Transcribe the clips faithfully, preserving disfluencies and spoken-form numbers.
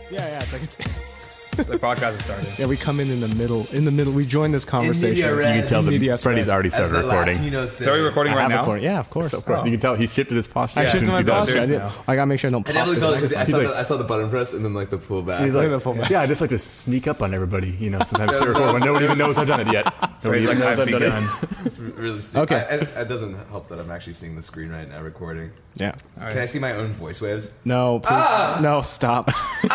Yeah, yeah, it's like it's. The podcast is started. Yeah, we come in in the middle. In the middle, we join this conversation. media res. You can tell Media that Freddie's res. already As started the recording. Latinos say. So are we recording I right have now? recorded. Yeah, of course. So, of course, Oh. you can tell he shifted his posture. I as shifted soon my as he does posture. I, it. did, now. I gotta make sure I don't I pop definitely this felt it because I, microphone. saw He's the- like- I saw the button press and then like the pull back. He's Look like, at the full back. yeah, I just like to sneak up on everybody, you know, sometimes to record when nobody even knows I've done it yet. Nobody Freddie's even like, knows I've I've done begun. it. It's really stupid. Okay. I, I, it doesn't help that I'm actually seeing the screen right now recording. Yeah. All Can I right. see my own voice waves? No, please. No, stop.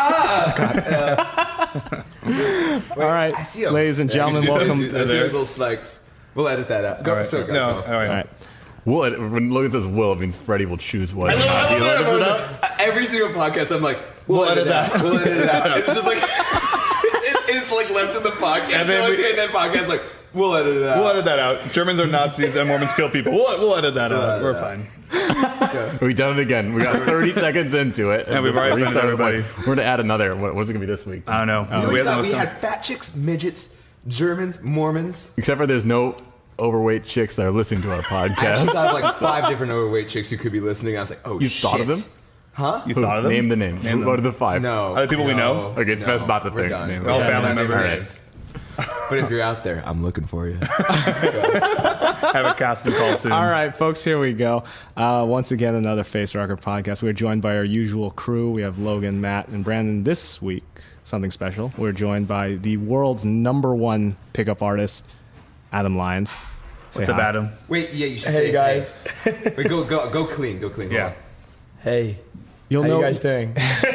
All right, I see 'em. ladies and gentlemen, I see welcome. those little spikes. We'll edit that out. Go, All right. so go, no, go. all right. All right. Will, it, when Logan says will, it means Freddie will choose what. I and not. Do you love notice it. that? Every single podcast, I'm like, we'll, edit, that. We'll edit it out. It's just like it, it's like left in the podcast. And then so like, we- in that podcast, like we'll edit it out. We'll edit that out. Germans are Nazis and Mormons kill people. We'll, we'll edit that out. edit We're that fine. We done it again. We got thirty seconds into it. And we've already restarted offended one. We're going to add another. What, what's it going to be this week? I don't know. You know, we we, have the thought most we time. had fat chicks, midgets, Germans, Mormons. Except for there's no overweight chicks that are listening to our I actually podcast. thought of like five different overweight chicks who could be listening. I was like, oh You shit. thought of them? Huh? You Who? thought of them? Name the names. Name What are them. the five? No. Are they people we no, know? Okay, it's no, best not to we're think. done. Name We're all done. family Not naming members. names. But if you're out there, I'm looking for you. Have a casting call soon. All right, folks, here we go. Uh, once again, another Face Rocker podcast. We're joined by our usual crew. We have Logan, Matt, and Brandon. This week, something special. We're joined by the world's number one pickup artist, Adam Lyons. Say What's up, hi. Adam? Wait, yeah, you should Hey say guys. hey. Wait, go, go, go clean, go clean. Hold Yeah. on. Hey. You'll How know, you guys doing?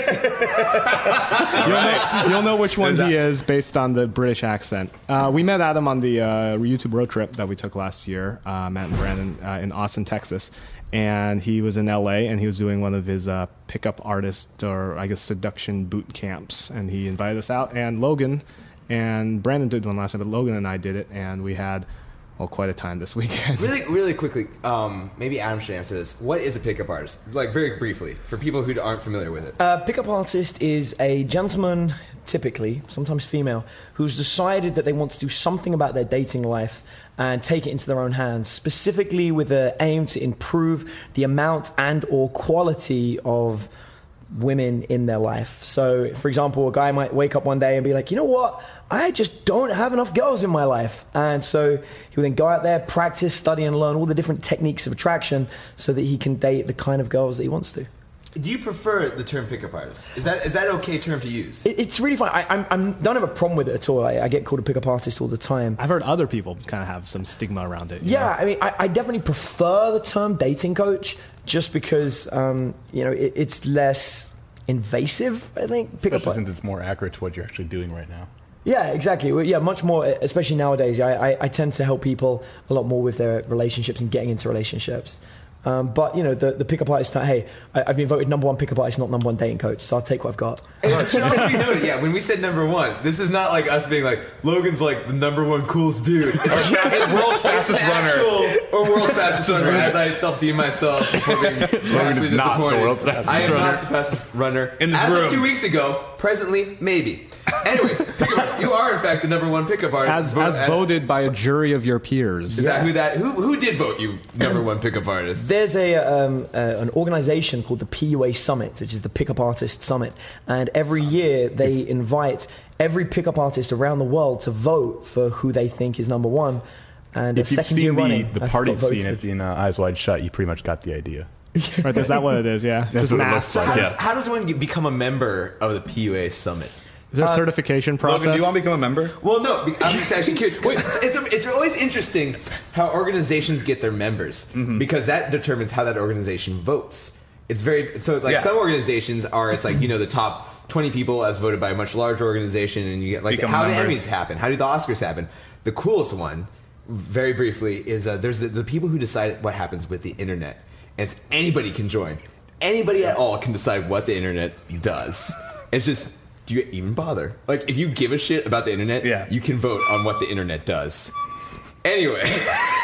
you'll, know, you'll know which one he is based on the British accent. Uh, we met Adam on the uh, YouTube road trip that we took last year, uh, Matt and Brandon, uh, in Austin, Texas. And he was in L A, and he was doing one of his uh, pickup artist, or I guess seduction boot camps. And he invited us out. And Logan and Brandon did one last time, but Logan and I did it, and we had, well, quite a time this weekend. Really, really quickly, um, maybe Adam should answer this. What is a pickup artist? Like, very briefly, for people who aren't familiar with it. A pickup artist is a gentleman, typically, sometimes female, who's decided that they want to do something about their dating life and take it into their own hands, specifically with the aim to improve the amount and or quality of women in their life. So, for example, a guy might wake up one day and be like, you know what? I just don't have enough girls in my life. And so he will then go out there, practice, study, and learn all the different techniques of attraction so that he can date the kind of girls that he wants to. Do you prefer the term pickup artist? Is that is that an okay term to use? It, it's really fun. I, I'm, I'm don't have a problem with it at all. I, I get called a pickup artist all the time. I've heard other people kind of have some stigma around it. you Yeah, know? I mean, I, I definitely prefer the term dating coach just because, um, you know, it, it's less invasive, I think. Pickup Especially since it's more accurate to what you're actually doing right now. Yeah, exactly. Well, yeah, much more, especially nowadays. Yeah, I, I tend to help people a lot more with their relationships and getting into relationships. Um, but, you know, the, the pickup artist, hey, I, I've been voted number one pickup artist, not number one dating coach, so I'll take what I've got. It should also be noted, yeah, when we said number one, this is not like us being like, Logan's like the number one coolest dude. It's like, it's world's fastest runner. actual, or world's fastest runner, as I self-deem myself before being vastly is not the disappointed. world's fastest I am runner. not the fastest runner. In this as room. of two weeks ago, presently, maybe. Anyways, pickup artist. You are, in fact, the number one pickup artist. As, Vote- as voted by a jury of your peers. Is that who that, who, who did vote you number one pickup artist? There's a um, uh, an organization called the P U A Summit, which is the Pickup Artist Summit, and every year they invite every pickup artist around the world to vote for who they think is number one. And If a you've second year seen the, running, the I've party got voted. scene at, in uh, Eyes Wide Shut, you pretty much got the idea. Right, is that what it is? Yeah. That's Just what it masks. looks How, like. does, Yeah. how does one get, become a member of the P U A Summit? Is there a certification process? Logan, do you want to become a member? Well, no, be- I'm just actually curious. 'cause It's, it's, it's always interesting how organizations get their members because that determines how that organization votes. It's very so like Yeah. some organizations are it's like you know the top twenty people as voted by a much larger organization, and you get like Become how do members. Emmys happen? How do the Oscars happen? The coolest one, very briefly, is uh, there's the, the people who decide what happens with the internet, and it's, anybody can join. Anybody at all can decide what the internet does. It's just. Do you even bother? Like, if you give a shit about the internet, Yeah. you can vote on what the internet does. Anyway,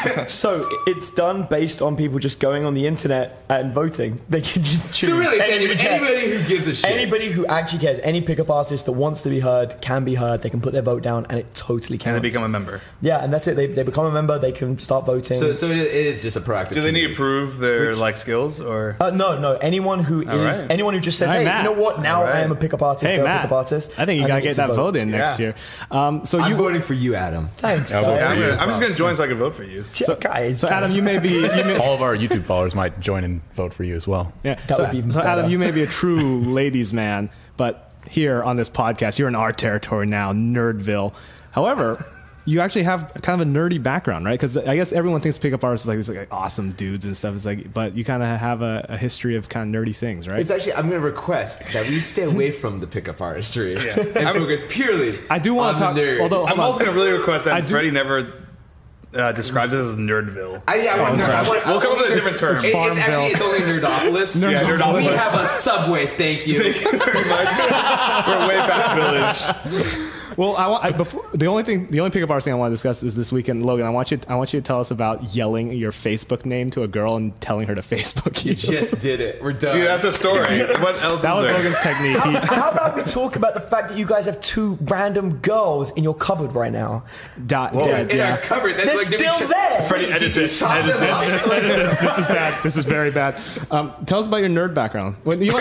So it's done based on people just going on the internet and voting. They can just choose. So really, anybody, anybody who gives a shit. Anybody who actually cares, any pickup artist that wants to be heard can be heard. They can put their vote down, and it totally counts. And they become a member. Yeah, and that's it. They, they become a member. They can start voting. So, so it is just a proactive. Do they need community. to prove their like skills or? Uh, no, no. Anyone who is right. anyone who just says, Hey, "Hey, Matt. you know what? Now All right. I am a pickup artist. Hey, they're a Matt. pickup artist." I think you and gotta they get to that vote in next Yeah. year. Um, so I'm you voting for you, Adam. Thanks. I'll vote guys. for I'm, you. gonna, I'm just gonna join so I can vote for you. Yeah, guys. So Adam, you may be. You may, All of our YouTube followers might join and vote for you as well. yeah. That so, would be even so Adam, better. you may be a true ladies' man, but here on this podcast, you're in our territory now, Nerdville. However, you actually have kind of a nerdy background, right? Because I guess everyone thinks pickup artists is like these like awesome dudes and stuff. It's like, but you kind of have a, a history of kind of nerdy things, right? It's actually, I'm going to request that we stay away from the pickup artistry and focus purely I do want on to talk. the nerd. Although, I'm hold on. also gonna really request I that do- Freddie never uh, describes it as Nerdville. I, yeah, I want, nerd, I want, We'll come up with a it's- different term. It, it's Farmville. actually it's only Nerdopolis. Yeah, Nerdopolis. We have a subway, thank you. Very much. We're way past village. Well, I want I, before the only thing, the only pickup artist thing I want to discuss is this weekend, Logan. I want you, I want you to tell us about yelling your Facebook name to a girl and telling her to Facebook you. You just did it. We're done. Dude, that's a story. What else That is was there? Logan's technique. He, How about we talk about the fact that you guys have two random girls in your cupboard right now? dot in, dead. in Yeah. our cupboard. That's They're like, did we still ch- there. Freddie, Did edit you this. chop Edit them this. off? this is bad. This is very bad. Um, tell us about your nerd background. Well, you know what,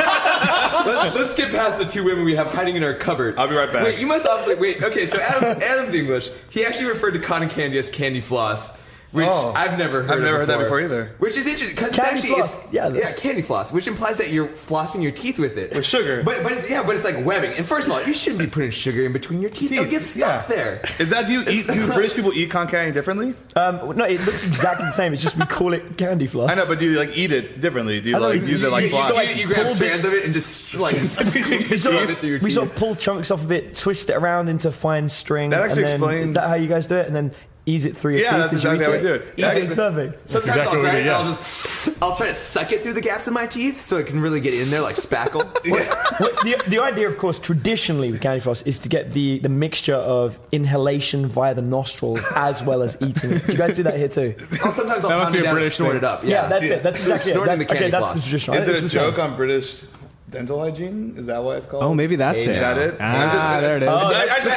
Logan? let's, let's skip past the two women we have hiding in our cupboard. I'll be right back. Wait, you must obviously wait. Okay, so Adam, Adam's English. He actually referred to cotton candy as candy floss, which Oh. I've never heard. I've of never heard that before before either. Which is interesting because it's Candy actually floss. it's, Yeah, yeah, that's- candy floss, which implies that you're flossing your teeth with it With sugar. But but it's, yeah, but it's like webbing. And first of all, you shouldn't be putting sugar in between your teeth. It'll get stuck Yeah. there. Is that do you eat? Do British people eat cotton candy differently? Um, no, it looks exactly the same. It's just we call it candy floss. I know, but do you like eat it differently? Do you I know, like you- use it like you, floss? you, so, like, you, you grab pull strands bits- of it and just like we sort, shove it through your of, we teeth. sort of pull chunks off of it, twist it around into fine string. That actually and then, explains- Is that how you guys do it? And then ease it through your Yeah, teeth. that's as you exactly eat how we do it. Easy That's- and perfect. Sometimes exactly I'll what grab we it do, and yeah. I'll just I'll try to suck it through the gaps in my teeth so it can really get in there like spackle. Well, the, the idea, of course, traditionally with candy floss is to get the, the mixture of inhalation via the nostrils as well as eating it. Do you guys do that here too? I'll sometimes I'll That must pound be it a down British and snort thing. it up. Yeah, that's it. That's So exactly it. snorting That's, the okay, candy that's floss. the tradition. Is It's it a the same. joke on British dental hygiene? Is that what it's called? Oh, maybe that's Hey, it. Is that it? Ah, there it is. Oh, I, I, I, that's I,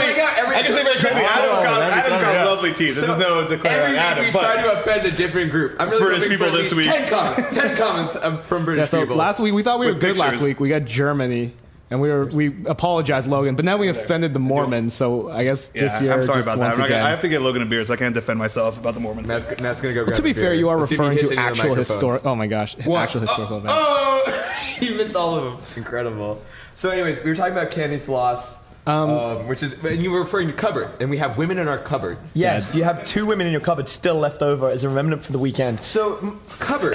I, I, I can say very quickly. Adam's got, that'd be Adam's got clever. lovely teeth. This So, is no declaring Every week Adam, we but try to offend a different group. I'm really British hoping people for at this least week. Ten comments. Ten comments um, from British Yeah, so people. last week we thought we were With good. Last pictures. week we got Germany, and we were we apologized, Logan. But now we offended the Mormons, so I guess yeah, this year I'm sorry just about that. once I'm not gonna, again. I have to get Logan a beer, so I can't defend myself about the Mormon. Matt's, Matt's gonna go. Grab to be a fair, beer. you are Let's see if he referring hits to any of the actual microphones. historic. Oh my gosh, What? actual historical events. Oh, you missed all of them. Incredible. So, anyways, we were talking about candy floss, um, which is, and you were referring to cupboard, and we have women in our cupboard. Yes, you have two women in your cupboard still left over as a remnant for the weekend. So, m- cupboard.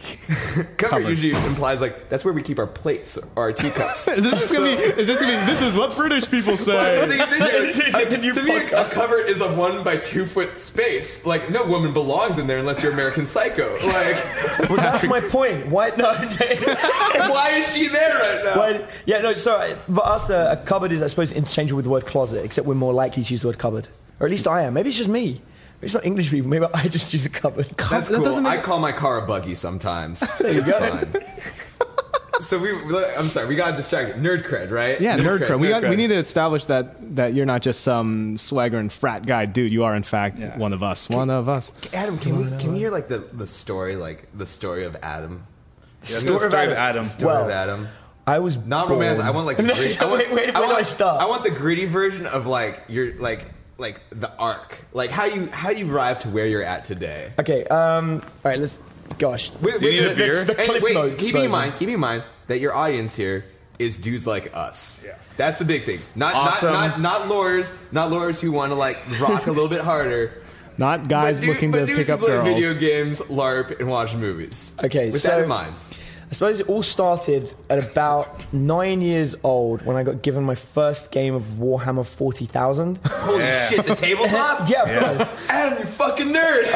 cupboard usually implies like that's where we keep our plates or our teacups. Is this just gonna be? Is this gonna be? This is what British people say. The thing is, uh, to me, a, a cupboard is a one by two foot space. Like, no woman belongs in there unless you're American Psycho. Like, Well, that's my point. Why no? why is she there right now? Why, yeah, no. So for us, uh, a cupboard is, I suppose, interchangeable with the word closet, except we're more likely to use the word cupboard, or at least I am. Maybe it's just me. Maybe it's not English people. Maybe I just use a cupboard. That's that cool. doesn't make- I call my car a buggy sometimes. you it's go. fine. So we, I'm sorry, we got distracted. Nerd cred, right? Yeah, nerd cred. We got. cred. We need to establish that that you're not just some swagger and frat guy dude. You are in fact Yeah. one of us. One of us. Adam, can we can we hear like the, the story, like the story of Adam? Yeah, the story of Adam. Story Well, of Adam. I was Not born- romantic. I want like the No, gritty, I want, wait, wait, where I do want, I start? I want the gritty version of like your like like the arc, like how you how you arrived to where you're at today. Okay. Um. All right. Let's. Gosh. Wait, Do you need a the- beer? The, the Hey, Cliff wait, Notes keep in version. mind, keep in mind that your audience here is dudes like us. Yeah. That's the big thing. Not Awesome. not not not lawyers, not lawyers who want to like rock a little bit harder. Not But guys dude- looking but to dudes pick who up play girls. video games, LARP, and watch movies. Okay, With so- that in mind. I suppose it all started at about nine years old when I got given my first game of Warhammer forty thousand. Holy Yeah. shit, the tabletop? Yeah, of Yeah. course. Adam, you fucking nerd!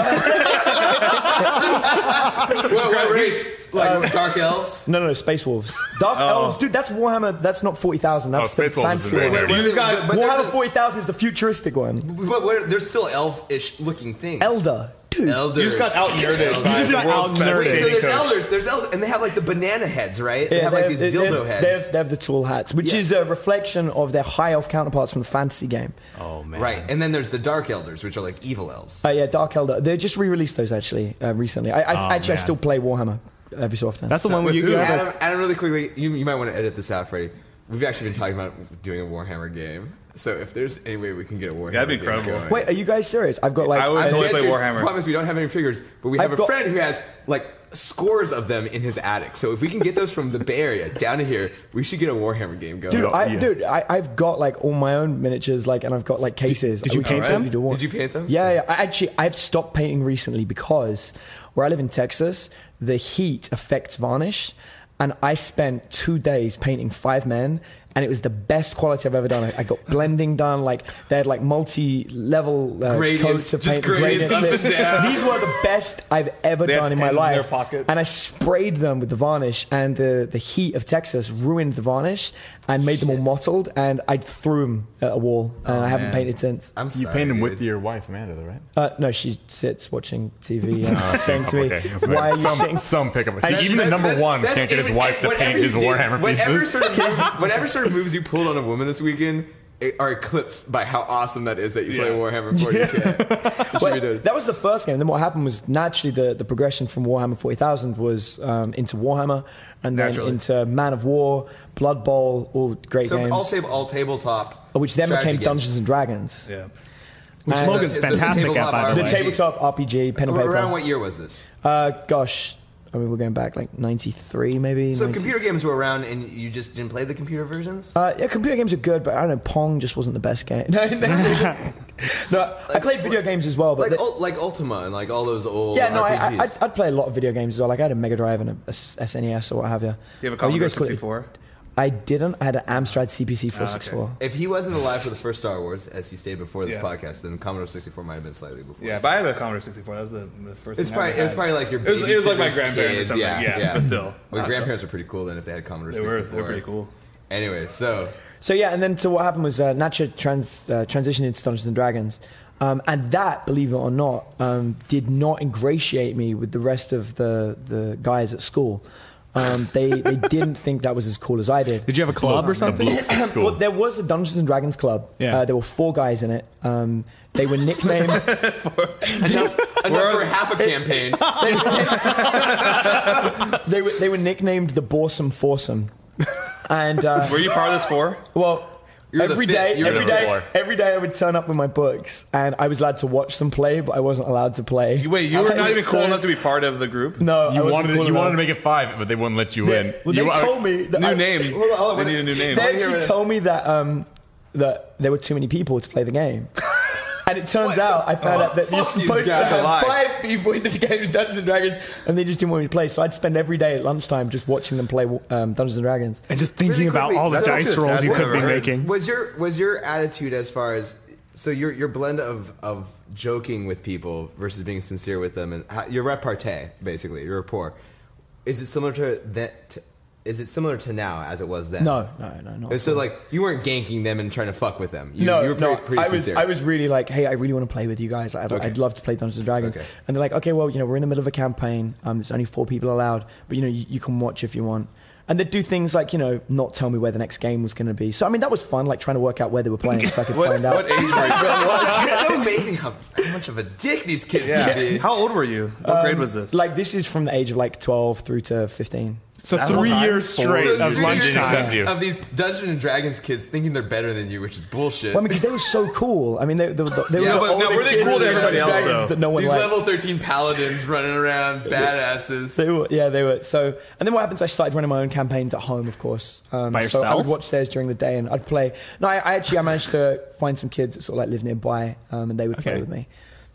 what, what race? Like Dark Elves? No, no, no, Space Wolves. Dark Elves, dude, that's Warhammer, that's not forty thousand. That's Oh, Space the Wolves is fancy very one. nerdy. Wait, wait, got- but there's Warhammer a- forty thousand is the futuristic one. But what, there's still elf-ish looking things. Elder. Dude. Elders. You just got out-nerded. Elders. by just the got world's best out-nerded. Wait, so dating there's coach. elders, there's elders, and they have like the banana heads, right? They Yeah, have like they these they dildo they heads. They have, they have the tall hats, which Yeah. is a reflection of their high elf counterparts from the fantasy game. Oh man. Right, and then there's the dark elders, which are like evil elves. Uh, yeah, Dark Elder. They just re-released those actually uh, recently. I, I Oh, actually I man. still play Warhammer every so often. That's the one where With you, who? you have Adam, a, Adam, really quickly, you, you might want to edit this out, Freddie. We've actually been talking about doing a Warhammer game. So if there's any way we can get a Warhammer That'd be game incredible. going. Wait, are you guys serious? I've got like I would I'm totally dead play serious. Warhammer. Promise we don't have any figures, but we have I've a got- friend who has like scores of them in his attic. So if we can get those from the Bay Area down to here, we should get a Warhammer game going. Dude, I, yeah. dude, I, I've got like all my own miniatures, like, and I've got like cases. did you We can paint totally them? do one. Did you paint them? Yeah, yeah. I actually, I've stopped painting recently because where I live in Texas, the heat affects varnish, and I spent two days painting five men. And it was the best quality I've ever done. I, I got blending done. Like they had like multi-level uh, Gradients, coats of just paint. gradients up and down. These were the best I've ever They had done in my pens in life. their pockets. And I sprayed them with the varnish, and the, the heat of Texas ruined the varnish and made them all mottled. And I threw them at a wall, and I haven't man. painted since. I'm You sorry, painted them with dude. your wife, Amanda, though, right? Uh, no, she sits watching T V and saying to me, Okay. "Why are you some, sitting?" some pick up. See, That's- even the that- number that's- one that's- can't get his it- wife to whatever paint you his did- Warhammer whatever pieces. Sort of moves, whatever sort of moves you pulled on a woman this weekend eh, are eclipsed by how awesome that is that you play Yeah. Warhammer forty K. Well, that was the first game. Then what happened was naturally the, the progression from Warhammer forty thousand was um, into Warhammer, and then Naturally. into Man of War, Blood Bowl, all great So games, all, table, all tabletop, which then strategy became games. Dungeons and Dragons. Yeah. which And- Logan's The- the fantastic at, tabletop by the The way. tabletop R P G, pen and paper. Around what year was this? Uh, gosh, I mean we're going back like ninety-three maybe. So ninety computer games were around, and you just didn't play the computer versions. Uh, yeah, computer games are good, but I don't know. Pong just wasn't the best game. No, no, no, I played video games as well, but Like the- ul- like Ultima and like all those old yeah, no, I, R P I, Gs. I'd, I'd play a lot of video games as well. Like I had a Mega Drive and a, a S N E S or what have you. Do you have a Oh, Commodore guys call it- sixty-four? I didn't. I had an Amstrad C P C four sixty-four. If he wasn't alive for the first Star Wars, as he stayed before this Yeah. podcast, then Commodore sixty-four might have been slightly before. Yeah, this. but I have a Commodore sixty-four. That was the, the first. It's thing probably I it was had. probably like your. It was, it was like my babysitter's grandparents or kids. something. Yeah, Yeah, yeah. but still. Well, Uh, grandparents were pretty cool then if they had Commodore They sixty-four. were. They're pretty cool. Anyway, so So yeah, and then so what happened was uh, Nacho trans uh, transitioned into Dungeons and Dragons, um, and that, believe it or not, um, did not ingratiate me with the rest of the the guys at school. Um, they they didn't think that was as cool as I did. Did you have a club or something? School. Well, there was a Dungeons and Dragons club. Yeah. Uh, there were four guys in it. Um, they were nicknamed. enough, enough for half a campaign. they were they were nicknamed the Boresome Foursome. And uh, Were you part of this for? well, You're the every fifth- day, you're every the day, four. every day, I would turn up with my books, and I was allowed to watch them play, but I wasn't allowed to play. You, wait, you were I not was even cool so- enough to be part of the group? No, You I wasn't wanted cool you enough. wanted to make it five, but they wouldn't let you They, in. well, You they are- told me that New I, name. Hold on, hold on, They wait. need a new name. They hear actually it. told me that um, that there were too many people to play the game. And it turns out I found Oh, out that you're fuck these supposed to guys, have I lied. five people in this game of Dungeons and Dragons, and they just didn't want me to play. So I'd spend every day at lunchtime just watching them play um, Dungeons and Dragons. And just thinking Really about quickly, all the that's dice actually the rolls saddest you thing could I've be ever heard. making. Was your was your attitude as far as so your your blend of of joking with people versus being sincere with them and how, your repartee basically your rapport, is it similar to that? Is it similar to now as it was then? No, no, no, not. So at all. like you weren't ganking them and trying to fuck with them. You, no, you were pretty, no. pretty I was, sincere. I was really like, hey, I really want to play with you guys. I'd, Okay. I'd love to play Dungeons and Dragons. Okay. And they're like, okay, well, you know, we're in the middle of a campaign. Um, there's only four people allowed, but you know, you, you can watch if you want. And they'd do things like, you know, not tell me where the next game was going to be. So I mean, that was fun, like trying to work out where they were playing, so I could What, find out. what age were you? it's so amazing how, how much of a dick these kids can be. How old were you? What grade was this? Like this is from the age of like twelve through to fifteen. So That whole three time? years straight So of three years lunchtime. Sense to you. of these Dungeons and Dragons kids thinking they're better than you, which is bullshit. Well, I mean, because they were so cool. I mean, they, they, they, they Yeah, were but the no, older were they kids cool to in everybody Dungeons and else, Dragons though? that no one these liked. level thirteen paladins running around, badasses. They were, yeah, they were. So, and then what happens? I started running my own campaigns at home, of course. Um, By So I yourself? would watch theirs during the day, and I'd play. No, I, I actually I managed to find some kids that sort of like live nearby, um, and they would play Okay. with me.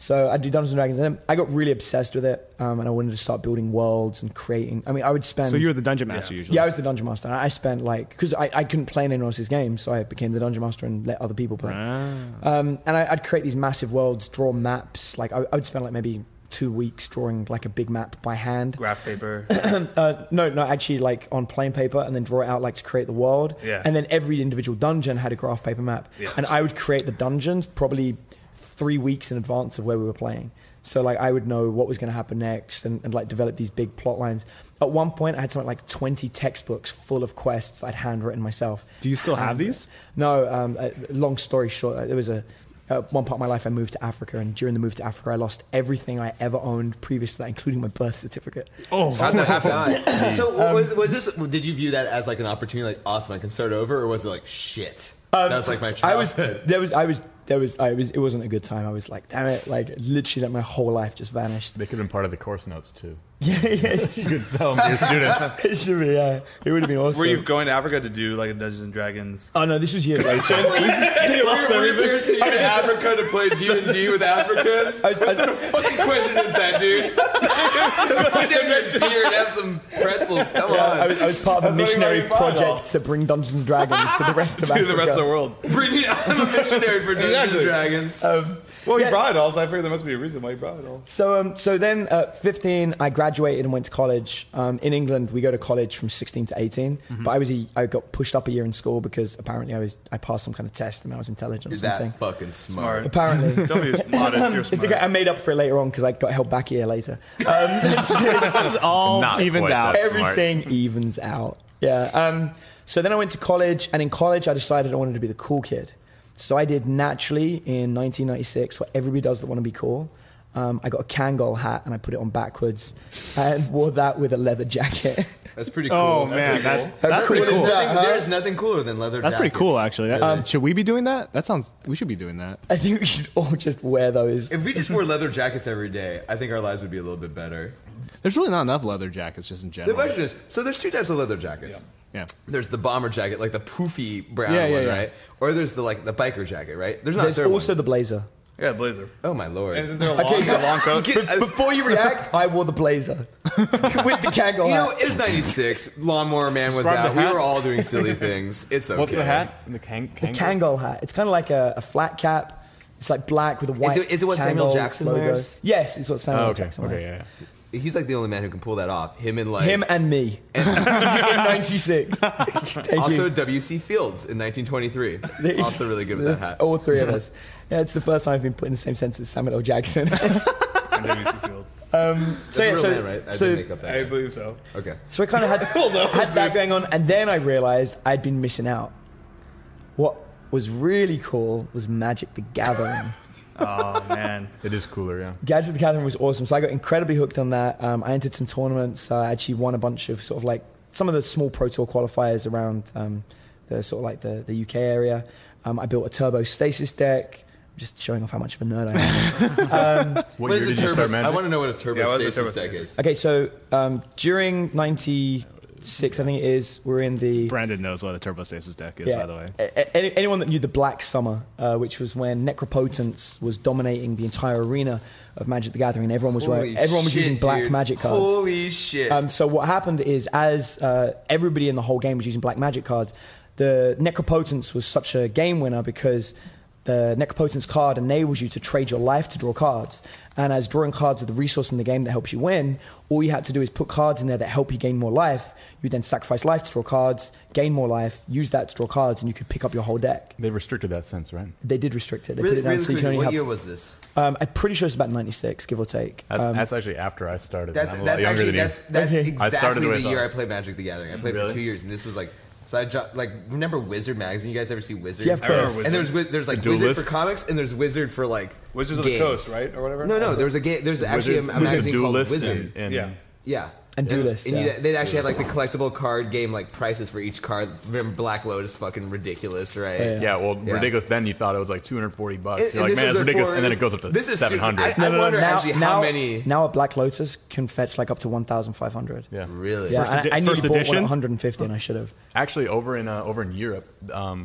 So I'd do Dungeons and Dragons, and then I got really obsessed with it, um, and I wanted to start building worlds and creating. I mean, I would spend. So you were the dungeon master Yeah. usually. Yeah, I was the dungeon master. And I spent like because I, I couldn't play in anyone else's games, so I became the dungeon master and let other people play. Ah. Um, and I, I'd create these massive worlds, draw maps. Like I, I would spend like maybe two weeks drawing like a big map by hand. Graph paper. Uh, no, no, actually like on plain paper, and then draw it out like to create the world. Yeah. And then every individual dungeon had a graph paper map, Yeah. and I would create the dungeons probably three weeks in advance of where we were playing. So like I would know what was going to happen next, and, and like develop these big plot lines. At one point, I had something like twenty textbooks full of quests I'd handwritten myself. Do you still have these? No. Um, uh, long story short, there was a uh, one part of my life I moved to Africa, and during the move to Africa, I lost everything I ever owned previous to that, including my birth certificate. Oh, How'd that happen? So was, was this? Did you view that as like an opportunity, like awesome, I can start over, or was it like shit? Um, that was like my I was childhood. there was I was there was I was it wasn't a good time. I was like, damn it, like literally like my whole life just vanished. They could have been part of the course notes too. Yeah, yeah, You could sell them to your students. it should be. Yeah, it would have been awesome. Were you going to Africa to do like a Dungeons and Dragons? Oh no, this was years later. Were you there to Africa to play D and D with Africans? I was- I was- what sort of fucking question is that, dude? Put down that beer and have some pretzels. Come Yeah, on. I was, I was part of a That's what missionary you brought it all. project to bring Dungeons and Dragons to the rest of To Africa. the rest of the world. Bring it. I'm a missionary for Dungeons Exactly. and Dragons. Um, Well, Yeah. he brought it all, so I figured there must be a reason why he brought it all. So, um, so then at fifteen, I graduated and went to college. Um, in England, we go to college from sixteen to eighteen. Mm-hmm. But I was a, I got pushed up a year in school because apparently I was I passed some kind of test and I was intelligent You're or something. that fucking smart. Apparently. Don't be modest, you're smart. It's okay. I made up for it later on because I got held back a year later. Um, it's all Not evened quite out. that smart. everything evens out. Yeah. Um, so then I went to college, and in college I decided I wanted to be the cool kid. So I did naturally in nineteen ninety-six what everybody does that want to be cool. Um, I got a Kangol hat and I put it on backwards and wore that with a leather jacket. That's pretty cool. Oh man, that's that's How pretty cool is cool. that? Nothing- huh? There's nothing cooler than leather That's pretty jackets. cool, actually. That- Um, should we be doing that? That sounds. We should be doing that. I think we should all just wear those. If we just wore leather jackets every day, I think our lives would be a little bit better. There's really not enough leather jackets, just in The general. question is, so there's two types of leather jackets. Yeah. There's the bomber jacket, like the poofy brown Yeah, yeah, one, yeah. right? Or there's the like the biker jacket, right? There's not There's a third also one. the blazer. Yeah, blazer. Oh my lord! And is there a long, Okay, so- a long coat? Get- Be- Before you react, I wore the blazer with the Kangol You know, hat. it's ninety-six. Lawnmower Man was Describe out. the We hat. were all doing silly things. It's okay. What's the hat? The kang- The kang- Kangol hat. It's kind of like a, a flat cap. It's like black with a white. it- is it what Samuel Kangol Jackson logo. wears? Yes, it's what Samuel Oh, okay. Jackson Okay. wears. Yeah. yeah. He's like the only man who can pull that off. Him and like Him and me in ninety-six. Thank also you. W C Fields in nineteen twenty-three. Also really good with that hat. All three of us. Yeah, it's the first time I've been put in the same sentence as Samuel L. Jackson. And W C Fields. um, That's so a yeah, real so, man, right? I so, didn't make up that. I believe so. Okay. so I kind of had, had that going on, and then I realized I'd been missing out. What was really cool was Magic the Gathering. Oh, man. It is cooler. Yeah. Magic the Gathering was awesome, so I got incredibly hooked on that. Um, I entered some tournaments. I actually won a bunch of sort of like some of the small Pro Tour qualifiers around um, the sort of like the, the U K area. Um, I built a Turbo Stasis deck. I'm just showing off how much of a nerd I am. What, What year is a did you turbo? start Magic? I want to know what a turbo Yeah, what is a stasis turbo deck stasis? is. Okay, so um, during ninety-six, I think it is, we're in the... Brandon knows what a turbostasis deck is, Yeah. by the way. A- a- any- anyone that knew the Black Summer, uh, which was when Necropotence was dominating the entire arena of Magic the Gathering, and everyone was wearing, Holy everyone was shit, using black dude. Magic cards. Holy shit! Um, so what happened is, as uh, everybody in the whole game was using black Magic cards, the Necropotence was such a game winner because the Necropotence card enables you to trade your life to draw cards. And as drawing cards are the resource in the game that helps you win, all you had to do is put cards in there that help you gain more life. You then sacrifice life to draw cards, gain more life, use that to draw cards, and you could pick up your whole deck. They restricted that sense, right? They did restrict it. They really, put it down really so you quickly, can only what have. year was this? Um, I'm pretty sure it's about ninety-six, give or take. That's, Um, that's actually after I started. That's I'm a lot that's younger actually than you. that's that's Okay. exactly I started the with, year uh, I played Magic the Gathering. I played Really? for two years, and this was like. So I jo- like remember Wizard magazine. You guys ever see Wizard? Yeah, of I remember course. Wizard. And there's wi- there's like The Wizard Duelist? for comics, and there's Wizard for like Wizards of the games. Coast, right? Or whatever? No, no. There was a game. There's actually a, a Wizards- magazine called Duelist Wizard. and- and- Yeah. Yeah. And Duelist, And yeah. you, they'd actually have like the collectible card game like prices for each card. Remember Black Lotus? Fucking ridiculous, right? Yeah, Yeah, well, Yeah. ridiculous. Then you thought it was like two hundred forty bucks. And- You're and like, this man, was it's ridiculous, before- and then it goes up to this is seven hundred. I- I wonder now, actually now, how many. Now a Black Lotus can fetch like up to one thousand five hundred. Yeah. Really? Yeah, First and edi- I, I nearly first bought one edition? at one hundred fifty, and I should have. Actually, over in uh, over in Europe, um,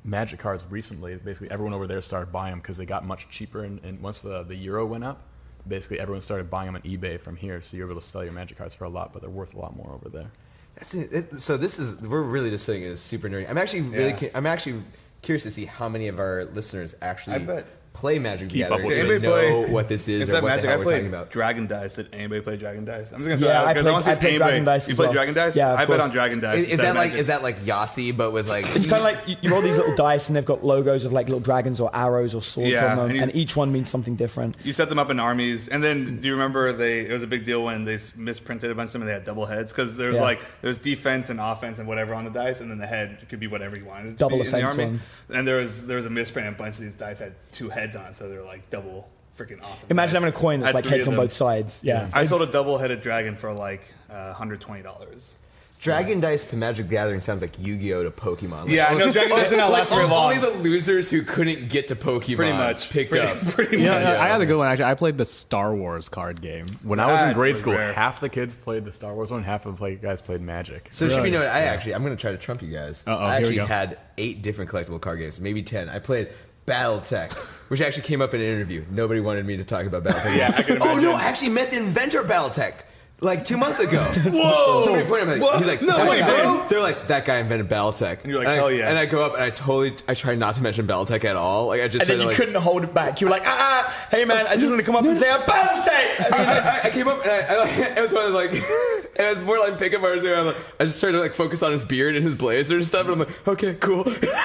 Magic cards recently. Basically, everyone over there started buying them because they got much cheaper. And, and once the, the euro went up, basically everyone started buying them on eBay from here. So you're able to sell your Magic cards for a lot, but they're worth a lot more over there. That's it, so this is we're really just saying it's super nerdy. I'm actually really Yeah. cu- I'm actually curious to see how many of our listeners actually I bet. play Magic Keep together. up with and it. know Anybody play- what this is Instead or of what Magic, the hell I we're played talking about. Dragon Dice. Did anybody play Dragon Dice? I'm just gonna Yeah, throw I it out, 'cause played- wanna see I if played anybody- Dragon Dice You as played well. Dragon Dice? Yeah, of I bet course. on Dragon Dice. Is, is instead that of like Magic. is that like Yahtzee but with like It's kind of like you, you roll these little dice and they've got logos of like little dragons or arrows or swords Yeah, on them, and you- and each one means something different. You set them up in armies, and then do you remember they? It was a big deal when they s- misprinted a bunch of them and they had double heads because there's Yeah. like there's defense and offense and whatever on the dice, and then the head could be whatever you wanted. To Double be in the offense army. ones. And there was there was a misprint, and a bunch of these dice had two heads on it, so they're like double freaking awesome. Imagine dice. having a coin I that's had like three heads of on them. both sides. Yeah, I sold a double-headed dragon for like uh, one hundred twenty dollars. Dragon Dice to Magic the Gathering sounds like Yu-Gi-Oh to Pokemon. Like, Yeah, I know Dragon Dice did not like, last very long. only the losers who couldn't get to Pokemon Pretty much picked pretty, up. Pretty Yeah, much. yeah, I had a good one actually. I played the Star Wars card game. When I was in That grade was school, rare. half the kids played the Star Wars one, half of the play- guys played Magic. So it should be Really? noted, I actually, I'm going to try to trump you guys. Uh-oh, I here we actually go. had eight different collectible card games, maybe ten. I played Battletech, which actually came up in an interview. Nobody wanted me to talk about Battletech. Yeah, I can Oh, no, imagine. I actually met the inventor of Battletech. Like two months ago. Whoa! Somebody pointed at me. He's like, No that way, guy- bro. They're like, that guy invented Battletech. And you're like, I- hell yeah. And I go up and I totally, I try not to mention Battletech at all. Like I just and then tried you to, like, couldn't hold it back. You were like, ah, ah, hey man, I just want to come up and say I'm Battletech. I, I, I came up and I, I like, it was one of like, it was more like pickup artist. I'm like, I just tried to like focus on his beard and his blazer and stuff. And I'm like, okay, cool.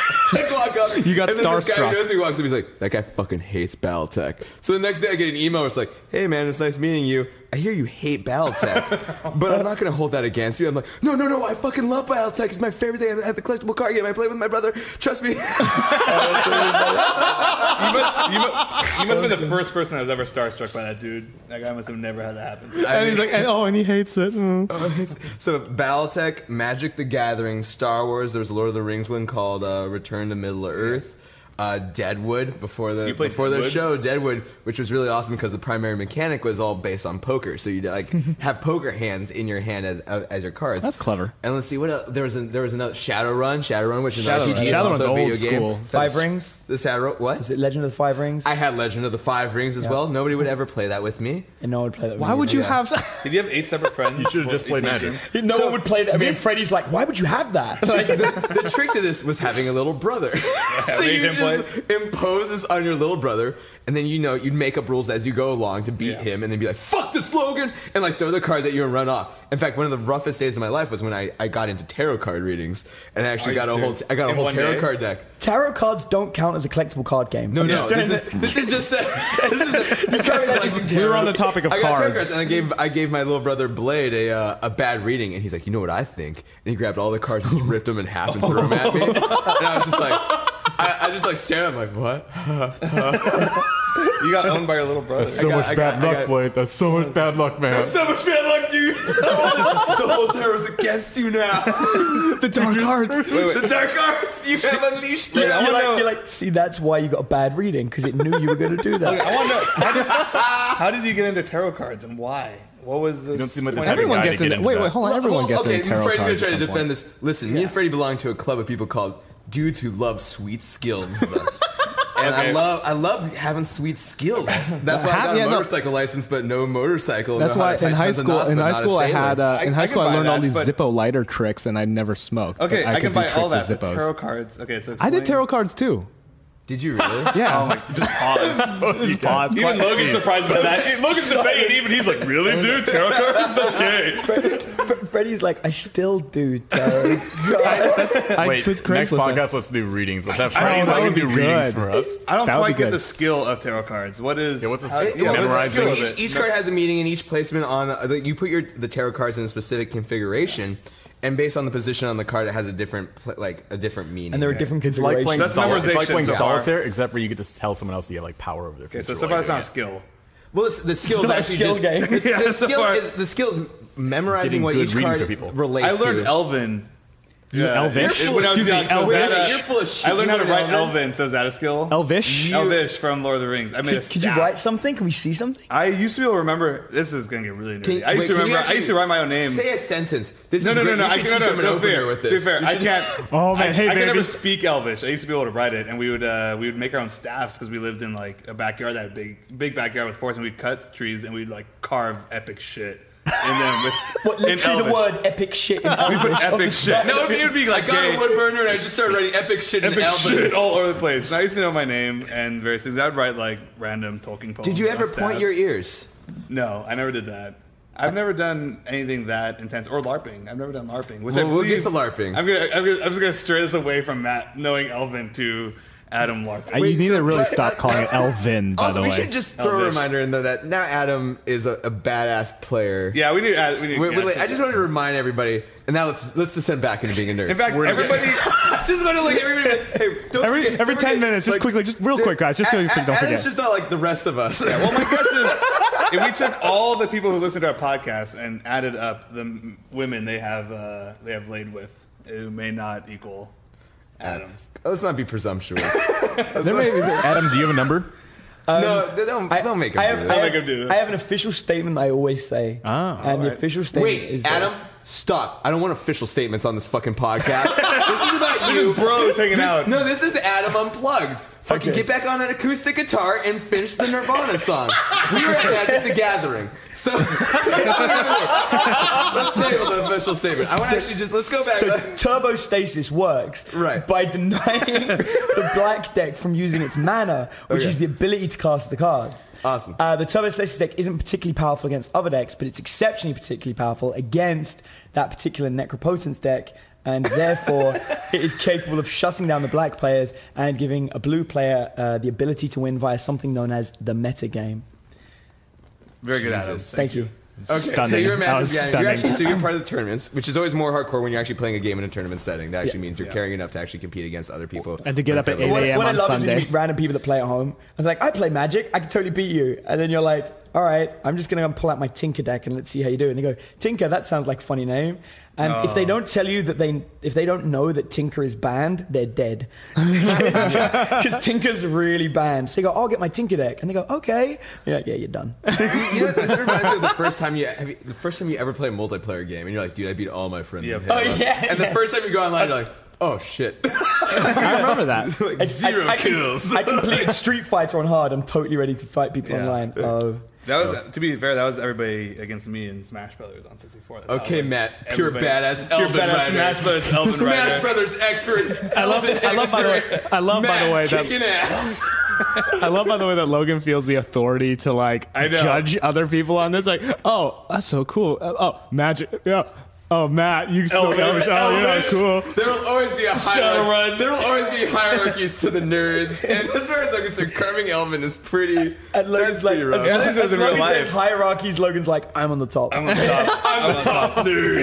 I walk up. You got and then this guy starstruck. who knows me walks up. He's like, that guy fucking hates Battletech. So the next day I get an email. Where it's like, hey man, it's nice meeting you. I hear you hate Battletech, but I'm not going to hold that against you. I'm like, no, no, no, I fucking love Battletech. It's my favorite thing. I have the collectible card game. I play with my brother. Trust me. You must, you, must, you must have been the first person that was ever starstruck by that dude. That guy must have never had that happen. to. I And he's mean- like, and, oh, and he hates it. Mm. So Battletech, Magic the Gathering, Star Wars. There was a Lord of the Rings one called uh, Return to Middle Earth. Uh, Deadwood before the You played before the Deadwood? show Deadwood, which was really awesome because the primary mechanic was all based on poker. So you'd like have poker hands in your hand as as your cards. That's clever. And let's see what else. There was a, there was another Shadowrun, Shadowrun, which is an R P G, Shadowrun. is also a Shadowrun's video old game. school. Five That's- Rings? The Shadow what? Is it Legend of the Five Rings? I had Legend of the Five Rings as Yeah. well. Nobody would ever play that with me. and no one would play that. with Why me would you Yeah. have? Did you have eight separate friends? You should have just for played each Magic. game? No So one would play that. I mean, this- Freddie's like, why would you have that? Like, The trick to this was having a little brother. so made you him just impose this on your little brother, and then you know you'd make up rules as you go along to beat Yeah. him, and then be like, "Fuck this Logan," and like throw the cards at you and run off. In fact, one of the roughest days of my life was when I, I got into tarot card readings, and I actually Are got you a whole serious? I got a In whole one tarot day? card deck. tarot cards don't count as a collectible card game. No, I'm no, just this saying is that- this is just a, this is a, you can't be collecting We were tarot. on the topic of I got tarot cards. cards, and I gave I gave my little brother Blade a uh, a bad reading, and he's like, "You know what I think?" And he grabbed all the cards and just ripped them in half and threw them at me, and I was just like, I, I just like stared. I'm like, "What?" You got owned by your little brother. So got- much I bad got- I luck, got- Blake. That's so much bad luck, man. So much bad luck, dude. the, whole, the whole tarot's against you now. the dark cards. The dark arts, you have unleashed them. you're, like, you're like, see, that's why you got a bad reading because it knew you were going to do that. I want to know how did, how did you get into tarot cards and why? What was the? You don't seem like the point? type of Everyone guy gets to get into. into Wait, that. wait, hold on. Everyone gets okay, into tarot Freddie's cards. gonna try at to some defend point. this. Listen, me and Freddie belong to a club of people called dudes who love sweet skills. And I Okay. love, I love having sweet skills. That's why I Have- got a yeah, no. motorcycle license, but no motorcycle. That's know how why to tie in high tons of school, knots, in but high not a school, I sailor. had uh, I- in I high can school I buy learned all that, these but- Zippo lighter tricks, and I never smoked. Okay, but I, I, can could do buy all tricks that. with But Zippos. tarot cards. Okay, so I did explain- tarot cards too. Did you really? Yeah. Oh my! Just pause. Just pause. Even Logan's surprised by that. Logan's debating. Even he's like, "Really, dude? Tarot cards? Okay." Fre- Freddie's like, I still do tarot. I Wait, could next Craigslist it. podcast, let's do readings. Let's have Oh, Freddie that Logan would do be readings good. for us. I don't That would quite be get good. the skill of tarot cards. What is? Yeah, what's the how- skill? yeah, what's the Memorizing skill of Each, it? each card has a meaning, and each placement on uh, the, you put your the tarot cards in a specific configuration, and based on the position on the card, it has a different pl- like a different meaning. And there are different It's like playing, configurations. That's sol- it's like memorization playing so far. solitaire, except for you get to tell someone else you have like power over their Okay, so future so while far it's you're not skill. Well, it's, the skill is not a actually skill just game. The, Yeah, the so skill far- is the skill is memorizing Getting what good each readings card for people. relates I learned to. Elven You Elvish? It- when I was Excuse young, me, so Elvish? Zeta- You're full of shit. I learned how to You write learned Elven? Elven, so is that a skill? Elvish? Elvish from Lord of the Rings. I made a Could, could you staff. write something? Can we see something? I used to be able to remember. This is gonna get really nerdy. Can- I used wait, to can you remember. I actually used to write my own name. Say a sentence. This no, is no, no, great. no. You I should can teach no, them an no, opener fair. with To this. be fair, You I should- can't. Oh, man. I, Hey, I can baby. never speak Elvish. I used to be able to write it, and we would uh, we would make our own staffs because we lived in like a backyard, that big big backyard with forests, and we'd cut trees and we'd like carve epic shit. And then with, What, in literally the Elvish. word epic shit in We put Elvish on the epic shit. side. No, it would be, it would be like I got gay. a wood burner and I just started writing epic shit in Epic Elven. shit all over the place. And I used to know my name and various things. I'd write like random Tolkien poems. Did you ever on point staffs. your ears? No, I never did that. I've never done anything that intense or LARPing. I've never done LARPing. Which Well, I we'll believe, get to LARPing. I'm gonna, I'm gonna, I'm just gonna stray this away from Matt knowing Elven to Adam LARPing. Uh, you Wait, need so- to really but- stop calling it Elvin, by Also, the we way. should just throw a Elvish. reminder in though that now Adam is a, a badass player. yeah, we need. Uh, we need. Wait, yeah, wait, I just wanted to remind everybody, and now let's let's descend back into being a nerd. In fact, everybody. just want to like everybody. Hey, don't Every- forget, every don't ten forget, minutes, just quickly, just real quick, guys, just so you A- don't Adam's forget. just not like the rest of us. Well, my question is, if we took all the people who listen to our podcast and added up the m- women they have uh, they have laid with, it may not equal Adam's. Let's not be presumptuous. Adam, do you have a number? no, they don't I- don't make him I do have, this. I, Don't have, make him do this. I have an official statement I always say. Oh, and the official statement Wait, is Adam, this. stop! I don't want official statements on this fucking podcast. this is about This you. is bros hanging This- out. No, this is Adam unplugged. Fucking Okay. get back on that acoustic guitar and finish the Nirvana song. We were at Magic the Gathering, so let's table the official statement. I want to actually just let's go back. So turbostasis works Right. by denying the black deck from using its mana, which Okay. is the ability to cast the cards. Awesome. Uh, the turbostasis deck isn't particularly powerful against other decks, but it's exceptionally particularly powerful against that particular Necropotence deck, and therefore it is capable of shutting down the black players and giving a blue player uh, the ability to win via something known as the meta game. Very good, Adam. Jesus. Thank you. Okay, so Stunning. you're a That Magic was the Gathering. stunning. You're actually so you're part of the tournaments, which is always more hardcore when you're actually playing a game in a tournament setting. That actually Yeah. means you're Yeah. caring enough to actually compete against other people. And to get up at Incredible. eight What, a.m. what I on love is Sunday. when you meet random people that play at home. I was like, I play Magic. I can totally beat you. And then you're like, all right, I'm just going to pull out my Tinker deck and let's see how you do. And they go, Tinker, that sounds like a funny name. And if they don't tell you that they, if they don't know that Tinker is banned, they're dead. Because Tinker's really banned. So you go, I'll get my Tinker deck. And they go, okay. You're like, yeah, you're done. You know, this reminds me of the first time you, have you the first time you ever play a multiplayer game, and you're like, dude, I beat all my friends. Yeah. in Halo. Oh, yeah, And yeah. the first time you go online, you're like, oh shit, I remember that. like I- zero I, I, kills. I completed Street Fighter on hard. I'm totally ready to fight people Yeah. online. Oh. That was, to be fair, that was everybody against me in Smash Brothers on sixty-four. That's how Okay, it was. Matt, pure Everybody- badass pure Elven badass Rider. Smash Brothers Elven Smash Rider. Brothers expert. I love it. I love by the way. I love by the way that kicking ass. I love by the way that Logan feels the authority to like I know. judge other people on this. Like, oh, that's so cool. Uh, oh, magic. Yeah. Oh, Matt, you still Elvis. Elvis. Oh, yeah, cool. There will always be a hierarchy. There will always be hierarchies to the nerds, and as far as I'm concerned, carving Elven is pretty. And Logan's that's like, pretty rough. as, Yeah, long- this is as in long real as there's life. hierarchies, Logan's like, I'm on the top. I'm on top. I'm the top nerd.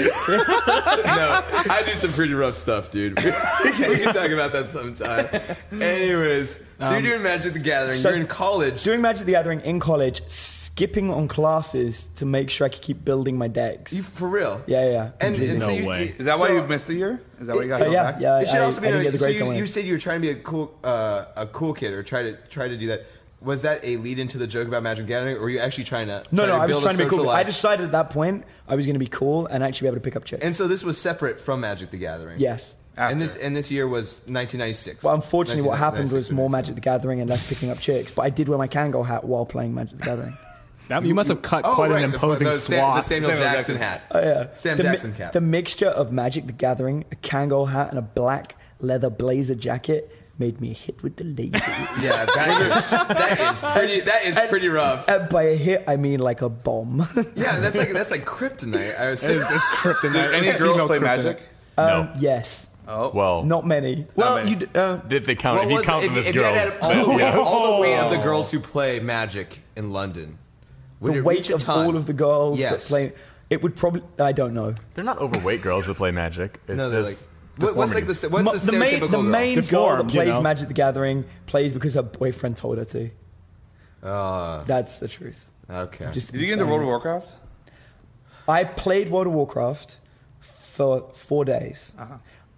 No, I do some pretty rough stuff, dude. We, we can talk about that sometime. Anyways, so you're doing Magic the Gathering. so- you're in college. Doing Magic the Gathering in college, skipping on classes to make sure I could keep building my decks. You for real? yeah, yeah, yeah. And, and No so you, way. Is that why so- you missed a year? Is that why you got Uh, to go yeah, back? yeah. It should I, also be I didn't known- get the so grades I you, wanted. you said you were trying to be a cool uh, a cool kid or try to try to do that. Was that a lead into the joke about Magic the Gathering, or were you actually trying to? No, try no, to I was build trying a to be social cool. I life? decided at that point I was going to be cool and actually be able to pick up chicks. And so this was separate from Magic the Gathering. yes. After. And this and this year was nineteen ninety-six. Well, unfortunately, what happened was more Magic. Magic the Gathering and less picking up chicks. But I did wear my Kangol hat while playing Magic the Gathering. That, you must have cut Oh, quite right, an the- imposing the, Sam- swat. the Samuel, Samuel Jackson, Jackson. hat. Oh yeah, Sam the, mi- Jackson cap. The mixture of Magic the Gathering, a Kangol hat, and a black leather blazer jacket made me a hit with the ladies. Yeah, that is, that is pretty. That is And- pretty rough. And by a hit, I mean like a bomb. Yeah, that's like that's like kryptonite. I was It's, it's kryptonite. Did any It's girls female play kryptonite. Magic? um, No. Yes. Oh, Well, Not many. Well, many. you d- uh, if they count, What if you was- count if, them as if you girls, had all the, weight, yeah. all the weight of the girls who play Magic in London, would the it weight reach a of ton? all of the girls Yes. that play, it would probably. I don't know. They're not overweight girls that play Magic. It's No, they're like. just What, what's like deformity. the what's Mo- the the main, stereotypical the girl? main girl that Deformed, you plays know? Magic the Gathering plays because her boyfriend told her to. Uh, That's the truth. okay. Just did you get into insane. World of Warcraft? I played World of Warcraft for four days. Uh-huh.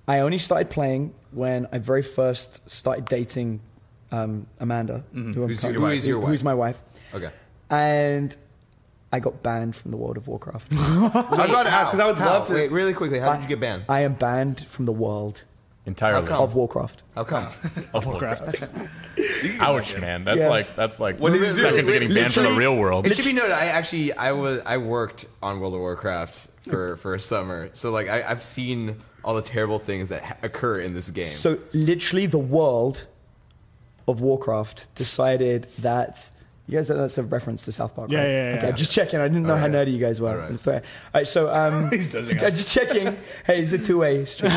I only started playing when I very first started dating um, Amanda, Mm-hmm. who, I'm Who's your- currently- who is your who's wife? my wife. Okay. And I got banned from the World of Warcraft. I was about to ask because I would How? love to. Wait, really quickly, how did you get banned? I am banned from the world Entirely. How come? of Warcraft. How come? Of Warcraft. Ouch, man. That's Yeah. like that's like What did you do? second to getting banned from the Literally- real world. It should be noted. I actually, I was, I worked on World of Warcraft for for a summer, so like I, I've seen all the terrible things that ha- occur in this game. So literally, the world of Warcraft decided that. You guys, that's a reference to South Park, Yeah, right? yeah, yeah, Okay, yeah. just checking. I didn't know All how right. nerdy you guys were. All right. Fair. All right, so um, He's judging us. I'm just checking. Hey, it's a two-way street.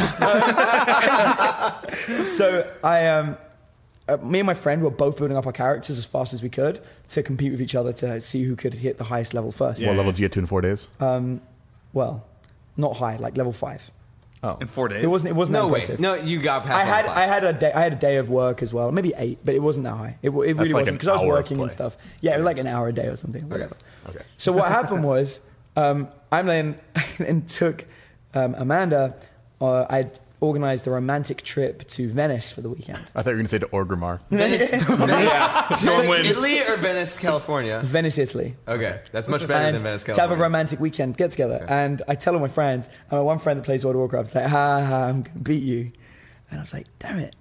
So I, um, uh, me and my friend were both building up our characters as fast as we could to compete with each other to see who could hit the highest level first. Yeah. What level did you get to in four days? Um, well, not high, like level five. Oh, In four days. It wasn't. It wasn't no that way, impressive. no, you got past. I had level I five. had a day I had a day of work as well, maybe eight, but it wasn't that high. It, w- it really like wasn't an because I was hour of working and play. stuff. Yeah, it was like an hour a day or something. Whatever. Okay. So what happened was, um, I then and took um, Amanda. Uh, I'd organized a romantic trip to Venice for the weekend. I thought you were going to say to Orgrimmar. Venice, yeah. Venice, Stormwind. Italy or Venice, California? Venice, Italy. Okay, that's much better And than Venice, to have California. a romantic weekend, get together. Okay. And I tell all my friends, and my one friend that plays World of Warcraft is like, ha ha, I'm going to beat you. And I was like, damn it.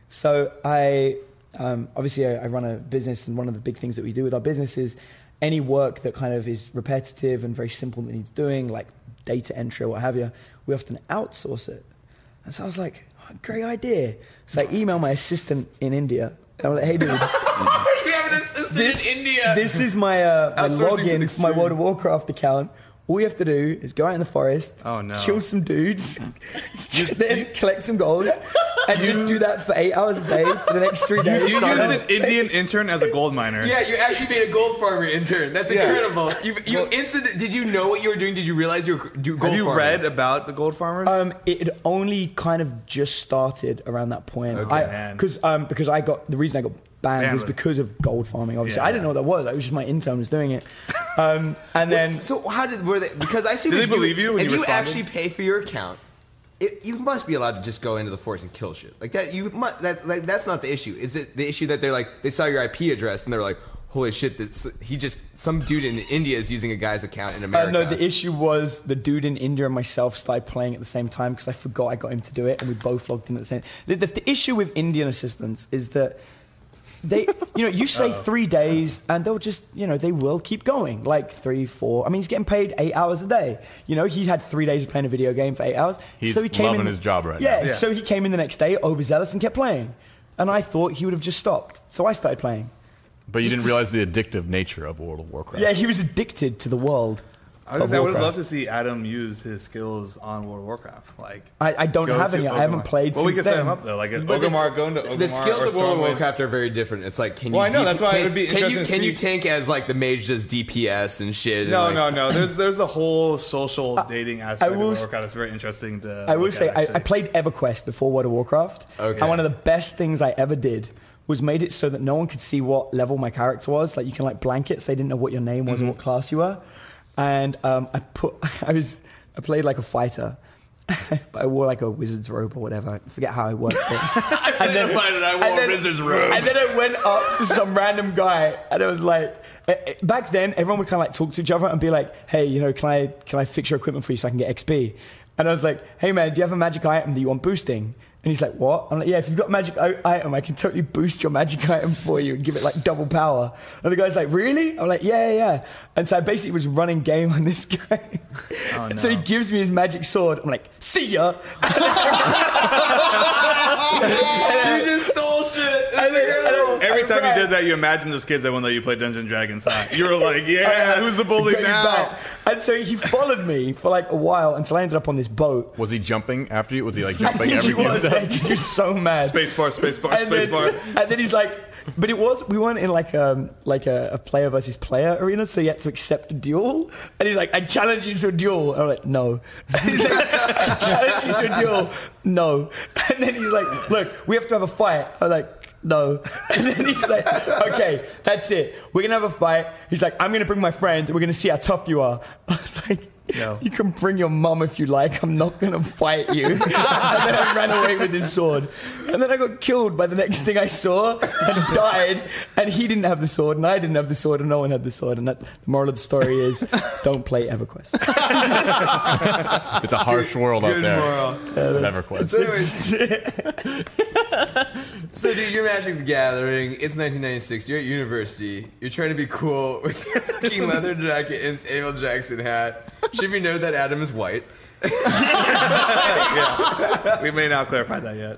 So I, um, obviously I, I run a business, and one of the big things that we do with our business is any work that kind of is repetitive and very simple that needs doing, like data entry or what have you, we often outsource it. And so I was like, oh, great idea. So I email my assistant in India. And I'm like, hey dude, you have an assistant this, in India. this is my, uh, my Outsourcing to the login for my extreme. World of Warcraft account. All you have to do is go out in the forest, Oh, no. kill some dudes, then collect some gold, and just do that for eight hours a day for the next three days. You used an Indian intern as a gold miner. Yeah, you actually made a gold farmer intern. That's Yeah. incredible. You, you instant. Did you know what you were doing? Did you realize you were do gold Have you farming? read about the gold farmers? Um, it had only kind of just started around that point. Okay. I, Man. Cause, um, because I got the reason I got banned Man was was- because of gold farming. Obviously, Yeah. I didn't know what that was. It was just my intern was doing it, um, and then So how did were they? Because I assume Did if they believe you when if you you responded? actually pay for your account, it, you must be allowed to just go into the forest and kill shit like that. You mu that like that's not the issue. Is it the issue that they're like they saw your I P address and they're like, holy shit, this, he just some dude in India is using a guy's account in Uh, America. no, the issue was the dude in India and myself started playing at the same time because I forgot I got him to do it, and we both logged in at the same. The, the, the issue with Indian assistants is that they, you know, you say three days and they'll just, you know, they will keep going like three, four. I mean, he's getting paid eight hours a day. You know, he had three days of playing a video game for eight hours. He's so he came loving in, his job right yeah, now. Yeah. So he came in the next day overzealous and kept playing, and I thought he would have just stopped. So I started playing. But you Just didn't to- realize the addictive nature of World of Warcraft. Yeah, he was addicted to the world. I, was, of I would Warcraft. love to see Adam use his skills on World of Warcraft. Like, I, I don't go have to any. I haven't Ogrimmar. played Well, we since could set then. him up though. Like, But the- Ogrimmar, going to Ogrimmar The skills or of World of Stormwind. Warcraft are very different. It's like, can you? Well, I know, D P that's why it can, would be Can you interesting to can you see- tank as like the mage does D P S and shit? No, and, no, like, no. There's there's the whole social dating aspect of will World of s- Warcraft. It's very interesting to. I will look say, at, I, actually. I played EverQuest before World of Warcraft. Okay. And one of the best things I ever did was made it so that no one could see what level my character was. Like, you can like blankets, they didn't know what your name was Mm-hmm. or what class you were. And um, I put, I was, I played like a fighter. But I wore like a wizard's robe or whatever. I forget how I worked it. I played a fighter, I wore and a wizard's robe. And then I went up to some random guy, and I was like, eh, eh, back then everyone would kind of like talk to each other and be like, "Hey, you know, can I can I fix your equipment for you so I can get X P?" And I was like, "Hey man, do you have a magic item that you want boosting?" And he's like, "What?" I'm like, "Yeah, if you've got a magic i- item, I can totally boost your magic item for you and give it like double power." And the guy's like, "Really?" I'm like, "Yeah, yeah, yeah." And so I basically was running game on this guy. Oh, And so he no. gives me his magic sword. I'm like, "See ya." you just stole shit. That's And then- incredible. Every time Right. you did that, you imagined those kids that wouldn't let you play Dungeons and Dragons. Huh? You were like, "Yeah, who's the bully Got you now?" back. And so he followed me for like a while until I ended up on this boat. Was he jumping after you? Was he like I jumping think every he few was, steps? man, 'cause he was so mad. Space bar, space bar, and, space then, bar. and then he's like, but it was, we weren't in like um like a, a player versus player arena, so you had to accept a duel. And he's like, "I challenge you to a duel." And I'm like, "No." And he's like, "I challenge you to a duel." "No." And then he's like, "Look, we have to have a fight." I'm like, "No." And then he's like, "Okay, that's it. We're gonna have a fight." He's like, "I'm gonna bring my friends and we're gonna see how tough you are." I was like, No. You can bring your mum if you like. I'm not going to fight you. And then I ran away with his sword. And then I got killed by the next thing I saw and died. And he didn't have the sword, and I didn't have the sword, and no one had the sword. And that, the moral of the story is, don't play EverQuest. It's a harsh world out Good there. moral. With EverQuest. So, anyways, so dude, you're Magic the Gathering. It's nineteen ninety-six. You're at university. You're trying to be cool with your fucking leather jacket and Samuel Jackson hat. Should we know that Adam is white? Yeah. We may not clarify that yet.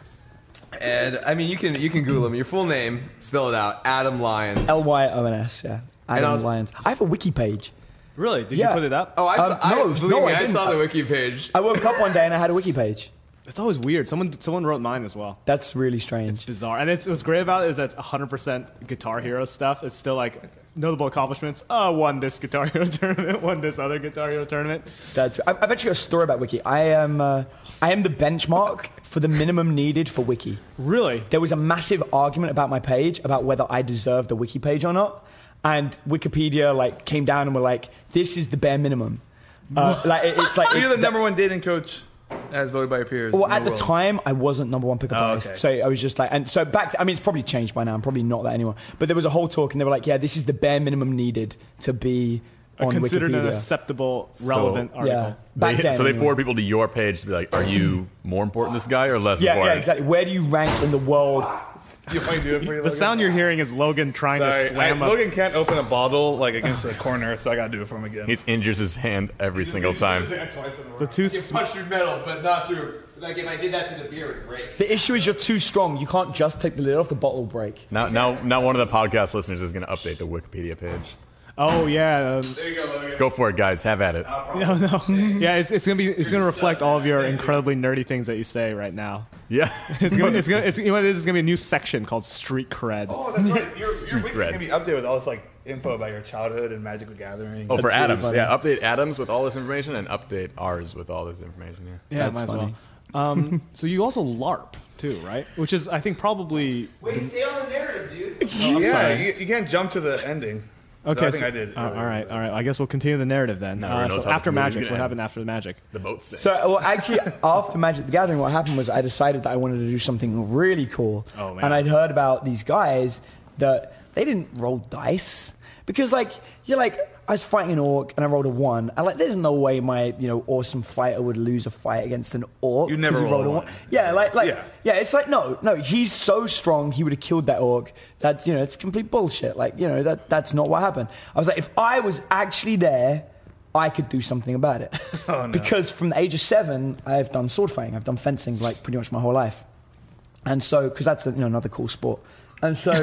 And I mean, you can you can Google him. Your full name, spell it out. Adam Lyons. L Y O N S, yeah. Adam also- Lyons. I have a wiki page. Really? Did Yeah. you put it up? Oh, I saw. Um, I, no, believe no, me, I I, didn't. saw the wiki page. I woke up one day and I had a wiki page. It's always weird. Someone someone wrote mine as well. That's really strange. Bizarre. And it's, what's great about it is that it's one hundred percent Guitar Hero stuff. It's still like notable accomplishments. Oh, won this Guitar Hero tournament, won this other Guitar Hero tournament. That's. I've I've actually got a story about wiki. I am. Uh, I am the benchmark for the minimum needed for wiki. Really? There was a massive argument about my page about whether I deserved a wiki page or not, and Wikipedia like came down and were like, "This is the bare minimum." Uh, like it, it's like You're it- the number one dating coach as voted by your peers. Well, in at the world. time, I wasn't number one pickup Oh, artist, okay. so I was just like, and so back. I mean, it's probably changed by now. I'm probably not that anymore. But there was a whole talk, and they were like, "Yeah, this is the bare minimum needed to be on Considered Wikipedia." an acceptable, relevant So- article. Yeah, back They- then. so they anyway. forward people to your page to be like, are you more important this guy or less Yeah, important? yeah, exactly. Where do you rank in the world? You want me to do it for you, The Logan? sound you're hearing is Logan trying Sorry, to I, slam up. Logan can't open a bottle like against the corner, so I gotta do it for him again. He injures his hand every single time. The two s- punched through metal, but not through. Like if I did that to the beer, it would break. The issue is you're too strong. You can't just take the lid off. The bottle will break. Now, now, now, one of the podcast listeners is going to update the Wikipedia page. Oh yeah, um, There you go, Logan. Go for it, guys. Have at it. no, no, yeah. It's, it's gonna be. It's gonna reflect all of your incredibly nerdy things that you say right now. Yeah. It's gonna. It's gonna. It's, you know what it is? It's gonna be a new section called Street Cred. Oh, that's right. Your, your wiki's cred. gonna be updated with all this like info about your childhood and Magic the Gathering. Oh, for really Adams. funny. Yeah, update Adams with all this information and update ours with all this information. Yeah. Yeah, That's might as funny. well. Um, so you also LARP too, right? Which is, I think, probably. Wait, stay on the narrative, dude. yeah, you, you can't jump to the ending. Okay, I think so- I did. uh, all right, all right. I guess we'll continue the narrative then. No, Uh, everyone knows so how after the movie's Magic, gonna what end. happened after the Magic? The boat sinks. So, well, actually, after Magic the Gathering, what happened was I decided that I wanted to do something really cool. Oh, man. And I'd heard about these guys that they didn't roll dice because, like, you're like, I was fighting an orc and I rolled a one. And like, there's no way my you know awesome fighter would lose a fight against an orc. You never 'cause he roll rolled a one. Yeah, like, like, Yeah. yeah. It's like no, no. He's so strong, he would have killed that orc. That's you know, it's complete bullshit. Like, you know, that that's not what happened. I was like, if I was actually there, I could do something about it. Oh, no. Because from the age of seven, I've done sword fighting. I've done fencing like pretty much my whole life. And so, because that's a, you know, another cool sport. And so,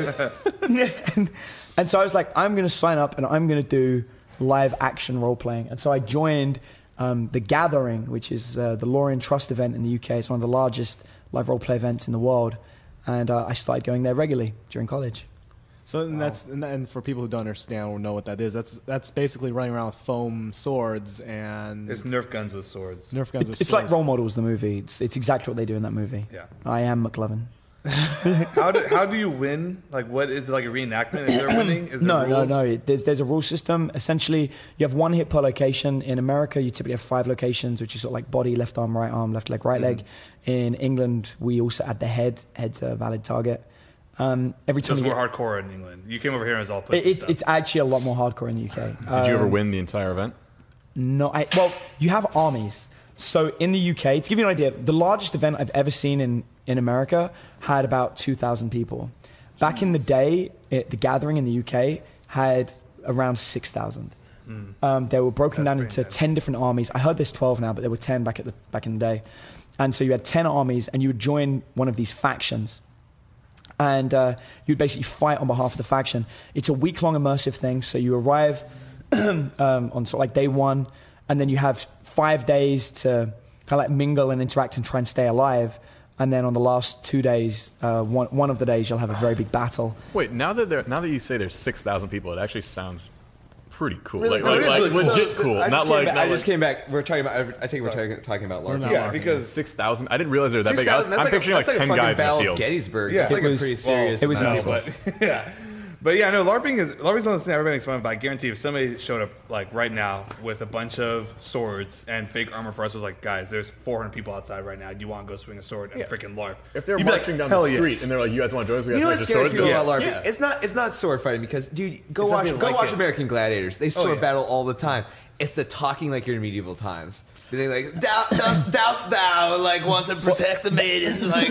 and, and so I was like, I'm going to sign up and I'm going to do live action role playing. And so I joined um, The Gathering, which is uh, the Lorien Trust event in the U K. It's one of the largest live role play events in the world. And uh, I started going there regularly during college. So and that's and, and for people who don't understand or know what that is, that's that's basically running around with foam swords and It's Nerf guns with swords. Nerf guns with It's swords. like Role Models, the movie. It's, it's exactly what they do in that movie. Yeah. I am McLovin. How do how do you win? Like, what is it, like a reenactment? Is there winning? Is there No, no, rules? no. There's there's a rule system. Essentially, you have one hit per location. In America, you typically have five locations, which is sort of like body, left arm, right arm, left leg, right leg. In England, we also add the head. Head's a valid target. Um, every So time it's you more get, hardcore in England. You came over here and it was all pussy it, it's stuff. it's actually a lot more hardcore in the U K. Did you ever win the entire event? No, I, well, you have armies. So in the U K, to give you an idea, the largest event I've ever seen in, in America had about two thousand people. Back in the day, it, the Gathering in the U K had around six thousand. Um, they were broken That's down pretty into intense. ten different armies. I heard there's twelve now, but there were ten back, at the, back in the day. And so you had ten armies, and you would join one of these factions. And uh, you'd basically fight on behalf of the faction. It's a week-long immersive thing. So you arrive um, on sort of like day one, and then you have five days to kind of like mingle and interact and try and stay alive. And then on the last two days, uh, one, one of the days, you'll have a very big battle. Wait, now that there, now that you say there's six thousand people, it actually sounds pretty cool. Really? Like, No, like, it is like really cool. legit So, cool. I just Not came like, back- not I just like came back. We're talking about. I think we're talking, talking about LARP. not yeah, LARPing. because six thousand. I didn't realize there were that big. I was, six thousand. I'm picturing like, that's ten like a fucking guys in Battle the of field. Gettysburg. Yeah. It's like It a was- pretty serious. it was amount. no, massive. but yeah. But yeah, no, LARPing is LARPing's one of those things everybody makes fun of. But I guarantee if somebody showed up like right now with a bunch of swords and fake armor for us was like, guys, there's four hundred people outside right now. Do you want to go swing a sword and Yeah. freaking LARP? If they're You'd be marching like, down the "Hell street yes." and they're like, "You guys want to join us? We You know have what to scares sword." people Yeah. about LARPing? Yeah. It's not it's not sword fighting because dude, go It's watch nothing go like watch it. American Gladiators. They sword yeah. battle all the time. It's the talking like you're in medieval times. They like thou, thou, dost thou like want to protect the maiden like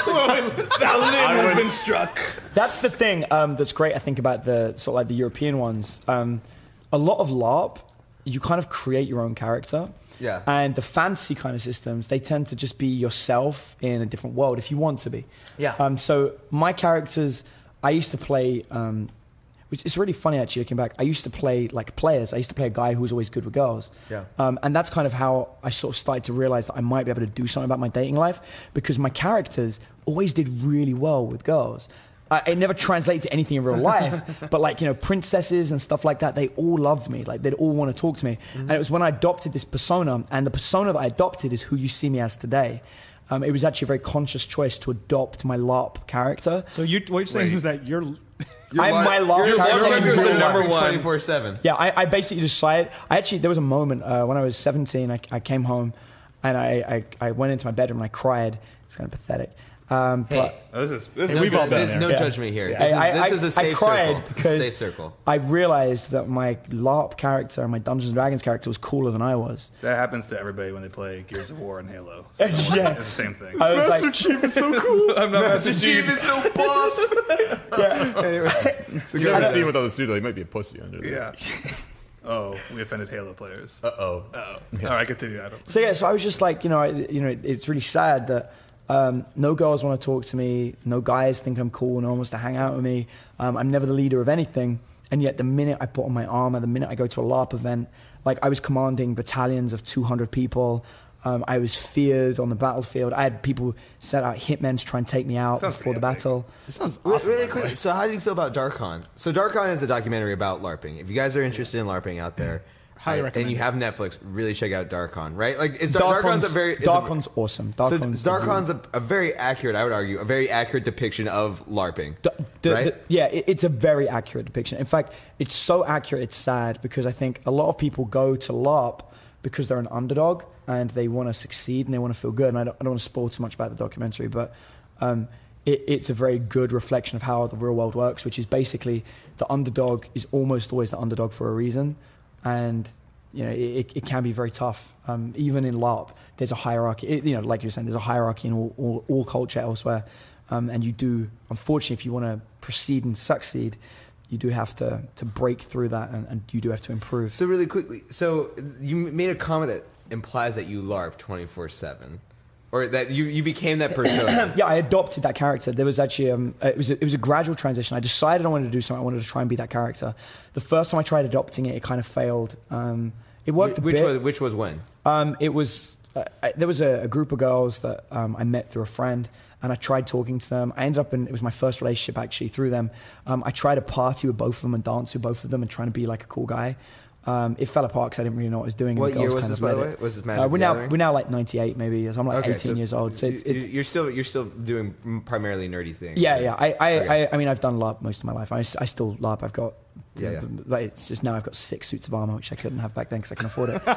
That limb has been struck. That's the thing um, that's great, I think, about the sort of like the European ones. Um, a lot of LARP, you kind of create your own character. Yeah. And the fantasy kind of systems, they tend to just be yourself in a different world if you want to be. Yeah. Um, so my characters, I used to play, um, which is really funny actually looking back. I used to play like players. I used to play a guy who was always good with girls. Yeah. Um, and that's kind of how I sort of started to realize that I might be able to do something about my dating life because my characters always did really well with girls. I, it never translated to anything in real life, but like, you know, princesses and stuff like that, they all loved me. Like, they'd all want to talk to me. Mm-hmm. And it was when I adopted this persona, and the persona that I adopted is who you see me as today. Um, it was actually a very conscious choice to adopt my LARP character. So you, what you're saying Wait. is that you're. I'm my LARP Your character. LARP in is the real number life. one twenty-four seven. Yeah, I, I basically decided. I actually there was a moment uh, when I was seventeen. I, I came home, and I, I I went into my bedroom and I cried. It's kind of pathetic. Um, Hey. but Oh, this is this Hey, is we've all good been stuff. there. No Yeah. judgment here. I, This, I, is, this is a I- I safe cried circle. because Safe circle. I realized that my LARP character, my Dungeons and Dragons character, was cooler than I was. That happens to everybody when they play Gears of War and Halo. So Yeah. It's the same thing. I was like, Chief is so cool. I'm not Master Chief is so buff. yeah. Anyways, You haven't seen with other studio. He might be a pussy under there. Yeah. Oh, we offended Halo players. Uh oh. Oh. All right, continue, Adam. So yeah, so I was just like, you know, I, you know, it's really sad that um, no girls want to talk to me, no guys think I'm cool, no one wants to hang out with me. Um, I'm never the leader of anything, and yet the minute I put on my armor, the minute I go to a LARP event, like I was commanding battalions of two hundred people. Um, I was feared on the battlefield. I had people set out hitmen to try and take me out Sounds before the pretty epic. battle. This sounds Re- awesome. really quick. So, how do you feel about Darkon? So, Darkon is a documentary about LARPing. If you guys are interested in LARPing out there, Highly I- recommend and you it. have Netflix, really check out Darkon. Right? Like, is Dar- Darkon's, a very is a- Darkon's awesome. So, Darkon's Darkon's a, a very accurate, I would argue, a very accurate depiction of LARPing. The- the- right? the- yeah, it, it's a very accurate depiction. In fact, it's so accurate, it's sad because I think a lot of people go to LARP because they're an underdog and they want to succeed and they want to feel good. And I don't, I don't want to spoil too much about the documentary, but um, it, it's a very good reflection of how the real world works, which is basically the underdog is almost always the underdog for a reason. And you know, it, it can be very tough. Um, even in LARP, there's a hierarchy. It, you know, like you're saying, there's a hierarchy in all, all, all culture elsewhere. Um, and you do, unfortunately, if you want to proceed and succeed, you do have to, to break through that, and, and you do have to improve. So, really quickly, so you made a comment that implies that you LARP twenty-four seven. Or that you, you became that persona. Yeah, I adopted that character. There was actually um, it was a, it was a gradual transition. I decided I wanted to do something. I wanted to try and be that character. The first time I tried adopting it, it kind of failed. Um, it worked a which bit. was which was when? Um, it was uh, I, there was a, a group of girls that um, I met through a friend, and I tried talking to them. I ended up in it was my first relationship actually through them. Um, I tried to party with both of them and dance with both of them and trying to be like a cool guy. Um, it fell apart because I didn't really know what I was doing. and What the year girls was kind this, of by the led way? it. Was this Magic Uh, we're the now Gathering? we're now like ninety-eight maybe. So I'm like Okay, eighteen so years old. So you, it, it, you're still you're still doing primarily nerdy things. yeah, yeah. I, I, Okay. I, I mean, I've done LARP most of my life. I, I still LARP. I've got, Yeah, yeah. but it's just now I've got six suits of armor, which I couldn't have back then because I can afford it.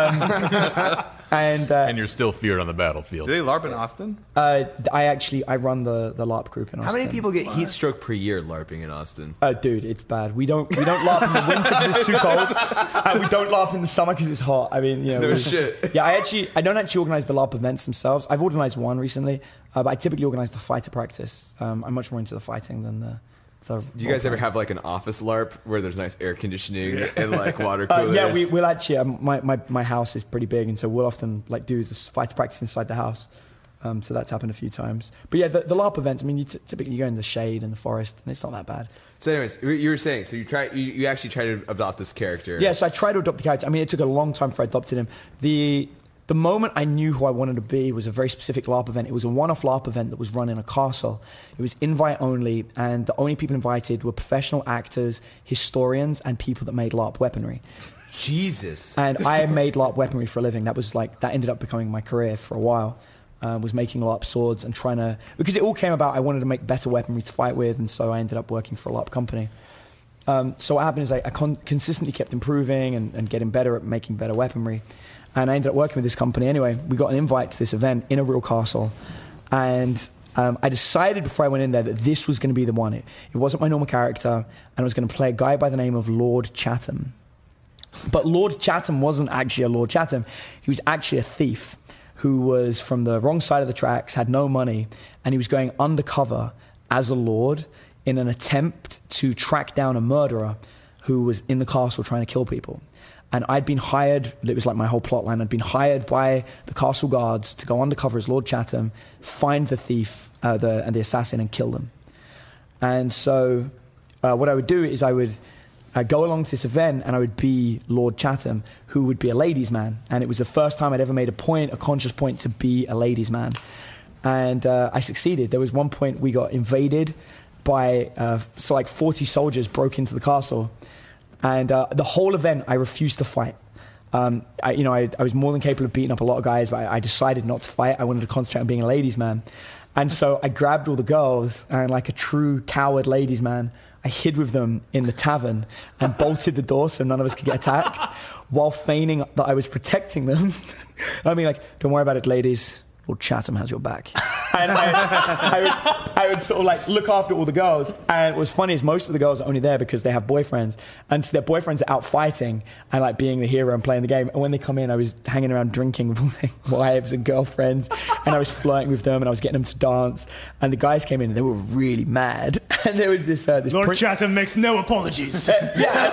um, and uh, And you're still feared on the battlefield. Do they LARP in Austin? uh, I actually I run the, the LARP group in Austin. How many people get heat stroke per year LARPing in Austin? Uh, dude, it's bad. We don't we don't LARP in the winter because it's too cold, and we don't LARP in the summer because it's hot. I mean, you know. No we- shit. Yeah, I actually I don't actually organize the LARP events themselves. I've organized one recently, uh, but I typically organize the fighter practice. Um, I'm much more into the fighting than the. the Do you guys ever have like an office LARP where there's nice air conditioning and like water Uh, coolers? yeah, we, we'll actually. Um, my, my my house is pretty big, and so we'll often like do the fighter practice inside the house. Um, so that's happened a few times. But yeah, the, the LARP events. I mean, you t- typically you go in the shade and the forest, and it's not that bad. So, anyways, you you were saying so you try you, you actually try to adopt this character. Yeah, so I tried to adopt the character. I mean, it took a long time before I adopted him. The the moment I knew who I wanted to be was a very specific LARP event. It was a one-off LARP event that was run in a castle. It was invite only, and the only people invited were professional actors, historians, and people that made LARP weaponry. Jesus. And I made LARP weaponry for a living. That was like that ended up becoming my career for a while. Uh, was making LARP swords and trying to, because it all came about, I wanted to make better weaponry to fight with, and so I ended up working for a LARP company. Um, so what happened is I, I con- consistently kept improving and, and getting better at making better weaponry, and I ended up working with this company. Anyway, we got an invite to this event in a real castle, and um, I decided before I went in there that this was going to be the one. It, it wasn't my normal character, and I was going to play a guy by the name of Lord Chatham. But Lord Chatham wasn't actually a Lord Chatham. He was actually a thief who was from the wrong side of the tracks, had no money, and he was going undercover as a lord in an attempt to track down a murderer who was in the castle trying to kill people. And I'd been hired, it was like my whole plot line, I'd been hired by the castle guards to go undercover as Lord Chatham, find the thief uh, the, and the assassin and kill them. And so uh, what I would do is I would uh, go along to this event and I would be Lord Chatham, who would be a ladies' man. And it was the first time I'd ever made a point, a conscious point, to be a ladies' man. And uh, I succeeded. There was one point we got invaded by, uh, so like forty soldiers broke into the castle. And uh, the whole event, I refused to fight. Um, I, you know, I, I was more than capable of beating up a lot of guys, but I, I decided not to fight. I wanted to concentrate on being a ladies' man. And so I grabbed all the girls, and like a true coward ladies' man, I hid with them in the tavern and bolted the door so none of us could get attacked, while feigning that I was protecting them. I mean, like, don't worry about it, ladies. Lord Chatham has your back. And I, I, would, I would sort of like look after all the girls. And what's funny is most of the girls are only there because they have boyfriends. And so their boyfriends are out fighting and like being the hero and playing the game. And when they come in, I was hanging around drinking with all their wives and girlfriends. And I was flirting with them and I was getting them to dance. And the guys came in and they were really mad. And there was this... Uh, this Lord prin- Chatham makes no apologies. yeah.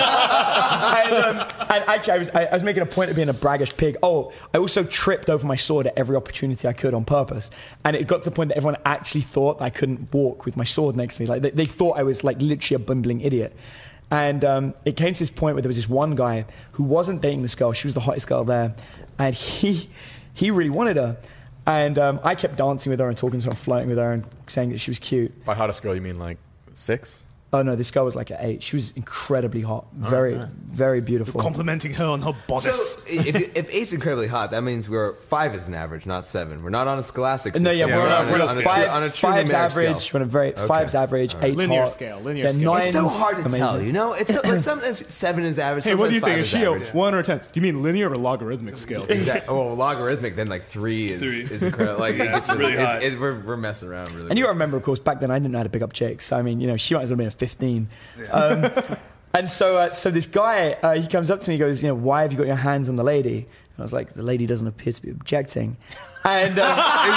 and, um, and actually, I was, I, I was making a point of being a braggish pig. Oh, I also tripped over my sword at every opportunity I could on purpose. And it got to the point that everyone actually thought that I couldn't walk with my sword next to me. Like they, they thought I was like literally a bumbling idiot. And um, it came to this point where there was this one guy who wasn't dating this girl. She was the hottest girl there. And he he really wanted her. And um, I kept dancing with her and talking to her and flirting with her and saying that she was cute. By hottest girl, you mean like six? Oh, no, this girl was like an eight. She was incredibly hot. Very, oh, very beautiful. Complimenting her on her bodice. So, if, if eight's incredibly hot, that means we're five is an average, not seven. We're not on a scholastic system. No, yeah, we're, we're, on, we're a, on, on, a, five, true, on a true five's numeric average. scale. We're on a very, Okay. Five's average, Right. eight's Linear hot. scale, linear Then scale. nine's It's so hard to amazing. tell, you know? It's so, like sometimes seven is average. Hey, what do you think? five Is she a average. one or a ten? Do you mean linear or logarithmic scale? Exactly. Well, logarithmic, then like three is, Three. is incredible. Like Yeah, it gets it's really it, hot. it, we're, we're messing around really. And you good. remember, of course, back then I didn't know how to pick up chicks. So, I mean, you know, she might as well have been a fifteen. Um, and so, uh, so this guy, uh, he comes up to me, he goes, you know, why have you got your hands on the lady? And I was like, the lady doesn't appear to be objecting. And um,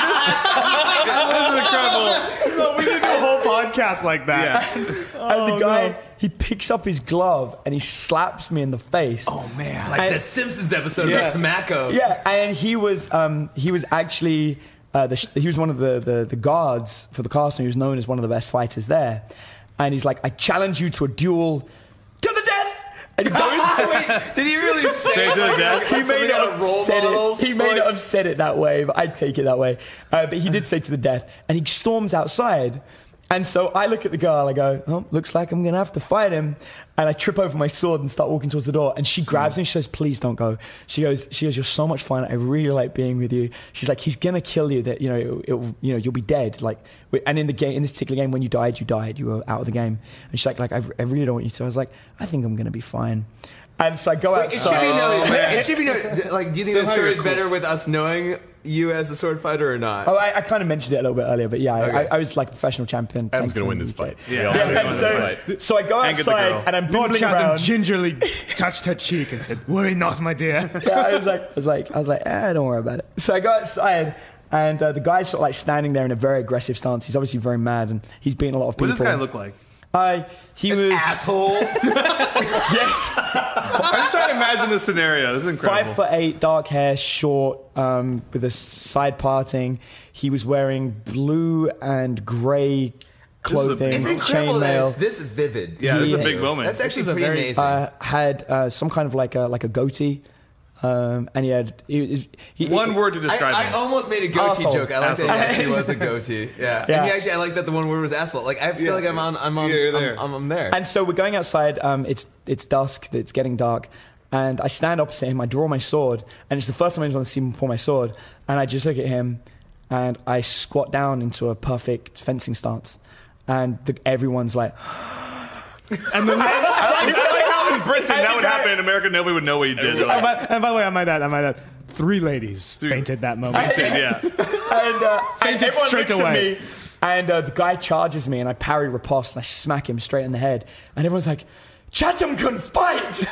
This is incredible. No, we did do a whole podcast like that. Yeah. and the guy, no. he picks up his glove and he slaps me in the face. Oh man. like and- the Simpsons episode Yeah. about tobacco. Yeah, and he was um, he was actually uh, the, he was one of the, the, the guards for the castle. He was known as one of the best fighters there, and he's like, I challenge you to a duel to the death. And he goes, Wait, did he really say Say it? to the death? he may not have role said models. it. He may like- not have said it that way, but I'd take it that way. Uh, but he did say to the death, and he storms outside. And so I look at the girl, I go, oh, looks like I'm going to have to fight him. And I trip over my sword and start walking towards the door. And she grabs me and she says, please don't go. She goes, she goes, you're so much fun. I really like being with you. She's like, he's going to kill you. That, you know, it, it, you know, you'll be dead. Like, and in the game, in this particular game, when you died, you died. You were out of the game. And she's like, like, I, I really don't want you to. I was like, I think I'm going to be fine. And so I go It should outside. be known. man. It should be known. Like, do you think the Somehow story you're is cool. better with us knowing you as a sword fighter or not? Oh, I, I kind of mentioned it a little bit earlier, but yeah, I, Okay. I, I was like a professional champion. Adam's Thanks going to to win the this U K. fight. Yeah. We all Yeah, know he's And gonna so- win this fight. so I go And get the outside girl. and I'm Lord bimbling Chatham around. gingerly touched her cheek and said, "Worry not, my dear." Yeah, I was like, I was like, I was like, eh, don't worry about it. So I go outside, and uh, the guy's sort of like standing there in a very aggressive stance. He's obviously very mad, and he's beating a lot of people. What does this guy look like? Uh, he was Asshole. I'm just trying to imagine the scenario. This is incredible. five foot eight, dark hair, short, um, with a side parting. He was wearing blue and grey clothing, It's incredible that chainmail. it's this vivid. Yeah, this is a He- big moment. That's actually This is a pretty very- amazing. Uh, had uh, some kind of like a like a goatee, um, and he had he, he, One he, word to I, describe I him. almost made a goatee Asshole. joke. I like that he Asshole. actually was a goatee. Yeah. Yeah. And he actually, I like that the one word was asshole. Like, I feel Yeah. like I'm on, I'm on, Yeah, you're I'm, there. I'm, I'm there. And so we're going outside. Um, it's it's dusk. It's getting dark, And I stand opposite him, I draw my sword, and it's the first time I want to see him pull my sword. And I just look at him, and I squat down into a perfect fencing stance. And the, everyone's like... And then, I like how in Britain that would happen. In America, nobody would know what you did. They're and, like, by, and by the way, I might add, I might add, three ladies fainted that moment. yeah. and, uh, and Fainted everyone straight looks away. at me, and uh, the guy charges me, and I parry riposte, and I smack him straight in the head. And everyone's like, Chatham can fight!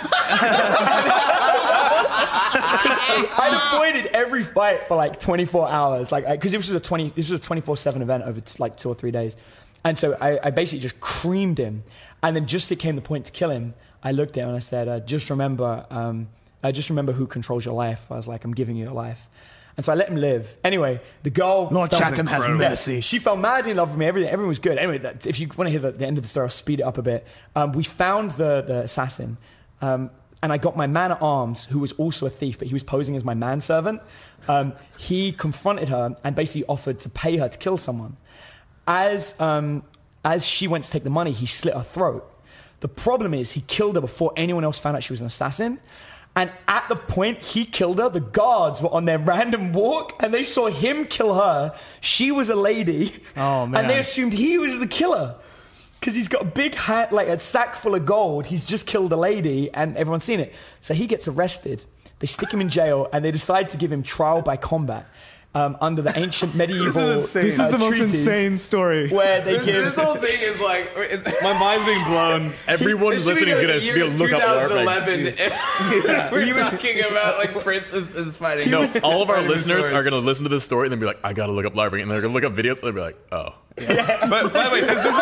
I avoided every fight for like twenty-four hours, like because this was a twenty, this was a twenty-four seven event over t- like two or three days, and so I, I basically just creamed him, and then just it came the point to kill him. I looked at him and I said, uh, "Just remember, um, uh, just remember who controls your life." I was like, "I'm giving you your life." And so I let him live. Anyway, the girl... Lord felt- Chatham has Yeah, mercy. she fell madly in love with me. Everything, everyone was good. Anyway, that, if you want to hear the, the end of the story, I'll speed it up a bit. Um, we found the, the assassin, um, and I got my man-at-arms, who was also a thief, but he was posing as my manservant. Um, he confronted her and basically offered to pay her to kill someone. As, um, as she went to take the money, he slit her throat. The problem is he killed her before anyone else found out she was an assassin. And at the point he killed her, the guards were on their random walk and they saw him kill her. She was a lady. Oh, man. And they assumed he was the killer. Because he's got a big hat, like a sack full of gold. He's just killed a lady and everyone's seen it. So he gets arrested. They stick him in jail and they decide to give him trial by combat. Um, under the ancient medieval This is insane. This is uh, the most treaties insane story. where they This, give... this whole thing is like it's, My mind's being blown. Everyone it should listening is be gonna the be able year to look up LARPing. twenty eleven. We're talking about like Prince is, is fighting. No, all of our fighting listeners dinosaurs. are going to listen to this story and then be like, I got to look up LARPing. And they're going to look up videos and they'll be like, oh. But by the way, since this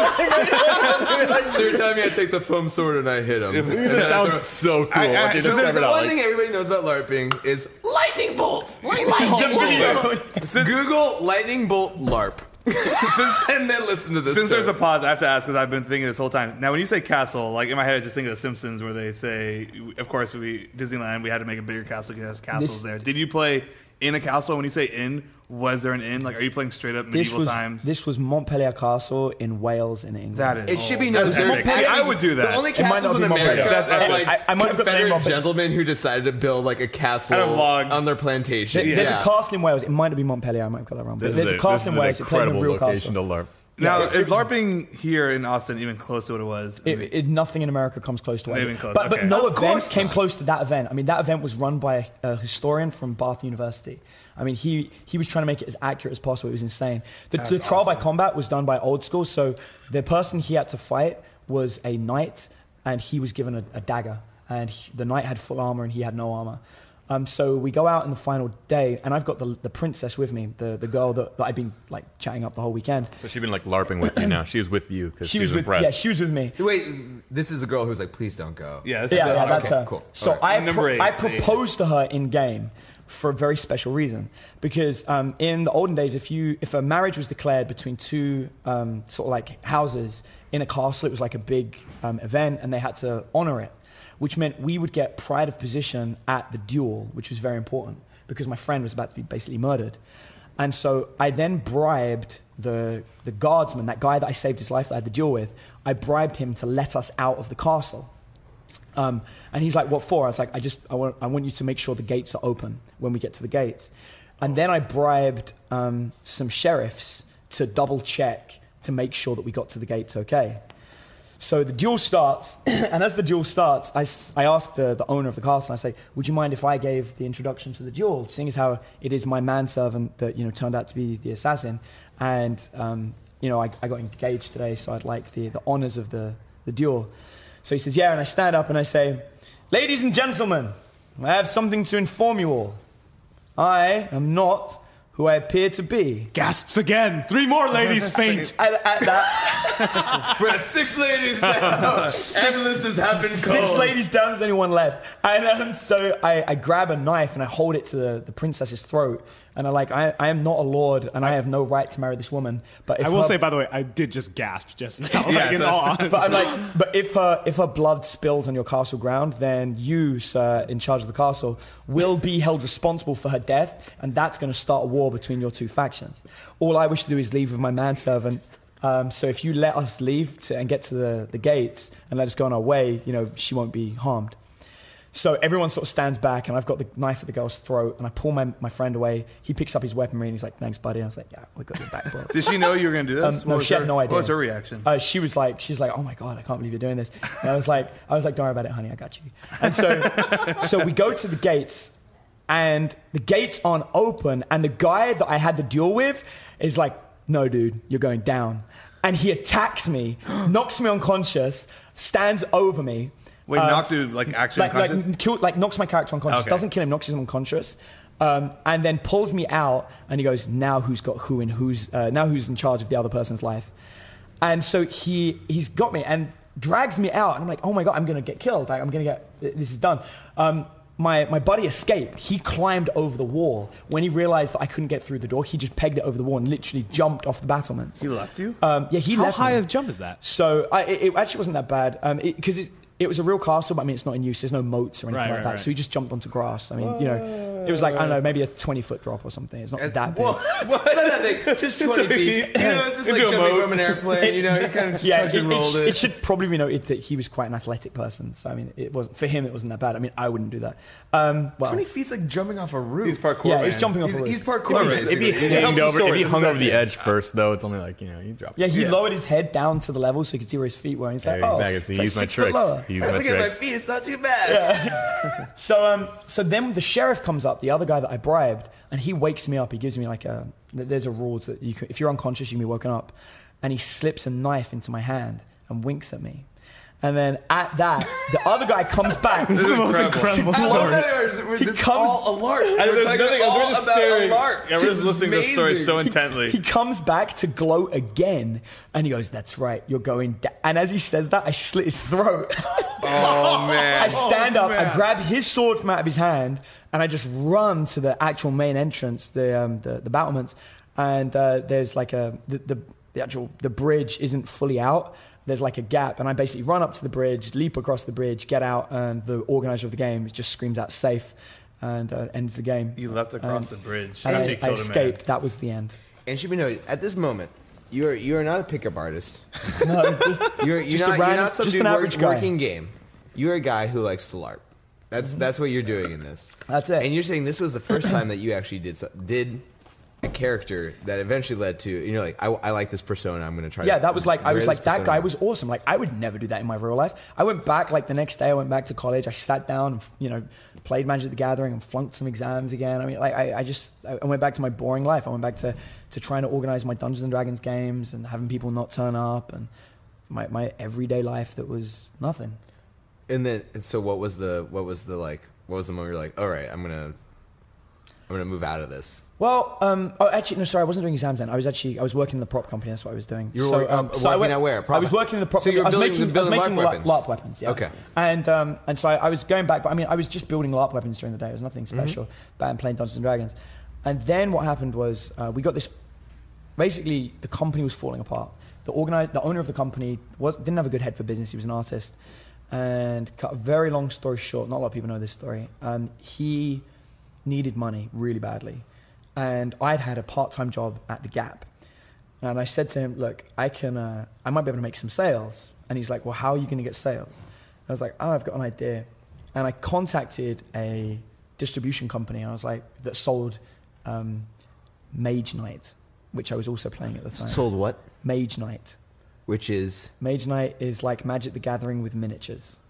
is So you're telling me I take the foam sword and I hit him. And then That I sounds throw- so cool. I- I- Once you so So discover the that, one like, thing everybody knows about LARPing is lightning bolts. Lightning bolts. Google lightning bolt LARP. And then listen to this. Since there's a story. pause, I have to ask because I've been thinking this whole time. Now, when you say castle, like in my head, I just think of The Simpsons, where they say, of course, we Disneyland, we had to make a bigger castle because it has castles This- there. Did you play in a castle? When you say inn, was there an inn? Like, are you playing straight up This medieval was, times? this was Montpellier Castle in Wales in England. That is. It should be old. known. That's There's epic. See, I would do that. The only It might castles not in be America Montpellier. That's are epic. like I- I might have got the name Confederate wrong, but- gentlemen who decided to build like a castle Out of logs. on their plantation. There- There's yeah. a castle in Wales. It might not be Montpellier. I might have got that wrong. But this there's is, a a, castle this is in an Wales. It played in a incredible real location castle. to LARP. Now, Yeah. is LARPing here in Austin even close to what it was? It, it, nothing in America comes close to Not it. even close, But, okay. but no Of event course came not. close to that event. I mean, that event was run by a historian from Bath University. I mean, he, he was trying to make it as accurate as possible. It was insane. The, That's the trial by awesome. combat was done by Old School. So the person he had to fight was a knight, and he was given a, a dagger. And he, the knight had full armor, and he had no armor. Um, so we go out in the final day, and I've got the, the princess with me, the, the girl that, that I've been like chatting up the whole weekend. So she's been like LARPing with you now. She was with you because She she was was with impressed. yeah, she was with me. Wait, this is a girl who's like, please don't go. Yeah, this is Yeah, the- yeah, that's okay, her. cool. So All right. I, Number pro- eight, I the eight. proposed to her in game for a very special reason, because um, in the olden days, if you if a marriage was declared between two um, sort of like houses in a castle, it was like a big um, event, and they had to honor it, which meant we would get pride of position at the duel, which was very important because my friend was about to be basically murdered. And so I then bribed the the guardsman, that guy that I saved his life that I had to deal with. I bribed him to let us out of the castle. Um, and he's like, what for? I was like, I just, I want, I want you to make sure the gates are open when we get to the gates. And then I bribed um, some sheriffs to double check to make sure that we got to the gates okay. So the duel starts, and as the duel starts, I, s- I ask the, the owner of the castle, and I say, would you mind if I gave the introduction to the duel, seeing as how it is my manservant that, you know, turned out to be the assassin, and, um, you know, I, I got engaged today, so I'd like the, the honors of the, the duel. So he says, yeah, and I stand up and I say, ladies and gentlemen, I have something to inform you all. I am not who I appear to be. Gasps again. Three more ladies faint. At, at that, We're at six ladies now. Ambulances have been called. six ladies down, there's only one left. And um, so I, I grab a knife and I hold it to the, the princess's throat. And I'm like, I, I am not a lord and I have no right to marry this woman. But if I will her- say, by the way, I did just gasp just now. Yeah, like, in so- all honesty. But I'm like, but if her if her blood spills on your castle ground, then you, sir, in charge of the castle, will be held responsible for her death, and that's going to start a war between your two factions. All I wish to do is leave with my manservant. Um, so if you let us leave to, and get to the, the gates and let us go on our way, you know, she won't be harmed. So everyone sort of stands back, and I've got the knife at the girl's throat, and I pull my, my friend away. He picks up his weaponry, and he's like, thanks, buddy. And I was like, yeah, we got your back, bro. Did she know you were going to do this? Um, no, she had her, no idea. What was her reaction? Uh, she was like, she's like, oh my God, I can't believe you're doing this. And I was like, I was like, don't worry about it, honey, I got you. And so, so we go to the gates, and the gates aren't open, and the guy that I had the duel with is like, no, dude, you're going down. And he attacks me, knocks me unconscious, stands over me. Wait, um, knocks you like actually like, unconscious? like, kill, like knocks my character unconscious. Okay. Doesn't kill him, knocks him unconscious. Um, and then pulls me out, and he goes, now who's got who and who's, uh, now who's in charge of the other person's life? And so he, he's got me and drags me out, and I'm like, oh my God, I'm going to get killed. Like, I'm going to get, this is done. Um, my, my buddy escaped. He climbed over the wall. When he realized that I couldn't get through the door, he just pegged it over the wall and literally jumped off the battlements. He left you? Um, yeah, he How left high me. of jump is that? So I, it, it actually wasn't that bad because it, it, it was a real castle, but I mean, it's not in use. There's no moats or anything Right, like right, that. right. So he just jumped onto grass. I mean, you know, it was like, I don't know, maybe a twenty foot drop or something. It's not that big. Well, not that big, just twenty feet. You know, it's just like Into a jumping moat. from an airplane. You know, you kind of just Yeah, touch it, and it, rolled sh- it. it should probably be noted that he was quite an athletic person. So I mean, it wasn't for him. It wasn't that bad. I mean, I wouldn't do that. Um, well, twenty feet's like jumping off a roof. He's parkour yeah, man. he's jumping off He's, a roof. he's parkour, If If basically. he It helps hung the over, story. if he hung This is over the that- edge first, though, it's only like, you know, you drop. Yeah, he Yeah. lowered his head down to the level so he could see where his feet were. And he's like, Yeah, oh, exactly. it's So like use my six foot tricks. lower. Use my Look at my tricks. feet, it's not too bad. So, um, so then the sheriff comes up, the other guy that I bribed, and he wakes me up. He gives me like a, there's a rules that you can, if you're unconscious, you can be woken up. And he slips a knife into my hand and winks at me. And then at that, the other guy comes back. This is the most incredible I love story. that we're He this comes- all a lark. And We're there's talking nothing- all we're just about staring. a lark. Yeah, we're just It's listening to the story amazing. so intently. He comes back to gloat again, and he goes, "That's right, you're going." Da-. And as he says that, I slit his throat. Oh man! I stand up, I man. grab his sword from out of his hand, and I just run to the actual main entrance, the um, the, the battlements. And uh, there's like a the, the the actual the bridge isn't fully out. There's like a gap, and I basically run up to the bridge, leap across the bridge, get out, and the organizer of the game just screams out "safe," and uh, ends the game. You leapt across And- the bridge. And after I, you I killed a man. escaped. That was the end. And should be noted, at this moment, you are you are not a pickup artist. No, just, You're you're Just a not you're random- not some just dude an work- average guy. working game. You're a guy who likes to LARP. That's that's what you're doing in this. That's it. And you're saying this was the first time that you actually did so- did a character that eventually led to, and you're like, I, I like this persona. I'm going to try. Yeah, to that was like, I wear was this like, that persona. guy was awesome. Like, I would never do that in my real life. I went back, like, the next day, I went back to college. I sat down and, you know, played Magic the Gathering and flunked some exams again. I mean, like, I, I just, I went back to my boring life. I went back to, to trying to organize my Dungeons and Dragons games and having people not turn up and my, my everyday life that was nothing. And then, and so what was the what was the like? What was the moment you're like, all right, I'm gonna, I'm gonna move out of this. Well, um, oh, actually, no, sorry, I wasn't doing exams then. I was actually, I was working in the prop company. That's what I was doing. You were so, work- um, I working went- at where? Prop- I was working in the prop So you company. were I was building- making, I was building making LARP LARP weapons? LARP weapons. Yeah. Okay. And um, and so I, I was going back, but I mean, I was just building LARP weapons during the day. It was nothing special. But I'm playing Dungeons and Dragons. And then what happened was uh, we got this. Basically, the company was falling apart. The organize, the owner of the company was didn't have a good head for business. He was an artist. And cut a very long story short, not a lot of people know this story. Um, he needed money really badly. And I'd had a part-time job at The Gap. And I said to him, look, I can, uh, I might be able to make some sales. And he's like, well, how are you going to get sales? And I was like, oh, I've got an idea. And I contacted a distribution company. I was like, that sold um, Mage Knight, which I was also playing at the time. Sold what? Mage Knight. Which is Mage Knight is like Magic the Gathering with miniatures.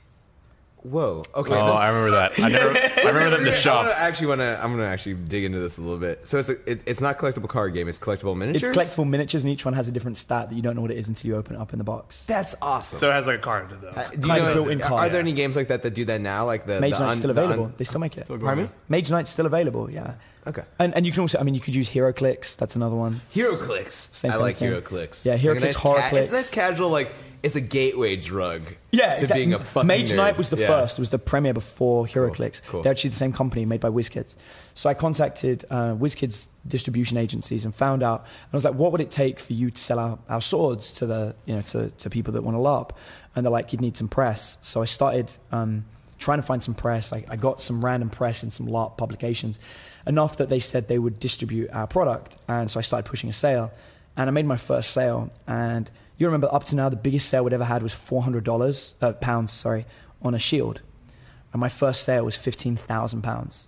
whoa. Okay. Oh, I remember that. I never. I remember that in the I shops. wanna actually want to. I'm gonna actually dig into this a little bit. So it's a, it, it's not collectible card game. It's collectible miniatures. It's collectible miniatures, and each one has a different stat that you don't know what it is until you open it up in the box. That's awesome. So it has like a card though. Uh, do you kind of know, built-in are, card. there any games like that that do that now? Like the Mage the Knight's un- still the available. un- They still make it. Pardon me? Mage Knight's still available, yeah. Okay. And and you can also, I mean, you could use HeroClix. That's another one. HeroClix. Same I kind of like thing. HeroClix. Yeah, It's like a HeroClix, nice HorrorClix. It's a nice casual, like, it's a gateway drug Yeah, to exactly. being a fucking Mage nerd. Knight was the Yeah. first. It was the premiere before HeroClix. cool. They're actually the same company, made by WizKids. So I contacted uh, WizKids distribution agencies and found out. And I was like, what would it take for you to sell our, our swords to the you know to, to people that want to LARP? And they're like, you'd need some press. So I started um, trying to find some press. I, I got some random press in some LARP publications, enough that they said they would distribute our product. And so I started pushing a sale. And I made my first sale. And you remember, up to now, the biggest sale we'd ever had was four hundred dollars, uh, pounds, sorry, on a shield. and my first sale was fifteen thousand pounds.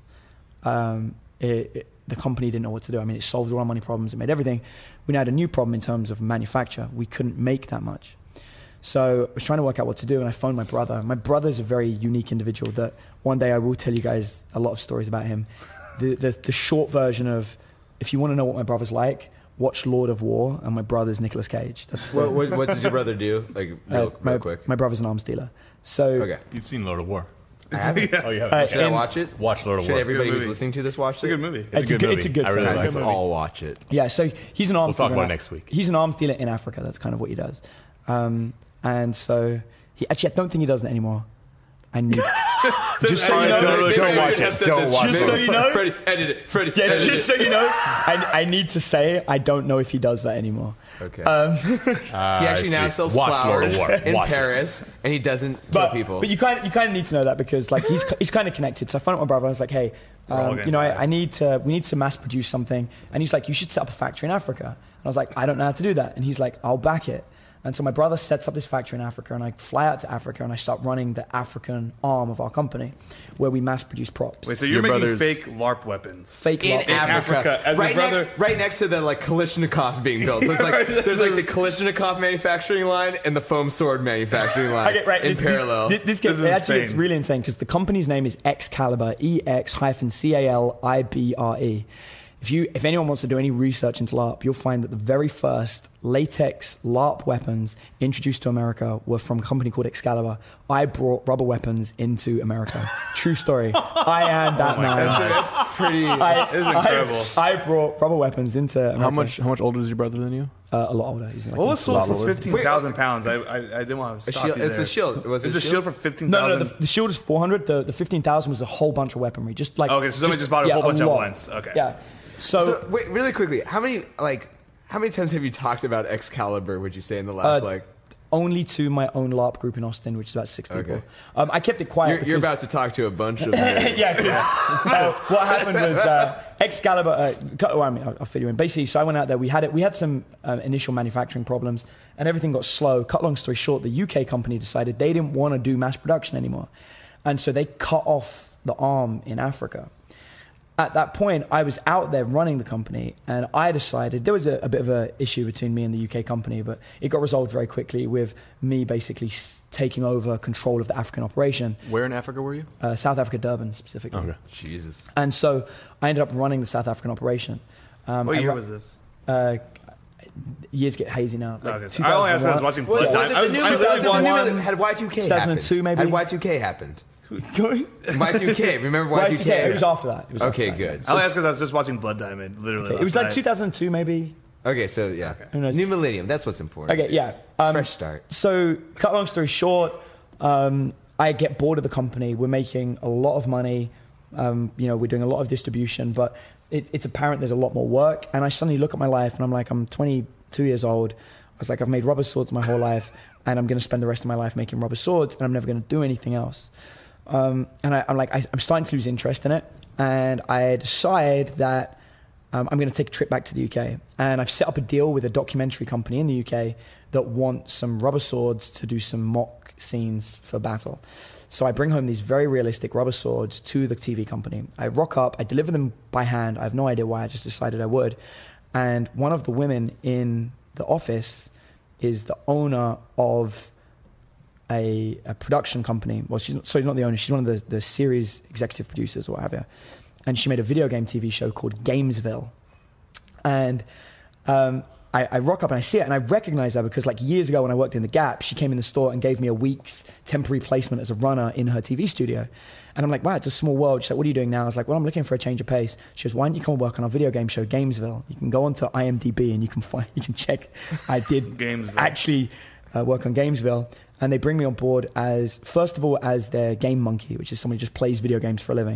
Um, it, it, the company didn't know what to do. I mean, it solved all our money problems. It made everything. We now had a new problem in terms of manufacture. We couldn't make that much. So I was trying to work out what to do, and I phoned my brother. My brother's a very unique individual that one day I will tell you guys a lot of stories about him. The, the, the short version of, if you want to know what my brother's like, watch Lord of War, and my brother's Nicolas Cage. That's What, what, what does your brother do? Like, real, uh, my, real quick. My brother's an arms dealer. So Okay. You've seen Lord of War. I haven't. Oh, you haven't? Uh, Should I and- watch it? Watch Lord of Should War. everybody It's a good who's movie. listening to this watch It's a it? good movie. It's, It's a a good good, it's a movie. good I really film. like Let's it. all watch it. Yeah, so he's an arms We'll talk dealer. about it in- next week. He's an arms dealer in Africa. That's kind of what he does. Um, and so he actually, I don't think he does it anymore. I knew. just so you know, don't- Maybe don't we watch should have it. said Don't this. watch Maybe- it. Just so you know- Freddie, edit it. Freddie, yeah, edit just it. so you know, I, I need to say I don't know if he does that anymore. Okay. Um, he actually now sells Watch Lord of flowers War. in Watch it. Paris, and he doesn't kill but people. but you kind of, you kind of need to know that because like he's he's kind of connected. So I phoned up my brother. I was like, hey, all um, gonna you know, die. I, I need to we need to mass produce something. And he's like, you should set up a factory in Africa. And I was like, I don't know how to do that. And he's like, I'll back it. And so my brother sets up this factory in Africa, and I fly out to Africa, and I start running the African arm of our company, where we mass produce props. Wait, so you're Your making brother's- fake LARP weapons? Fake in lot- Africa, Africa, as right his brother- next, right next to the like Kalashnikovs being built. So it's like there's like the Kalashnikov manufacturing line and the foam sword manufacturing line Okay, right. in this, parallel. This, this, gets, This is it actually gets insane. really insane because the company's name is Excalibur, E X hyphen C A L I B R E. If you, if anyone wants to do any research into LARP, you'll find that the very first latex LARP weapons introduced to America were from a company called Excalibur. I brought rubber weapons into America. True story. I am that man. that's, that's pretty. I, This is incredible. I, I brought rubber weapons into America. How much? How much older is your brother than you? Uh, a lot older. He's like What was sold for Older. fifteen thousand pounds? I, I I didn't want to A stop shield, you it's there. a shield. Was it It's a shield for fifteen No, thousand. no, the, the shield is four hundred. The, the fifteen thousand was a whole bunch of weaponry. Just like Okay, so somebody just bought a whole bunch at lot. once. Okay. Yeah. So, So wait, really quickly, how many like how many times have you talked about Excalibur? Would you say in the last Uh, like? only to my own LARP group in Austin, which is about six people. Okay. Um, I kept it quiet. You're, you're because- about to talk to a bunch of nerds. yeah. 'cause, uh, what happened was uh, Excalibur. Uh, cut- well, I mean, I'll, I'll fill you in. Basically, so I went out there. We had it. We had some um, initial manufacturing problems, and everything got slow. Cut long story short, the U K company decided they didn't want to do mass production anymore, and so they cut off the arm in Africa. At that point, I was out there running the company, and I decided there was a, a bit of an issue between me and the U K company, but it got resolved very quickly with me basically s- taking over control of the African operation, Where in Africa were you? uh, South Africa, Durban specifically. Okay. Jesus. And so I ended up running the South African operation. Um, What I year ru- was this? Uh, years get hazy now. Like Okay. I only asked because I was two thousand one. watching Was, Blood was Diamond. it I the was- new? I Was literally it the new? watched- mil- Had Y two K two thousand two happened? maybe? Had Y two K happened? Going? Y two K. Remember Y two Y two K, K? It was after that. It was Okay, after that. good. I only asked because I was just watching Blood Diamond. Literally, It was last like night. two thousand two maybe. Okay, so yeah, Who knows? new millennium. That's what's important. Okay, yeah. Um, Fresh start. So, cut long story short, um, I get bored of the company. We're making a lot of money. Um, you know, we're doing a lot of distribution, but it, it's apparent there's a lot more work. And I suddenly look at my life, and I'm like, I'm twenty-two years old. I was like, I've made rubber swords my whole life, and I'm going to spend the rest of my life making rubber swords, and I'm never going to do anything else. Um, and I, I'm like, I, I'm starting to lose interest in it, and I decide that um, I'm going to take a trip back to the U K. And I've set up a deal with a documentary company in the U K that wants some rubber swords to do some mock scenes for battle. So I bring home these very realistic rubber swords to the T V company. I rock up, I deliver them by hand. I have no idea why, I just decided I would. And one of the women in the office is the owner of a, a production company. Well, she's not, sorry, not the owner. She's one of the, the series executive producers or what have you. And she made a video game T V show called Gamesville. And um, I, I rock up and I see it and I recognize her because like years ago when I worked in The Gap, she came in the store and gave me a week's temporary placement as a runner in her T V studio. And I'm like, wow, it's a small world. She's like, what are you doing now? I was like, well, I'm looking for a change of pace. She goes, why don't you come and work on our video game show, Gamesville? You can go onto I M D B and you can find, you can check. I did Gamesville. actually uh, work on Gamesville. And they bring me on board as, first of all, as their game monkey, which is somebody who just plays video games for a living.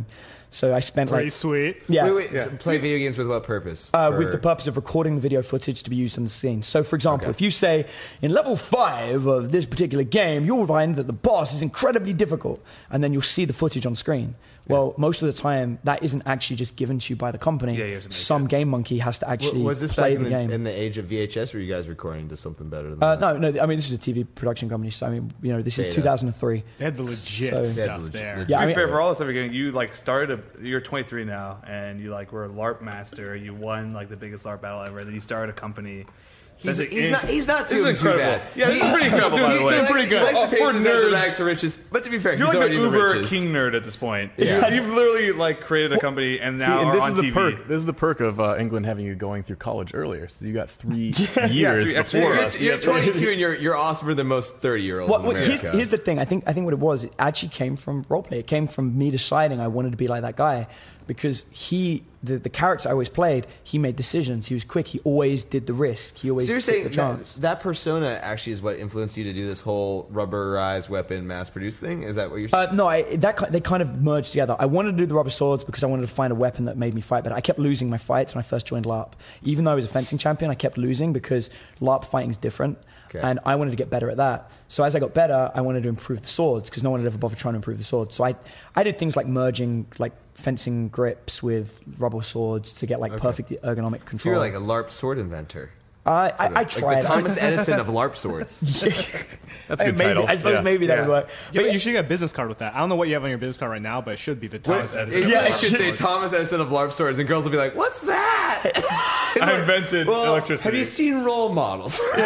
So I spent Pretty like sweet. yeah. Wait, wait. Yeah. So play video games with what purpose? Uh, For- with the purpose of recording the video footage to be used on the scene. So, for example, Okay. if you say, in level five of this particular game, you'll find that the boss is incredibly difficult, and then you'll see the footage on screen. Well, most of the time, that isn't actually just given to you by the company. Yeah, you have to make Some it. game monkey has to actually was this play back in the the, game. in the age of V H S? Or were you guys recording to something better than Uh, that? no, no. I mean, this is a T V production company, so I mean, you know, this is Beta. two thousand three. They had the legit So- stuff They had the legit- there. legit- Yeah, to I be mean- fair, for all the stuff you're getting, you like started. A, you're twenty-three now, and you like were a LARP master. You won like the biggest LARP battle ever. Then you started a company. He's, That's he's in- not. He's not This doing is too incredible. bad. Yeah, this is pretty incredible, by the he, way. He likes, Pretty he good. likes Oh, to paint for himself as nerds. rags to riches. But to be fair, You're he's like already the in the Uber riches. king nerd at this point. Yeah. You've literally like created a company and See, now and are this on is the T V. perk. This is the perk of uh, England having you going through college earlier. So you got three Yeah, years three extra before years. us. You're, You you're have to- twenty-two and you're you're awesomer than most thirty-year-olds Well, in well, here's, America. here's the thing. I think I think what it was, it actually came from roleplay. It came from me deciding I wanted to be like that guy because he, the, the character I always played, he made decisions. He was quick. He always did the risk. He always So you're took saying the that, chance. that persona actually is what influenced you to do this whole rubberized weapon mass-produced thing? Is that what you're saying? Uh, no, I, that ki- they kind of merged together. I wanted to do the rubber swords because I wanted to find a weapon that made me fight better. I kept losing my fights when I first joined LARP. Even though I was a fencing champion, I kept losing because LARP fighting is different. Okay. And I wanted to get better at that. So as I got better, I wanted to improve the swords because no one had ever bothered trying to improve the swords. So I, I did things like merging like fencing grips with rubber swords to get like perfect ergonomic control. so you're like a LARP sword inventor. I, Sort I, of. I like tried. the Thomas Edison of LARP swords. That's a good maybe, title. I suppose Yeah. maybe that Yeah. would work. Yeah, But but you should get a business card with that. I don't know what you have on your business card right now, but it should be the Thomas What- Edison. yeah, Yeah, it should say Thomas Edison of LARP swords, and girls will be like, "What's that?" I invented well, electricity. have you seen role models? You're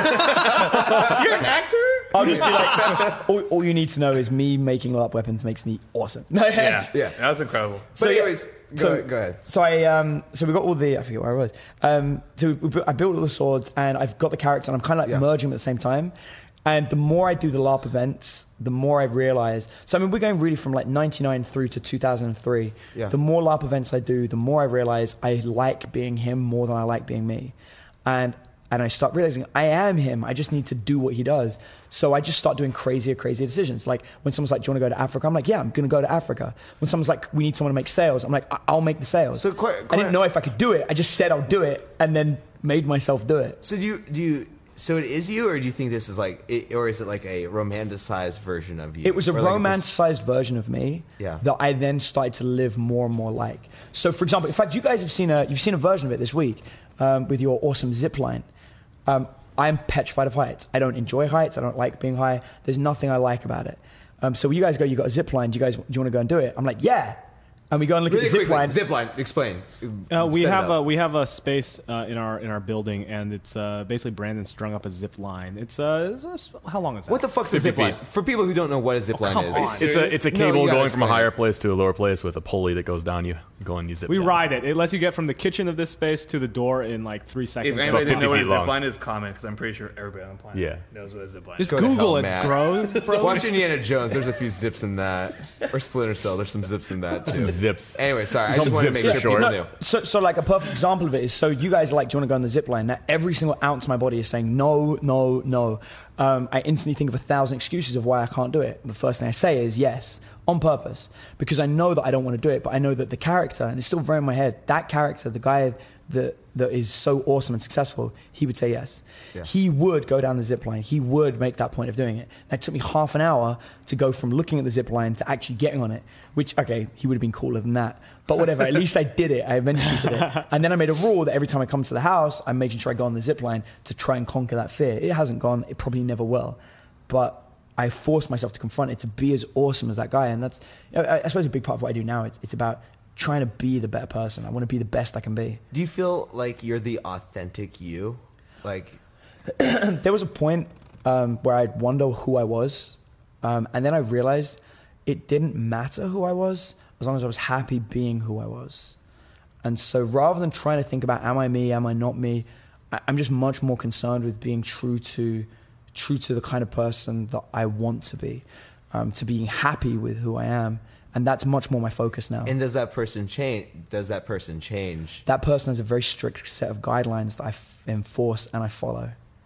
an actor? I'll just be like, all, all you need to know is me making LARP weapons makes me awesome. Yeah, Yeah. That's incredible. But yeah, anyways, go, so- ahead, go ahead. So I, um, so we got all the, I forget where I was. Um, so we, we, I built all the swords, and I've got the character, and I'm kind of like Yeah. merging them at the same time. And the more I do the LARP events, the more I realize. So I mean, we're going really from like ninety-nine through to two thousand three. Yeah. The more LARP events I do, the more I realize I like being him more than I like being me, and and I start realizing I am him. I just need to do what he does. So I just start doing crazier, crazier decisions. Like when someone's like, "Do you want to go to Africa?" I'm like, "Yeah, I'm going to go to Africa." When someone's like, "We need someone to make sales," I'm like, I- "I'll make the sales." So quite- I quite- didn't know if I could do it. I just said I'll do it, and then made myself do it. So do you do you? So it is you, or do you think this is like, it, or is it like a romanticized version of you? It was a Or like romanticized version of me Yeah. that I then started to live more and more like. So, for example, in fact, you guys have seen a you've seen a version of it this week um, with your awesome zip line. Um, I'm petrified of heights. I don't enjoy heights. I don't like being high. There's nothing I like about it. Um, so when you guys go, you got a zip line. Do you guys do you want to go and do it? I'm like, yeah. And we go and look Really at the zip quickly, line. zip line. Explain. Uh, we Set it have up. a we have a space uh, in our in our building, and it's uh, basically Brandon strung up a zip line. It's, uh, it's uh, how long is that? What the fuck's a zip fifty line? For people who don't know what a zip line come is, on. It's a it's a No, cable you gotta going from a explain higher it. place to a lower place with a pulley that goes down. You go and you zip. We down. ride it. It lets you get from the kitchen of this space to the door in like three seconds. If anybody about didn't know what a fifty zip feet long. line is, comment because I'm pretty sure everybody on the planet Yeah. knows what a zip line Just is. Go to Google hell, it, Matt. bro. bro. Watch Indiana Jones. There's a few zips in that, or Splinter Cell. There's some zips in that too. Zips. Anyway, sorry. I Some just wanted to zips make for sure short. people No, knew. so, so like a perfect example of it is, so you guys are like, do you want to go on the zip line? Now every single ounce of my body is saying no, no, no. Um, I instantly think of a thousand excuses of why I can't do it. The first thing I say is yes, on purpose, because I know that I don't want to do it, but I know that the character, and it's still very in my head, that character, the guy that that is so awesome and successful, he would say yes. Yeah. He would go down the zip line. He would make that point of doing it. And it took me half an hour to go from looking at the zip line to actually getting on it, which, okay, he would have been cooler than that. But whatever, at least I did it. I eventually did it. And then I made a rule that every time I come to the house, I'm making sure I go on the zip line to try and conquer that fear. It hasn't gone. It probably never will. But I forced myself to confront it, to be as awesome as that guy. And that's, you know, I, I suppose a big part of what I do now, it's, it's about trying to be the better person. I want to be the best I can be. Do you feel like you're the authentic you? Like, There was a point um, where I'd wonder who I was. Um, and then I realized it didn't matter who I was as long as I was happy being who I was. And so rather than trying to think about, am I me, am I not me, I, I'm just much more concerned with being true to true to the kind of person that I want to be, um, to being happy with who I am. And that's much more my focus now. and does that person change? Does that person change? That person has a very strict set of guidelines that I f- enforce and I follow.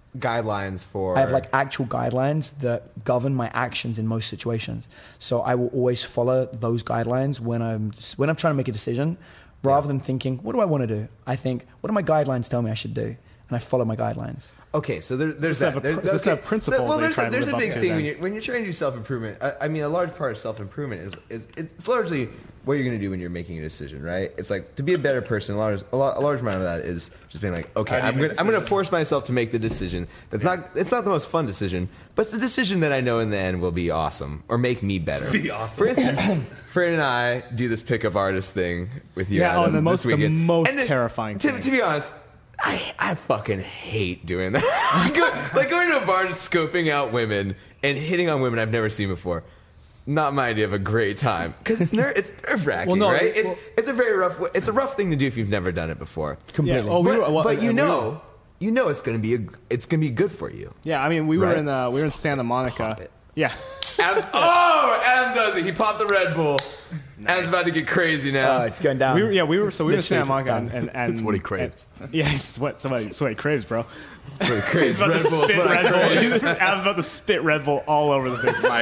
guidelines for. I have like actual guidelines that govern my actions in most situations. So I will always follow those guidelines when I'm when I'm trying to make a decision, rather yeah. than thinking, what do I want to do? I think, what do my guidelines tell me I should do? And I follow my guidelines. Okay, so there, there's just that. Have a, there, just okay. have principles. So, well, there's a, there's a big thing when you're, you're, when you're trying to do self improvement. I, I mean, a large part of self improvement is is it's largely what you're going to do when you're making a decision, right? It's like to be a better person. A large a, large, a large amount of that is just being like, okay, I'm going I'm going to force myself to make the decision. That's yeah. not it's not the most fun decision, but it's the decision that I know in the end will be awesome or make me better. Be awesome. For instance, Fred and I do this pickup artist thing with you. Yeah, Adam, oh, the most this the most then, terrifying. To, thing. to be honest. I, I fucking hate doing that. Go, like going to a bar and scoping out women and hitting on women I've never seen before. Not my idea of a great time because it's ner- it's nerve wracking, well, no, right? Well, it's it's a very rough. It's a rough thing to do if you've never done it before. Completely. Yeah, well, we but, were, well, but you we know, were, you know, it's gonna be a, it's gonna be good for you. Yeah, I mean, we right? were in uh, we were in Santa Monica. Yeah. Adam's, oh, Adam does it. He popped the Red Bull. Nice. Adam's about to get crazy now. Oh, it's going down. We were, yeah, we were. So we were in Santa Monica, and, and, and that's what he craves. And, yeah, it's what somebody. It's what he craves, bro. That's what he craves. Red Bull. Spit Red Bull. Adam's about to spit Red Bull all over the big mic.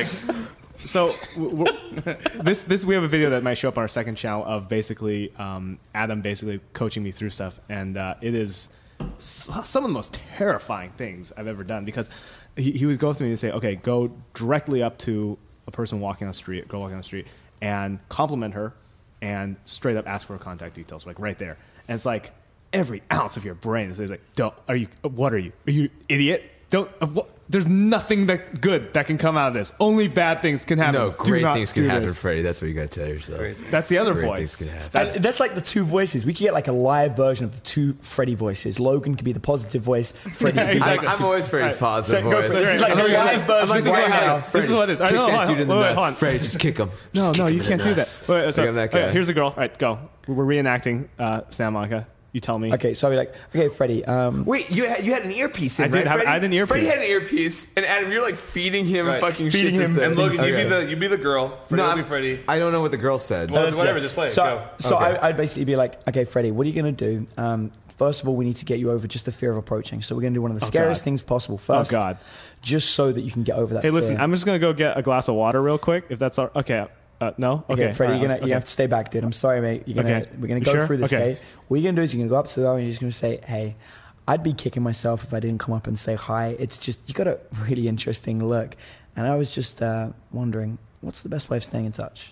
So we're, this this we have a video that might show up on our second channel of basically um, Adam basically coaching me through stuff, and uh, it is some of the most terrifying things I've ever done because he, he would go up to me and say, "Okay, go directly up to a person walking on the street, a girl walking on the street, and compliment her, and straight up ask for her contact details, like right there." And it's like every ounce of your brain is like, "Don't are you? What are you? Are you idiot? Don't." Uh, what? There's nothing that good that can come out of this. Only bad things can happen. No, great things can happen, this. Freddie. That's what you got to tell yourself. Great. That's the other great voice. Things can happen. That's, that's like the two voices. We could get like a live version of the two Freddie voices. Logan could be the positive voice. Freddie Yeah, could be exactly. the I'm, I'm always Freddie's Right. positive So go voice. for it. This is like I'm the like, live this- version I'm like, right this is now. what- this is what it is. All right, Kick no, that hold dude on, in the wait, wait, nuts. hold on. Freddie, just kick him. No, Just no, kick you him in can't the do nuts. that. Wait, so, Like I'm that okay, guy. here's a girl. All right, go. We're reenacting uh, Santa Monica. You tell me. Okay, so I'll be like, okay, Freddie. Um, Wait, you had, you had an earpiece in, I did right, have- Freddie? I had an earpiece. Freddie had an earpiece, and Adam, you're like feeding him Right. fucking Feeding shit to him say. And Logan, you Okay. be the you be the girl. Freddie No, will be I'm- Freddie. I don't know what the girl said. Well, That's- whatever, yeah. just play it. So, Go. so Okay. I, I'd basically be like, okay, Freddie, what are you going to do? Um, first of all, we need to get you over just the fear of approaching. So we're going to do one of the Oh, scariest God. things possible first. Oh, God. Just so that you can get over that Hey, listen. fear. I'm just gonna go get a glass of water real quick. If that's all, okay. Uh, no. Okay, Okay, Freddie, all you're right, gonna okay. you have to stay back, dude. I'm sorry, mate. You're gonna Okay. we're gonna You go sure? through this, Okay. okay? What you're gonna do is you're gonna go up to the girl and you're just gonna say, "Hey, I'd be kicking myself if I didn't come up and say hi. It's just you got a really interesting look, and I was just uh, wondering, what's the best way of staying in touch?"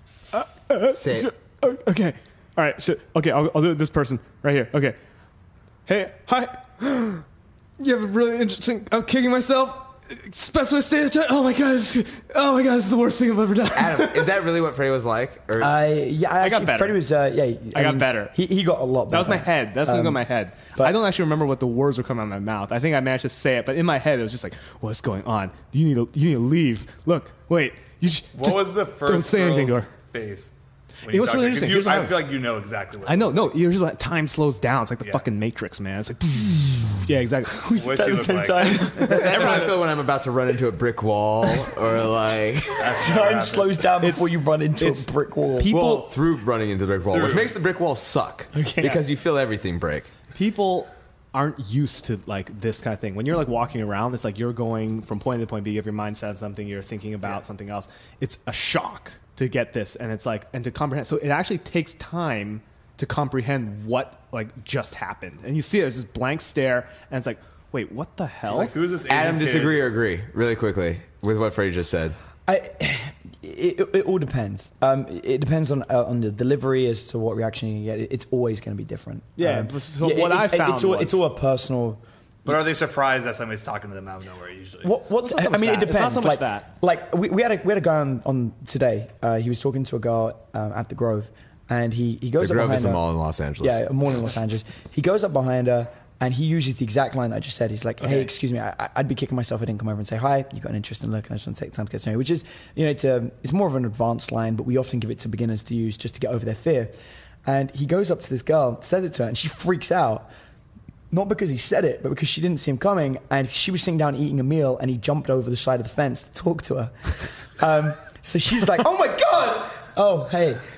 Say it. So- oh, okay. All right. So, okay, I'll, I'll do this person right here. Okay. Hey, hi. You have a really interesting. I'm kicking myself. Best way to stay in touch. Oh my god. This, oh my god. This is the worst thing I've ever done. Adam, is that really what Freddie was like? Or I yeah, I, I got actually, better. Freddie was uh, yeah. I got better. He he got a lot better. That was my head. That's um, in my head. but- I don't actually remember what the words were coming out of my mouth. I think I managed to say it, but in my head it was just like, "What's going on? You need to, you need to leave. Look, wait. You sh- What just was the first don't say anything to girl's her." face? when It you was talked really to her? 'Cause interesting. you- Here's what I happened. feel like you know exactly what I know. No, usually like, time slows down. It's like the Yeah. fucking Matrix, man. It's like, yeah, exactly. what she looked like. that's how I feel when I'm about to run into a brick wall or like That's never Time happened. slows down before It's- you run into a it's- brick wall. People- well through running into the brick wall, which Through. makes the brick wall suck because you feel everything break. People aren't used to like this kind of thing. When you're like walking around, it's like you're going from point A to point B. You have your mind set on something, you're thinking about Yeah. something else. It's a shock to get this, and it's like and to comprehend. So it actually takes time to comprehend what like just happened, and you see it as this blank stare, and it's like, wait, what the hell? Like, who's this Asian Adam, kid? disagree or agree really quickly with what Freddie just said? I, it, it, it all depends. Um, it depends on uh, on the delivery as to what reaction you get. It's always going to be different. Yeah, Um, but so what I found it's all, was- it's all a personal. But are they surprised that somebody's talking to them out of nowhere usually? What, what, Well, it's not so I much mean, it that. It's not depends. so much like, that. like we, we had a we had a guy on, on today. Uh, he was talking to a girl um, at the Grove, and he, he goes The up Grove behind is a her. mall in Los Angeles. Yeah, a mall in Los Angeles. He goes up behind her, and he uses the exact line that I just said. He's like, "Hey, excuse me, I, I'd be kicking myself if I didn't come over and say hi. You got an interesting look, and I just want to take the time to get to know you." Which is, you know, it's, a, it's more of an advanced line, but we often give it to beginners to use just to get over their fear. And he goes up to this girl, says it to her, and she freaks out. Not because he said it, but because she didn't see him coming, and she was sitting down eating a meal, and he jumped over the side of the fence to talk to her. Um, so she's like, "Oh my god! Oh hey,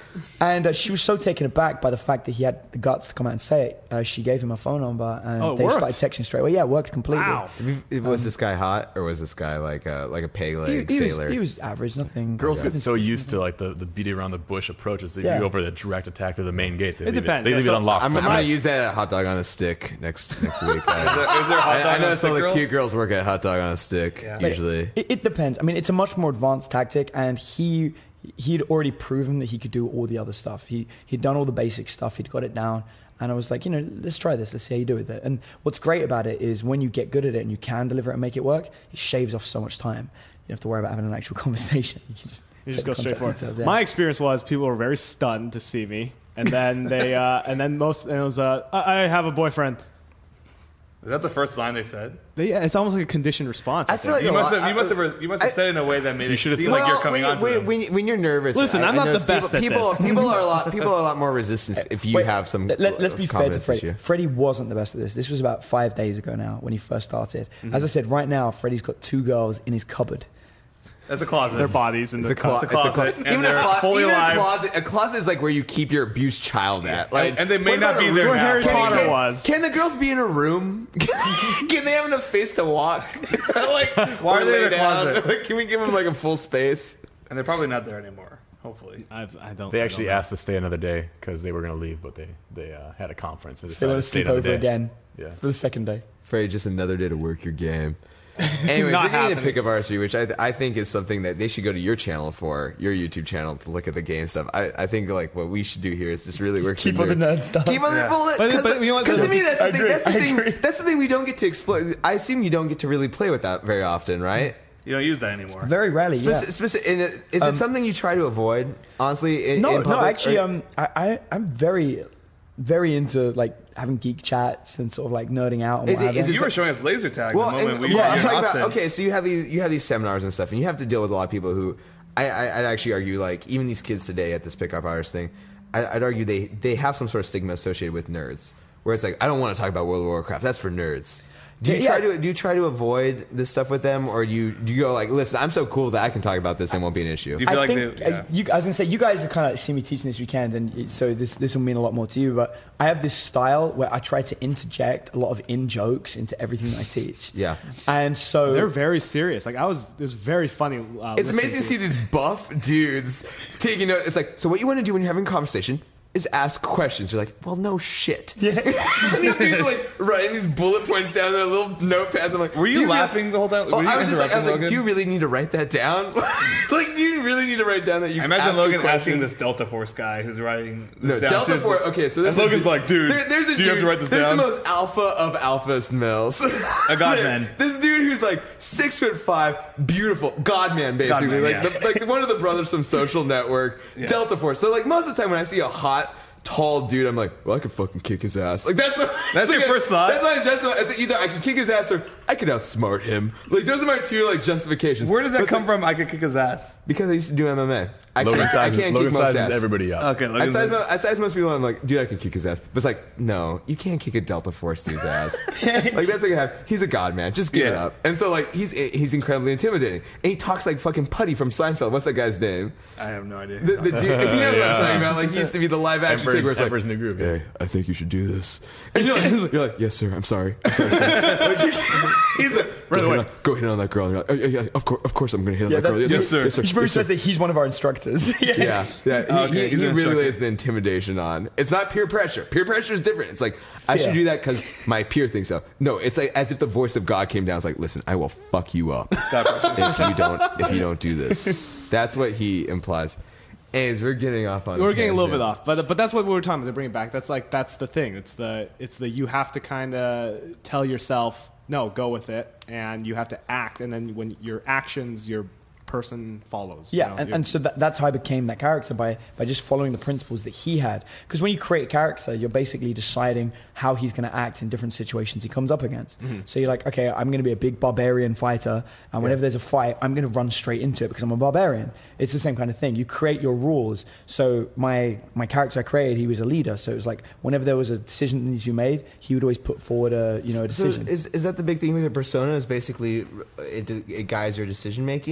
And uh, she was so taken aback by the fact that he had the guts to come out and say it. Uh, she gave him a phone number, and Oh, it they worked. started texting straight away. Yeah, it worked completely. Wow. Was this guy hot, or was this guy like a like a peg He, leg he was, sailor? he was average, nothing. Girls get nothing so used to like the, the beating around the bush approaches. They Yeah. go over the direct attack to the main gate. They It leave depends. It, they Yeah, leave so it unlocked. I'm, I'm sometimes. gonna use that at Hot Dog on a Stick next next week. Is there, is there a hot I, dog I on know a some of stick the grill? cute girls work at Hot Dog on a Stick Yeah. But usually. It, it depends. I mean, it's a much more advanced tactic, and he he'd already proven that he could do all the other stuff. He he'd done all the basic stuff. He'd got it down, and I was like, you know, let's try this. Let's see how you do with it. And what's great about it is when you get good at it and you can deliver it and make it work, it shaves off so much time. You don't have to worry about having an actual conversation. You can just You just get go the straight for it. contact details, yeah. My experience was people were very stunned to see me, and then they, uh, and then most, and it was, uh, I I have a boyfriend. Is that the first line they said? They, yeah, it's almost like a conditioned response. I I feel think. like You a must lot- have. You must have. You must have I- said it in a way that made it should have seem said- like you're Well, coming when, on to when, them. when, when you're nervous. Listen, I, I'm I not know the best people, at people, this. people are a lot. People are a lot more resistant if you Wait, have some. Let, let, us be fair to confidence Freddie. issue. Freddie wasn't the best at this. This was about five days ago now when he first started. Mm-hmm. As I said, right now, Freddie's got two girls in his cupboard. That's a closet. Their bodies in It's the a, clo- It's a it's a closet, closet. and Even, a, they're clo- fully even a alive. closet. A closet is like where you keep your abused child at. Like, and they may what not about be a there room? now. Harry Can- Potter can- was. Can the girls be in a room? Can they have enough space to walk? like, Why or are they in lay a down? closet? Like, can we give them like a full space? And they're probably not there anymore. Hopefully. I've, I don't. They I actually don't know. asked to stay another day because they were going to leave, but they they uh, had a conference. And They decided want to to stay sleep another over day. again Yeah. for the second day. Freddie, just another day to work your game. Anyways, Not we're getting to happening. pick up archery, which I, I think is something that they should go to your channel for, your YouTube channel, to look at the game stuff. I, I think like what we should do here is just really work. Keep your on the nerd stuff. Keep on Yeah. the well, But- because but you know what, to me that's the I thing. agree, That's the I thing. agree. That's the thing we don't get to explore. I assume you don't get to really play with that very often, right? You don't use that anymore. Very rarely, yeah. Speci- speci- and it- is it something you try to avoid? Honestly, in, No, in no, public, actually, or- um, I, I, I'm very, very into like having geek chats and sort of like nerding out. And Is what it- have is you. it You were showing us laser tag Well, the moment and- we well, were I'm in talking about- Austin. okay, so you have these you have these seminars and stuff, and you have to deal with a lot of people who I, I I'd actually argue like even these kids today at this pickup artist thing, I, I'd argue they they have some sort of stigma associated with nerds, where it's like I don't want to talk about World of Warcraft, that's for nerds. Do you Yeah, try yeah. to do you try to avoid this stuff with them, or do you do you go like, listen, I'm so cool that I can talk about this and it won't be an issue? Do you feel I like think they, yeah. uh, you, I was gonna say you guys are kind of see me teaching this weekend, and it- so this this will mean a lot more to you. But I have this style where I try to interject a lot of in jokes into everything I teach. Yeah. and so They're very serious. Like I was, it was very funny. Uh, It's listening amazing to see these buff dudes taking note. It's like, so what you want to do when you're having a conversation is ask questions. You're like, well, no shit. Yeah. And these dudes are like writing these bullet points down in their little notepads. I'm like, Were do you really- laughing the whole time? Well, Were you I was just like, I was like, interrupting do you Logan? really need to write that down? like, do you really need to write down that you I imagine asked a Logan question? asking this Delta Force guy who's writing. This No, down. Delta There's- Force. Okay, so there's and a Logan's dude- like, dude, there- there's a do you have dude- to write this there's down? the most alpha of alphas males. A godman. This dude who's like six foot five, beautiful, godman basically, Godman, like yeah. the, like one of the brothers from Social Network, Yeah. Delta Force. So like most of the time when I see a hot, tall dude, I'm like, well, I could fucking kick his ass. Like that's the, That's like, your first thought? That's my just it's either I can kick his ass or I could outsmart him. Like those are my two like justifications. Where did that But it's come like, from? I could kick his ass. Because I used to do M M A. I Logan can't, I sizes, can't Logan kick most sizes ass. everybody up. Okay, I Logan's size, like, mo- I size most people. I'm like, dude, I can kick his ass. But it's like, no, you can't kick a Delta Force dude's ass. like that's like, have. He's a god man. Just give it Yeah. up. And so like, he's he's incredibly intimidating, and he talks like fucking Putty from Seinfeld. What's that guy's name? I have no idea. The, the dude, you know what I'm Yeah. talking about? Like he used to be the live action Emperor's, chick where it's like, Emperor's New Groove. Yeah. hey, I think you should do this. And you're like, you're like yes, sir. I'm sorry. I'm sorry. Sir. Like, he's like, go, the hit way. on, go hit on that girl. And you're like, oh, yeah, yeah, of course, of course, I'm going to hit on Yeah, that girl. that- Yes, yes, sir. sir. Yes, sir. he probably Yes, sir. says that he's one of our instructors. Yeah, yeah. He, Okay, he, he's he an really instructor. lays the intimidation on. It's not peer pressure. Peer pressure is different. It's like I Fear. should do that because my peer thinks so. No, it's like as if the voice of God came down. It's like, listen, I will fuck you up if you don't if you don't do this. That's what he implies. And we're getting off on. We're getting a little bit tangent. off, but but that's what we were talking about. To bring it back, that's like that's the thing. It's the it's the you have to kind of tell yourself no, go with it, and you have to act, and then when your actions, your person follows. you Yeah, know? and, You're- and so that, that's how I became that character by by just following the principles that he had. Because when you create a character, you're basically deciding how he's going to act in different situations he comes up against. Mm-hmm. So you're like, okay, I'm going to be a big barbarian fighter, and whenever there's a fight, I'm going to run straight into it because I'm a barbarian. It's the same kind of thing. You create your rules. So my my character I created, he was a leader. So it was like whenever there was a decision that needs to be made, he would always put forward a you know a So decision. is is that the big thing with your persona? Is basically it, it guides your decision making, or does it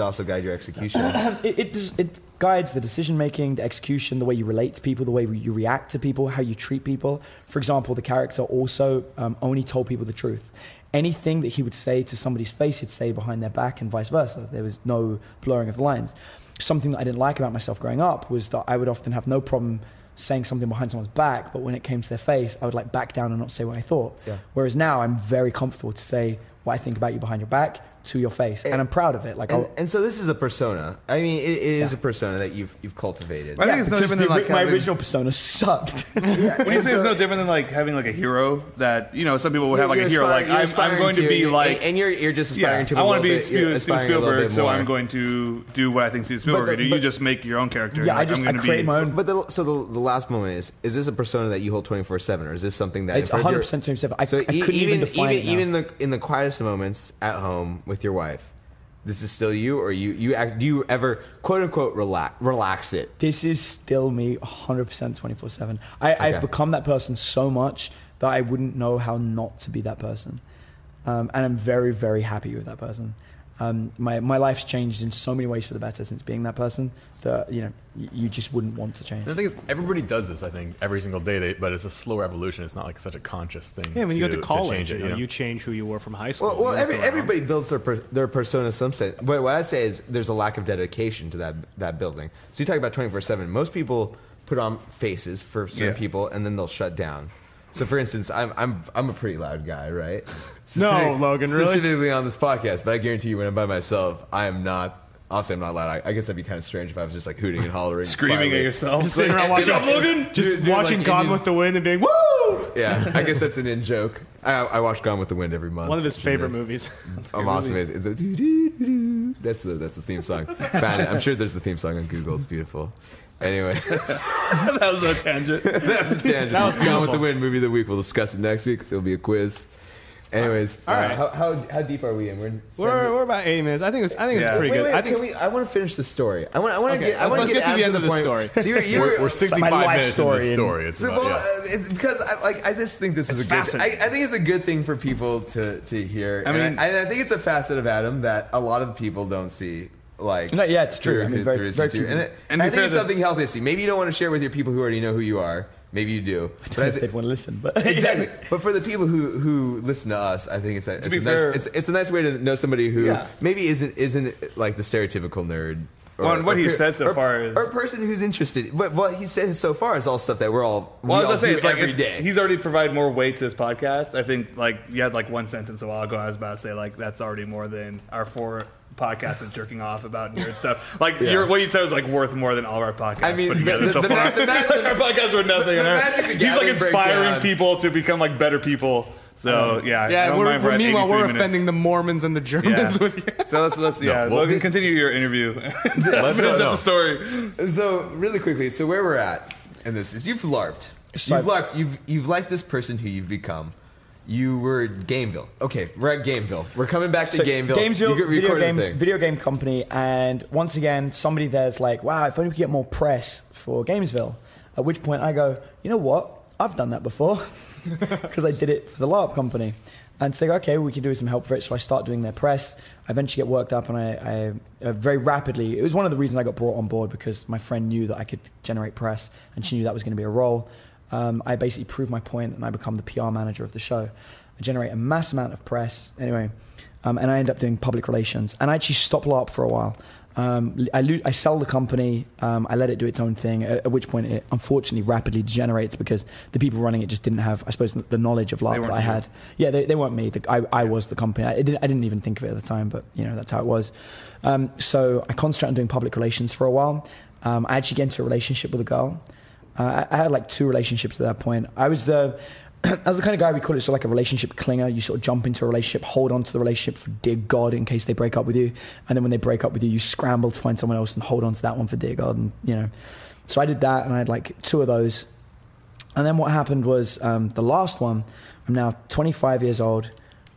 also guide your execution. it, it, just- it guides the decision making, the execution, the way you relate to people, the way you react to people, how you treat people. For example, the character also um, only told people the truth. Anything that he would say to somebody's face, he'd say behind their back, and vice versa. There was no blurring of the lines. Something that I didn't like about myself growing up was that I would often have no problem saying something behind someone's back, but when it came to their face, I would like back down and not say what I thought. Yeah. Whereas now I'm very comfortable to say what I think about you behind your back to your face, and, and I'm proud of it. Like, and, I'll, and so this is a persona. I mean, it, it is Yeah. a persona that you've you've cultivated. I think it's no because different than the- like my having, original persona sucked. Yeah, Would you and say so- it's no different than like having like a hero that you know some people would have like You're a hero aspiring- like you're I'm, I'm aspiring going to to, be and, like and you're you're just yeah aspiring to. I want to be bit, you're Steven aspiring a little Spielberg, bit so more. I'm going to do what I think Steven Spielberg the- would do. You but- just make your own character. Yeah, Like, I just I'm I gonna create be, my own. But the, so the, the last moment is: is this a persona that you hold twenty-four seven, or is this something that It's in front of one hundred your- percent twenty-seven. I, So I e- couldn't even, define even it now. even the in the quietest moments at home with your wife, this is still you, or you you act, do you ever quote unquote relax relax it? This is still me one hundred percent twenty-four seven. I, Okay. I've become that person so much that I wouldn't know how not to be that person. Um, and I'm very, very happy with that person. Um, my, my life's changed in so many ways for the better since being that person that, you know, y- you just wouldn't want to change. The thing is, everybody does this, I think, every single day, they, but it's a slower evolution. It's not like such a conscious thing. Yeah, when you go to college, change it, you, you know, know? you change who you were from high school. Well, well You look every, around. everybody builds their per, their persona to some extent. But what I'd say is there's a lack of dedication to that that building. So you talk about twenty-four seven. Most people put on faces for certain Yeah. people, and then they'll shut down. So, for instance, I'm I'm I'm a pretty loud guy, right? No, Specific- Logan, really? Specifically on this podcast, but I guarantee you, when I'm by myself, I am not. Obviously, I'm not loud. I, I guess that'd be kind of strange if I was just like hooting and hollering, screaming quietly. at yourself. Just sitting around watching, Good job, Logan. just Dude, dude, watching like Gone Indian- with the Wind and being woo. Yeah, I guess that's an in joke. I, I watch Gone with the Wind every month. One of his which is favorite great. movies. I'm awesome. It's a doo doo doo doo. That's the that's the theme song. Found it. I'm sure there's the theme song on Google. It's beautiful. Anyway, That was a tangent. that's a tangent. That was Gone with the beautiful. Wind movie of the week. We'll discuss it next week. There'll be a quiz. Anyways, All right. uh, how, how how deep are we in? We're in We're, we're about eight minutes. I think it's I think Yeah. it's pretty wait, good. wait, I think can we? I want to finish the story. I want. I want to Okay, get. I want let's to get to Adam the end of the point. story. So you're, you're, We're, we're sixty-five life minutes story in this and- story. It's So, about, well, yeah. uh, it's because I, like I just think this is It's a good. I, fascinating. I think it's a good thing for people to to hear. I And mean- I, and I think it's a facet of Adam that a lot of people don't see. Like, No, yeah, it's true. through I mean, his- very- through his very YouTube. few and, it, And I to be think fair, it's the- something healthy to see. Maybe you don't want to share with your people who already know who you are. Maybe you do. But I if thi- they'd want to listen, but exactly. But for the people who, who listen to us, I think it's a, it's, be a nice, fair- it's, it's a nice way to know somebody who Yeah. maybe isn't isn't like the stereotypical nerd. Well, and what he per- said so or- far is- or a person who's interested. But what he said so far is all stuff that we're all we Well, I all was gonna say do it's like every if day. he's already provided more weight to this podcast. I think like you had like one sentence a while ago. I was about to say like that's already more than our four podcasts of jerking off about nerd stuff. Like Yeah. your, what you said was like worth more than all of our podcasts I mean, put together the- so the far. ma- the ma- our podcasts were nothing. the and our- Magic the he's like Gathering inspiring breakdown. people to become like better people. So yeah, yeah. don't We're, mind if we're at meanwhile we're eighty-three minutes. offending the Mormons and the Germans Yeah. with you. So let's let's yeah. well, Logan, the- continue your interview. Let's Finish go, up no. the story. So really quickly, so where we're at in this is you've LARPed. So You've I've- LARPed. You've you've liked this person who you've become. You were at Gameville. Okay, we're at Gameville. We're coming back to So, Gameville. Gamesville, you video recorded game, the thing. video game company, and once again, somebody there's like, "Wow, if only we could get more press for Gamesville." At which point, I go, "You know what? I've done that before because I did it for the LARP company." And so they go, "Okay, we can do some help for it." So I start doing their press. I eventually get worked up, and I, I uh, very rapidly. It was one of the reasons I got brought on board because my friend knew that I could generate press, and she knew that was going to be a role. Um, I basically proved my point, and I become the P R manager of the show. I generate a mass amount of press, anyway, um, and I end up doing public relations. And I actually stopped LARP for a while. Um, I, lo- I sell the company, um, I let it do its own thing, at, at which point it unfortunately rapidly degenerates because the people running it just didn't have, I suppose, the knowledge of LARP weren't that I you. had. Yeah, they, they weren't me. The, I, I was the company. I didn't, I didn't even think of it at the time, but you know that's how it was. Um, so I concentrated on doing public relations for a while. Um, I actually get into a relationship with a girl. Uh, I, I had like two relationships at that point. I was the I was the kind of guy we call it sort of like a relationship clinger. You sort of jump into a relationship, hold on to the relationship for dear God in case they break up with you, and then when they break up with you, you scramble to find someone else and hold on to that one for dear God. And you know, so I did that, and I had like two of those. And then what happened was um, the last one. I'm now twenty-five years old,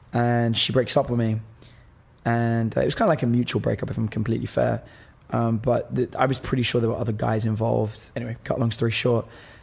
and she breaks up with me, and uh, it was kind of like a mutual breakup, if I'm completely fair. Um, but th- I was pretty sure there were other guys involved. Anyway, cut long story short.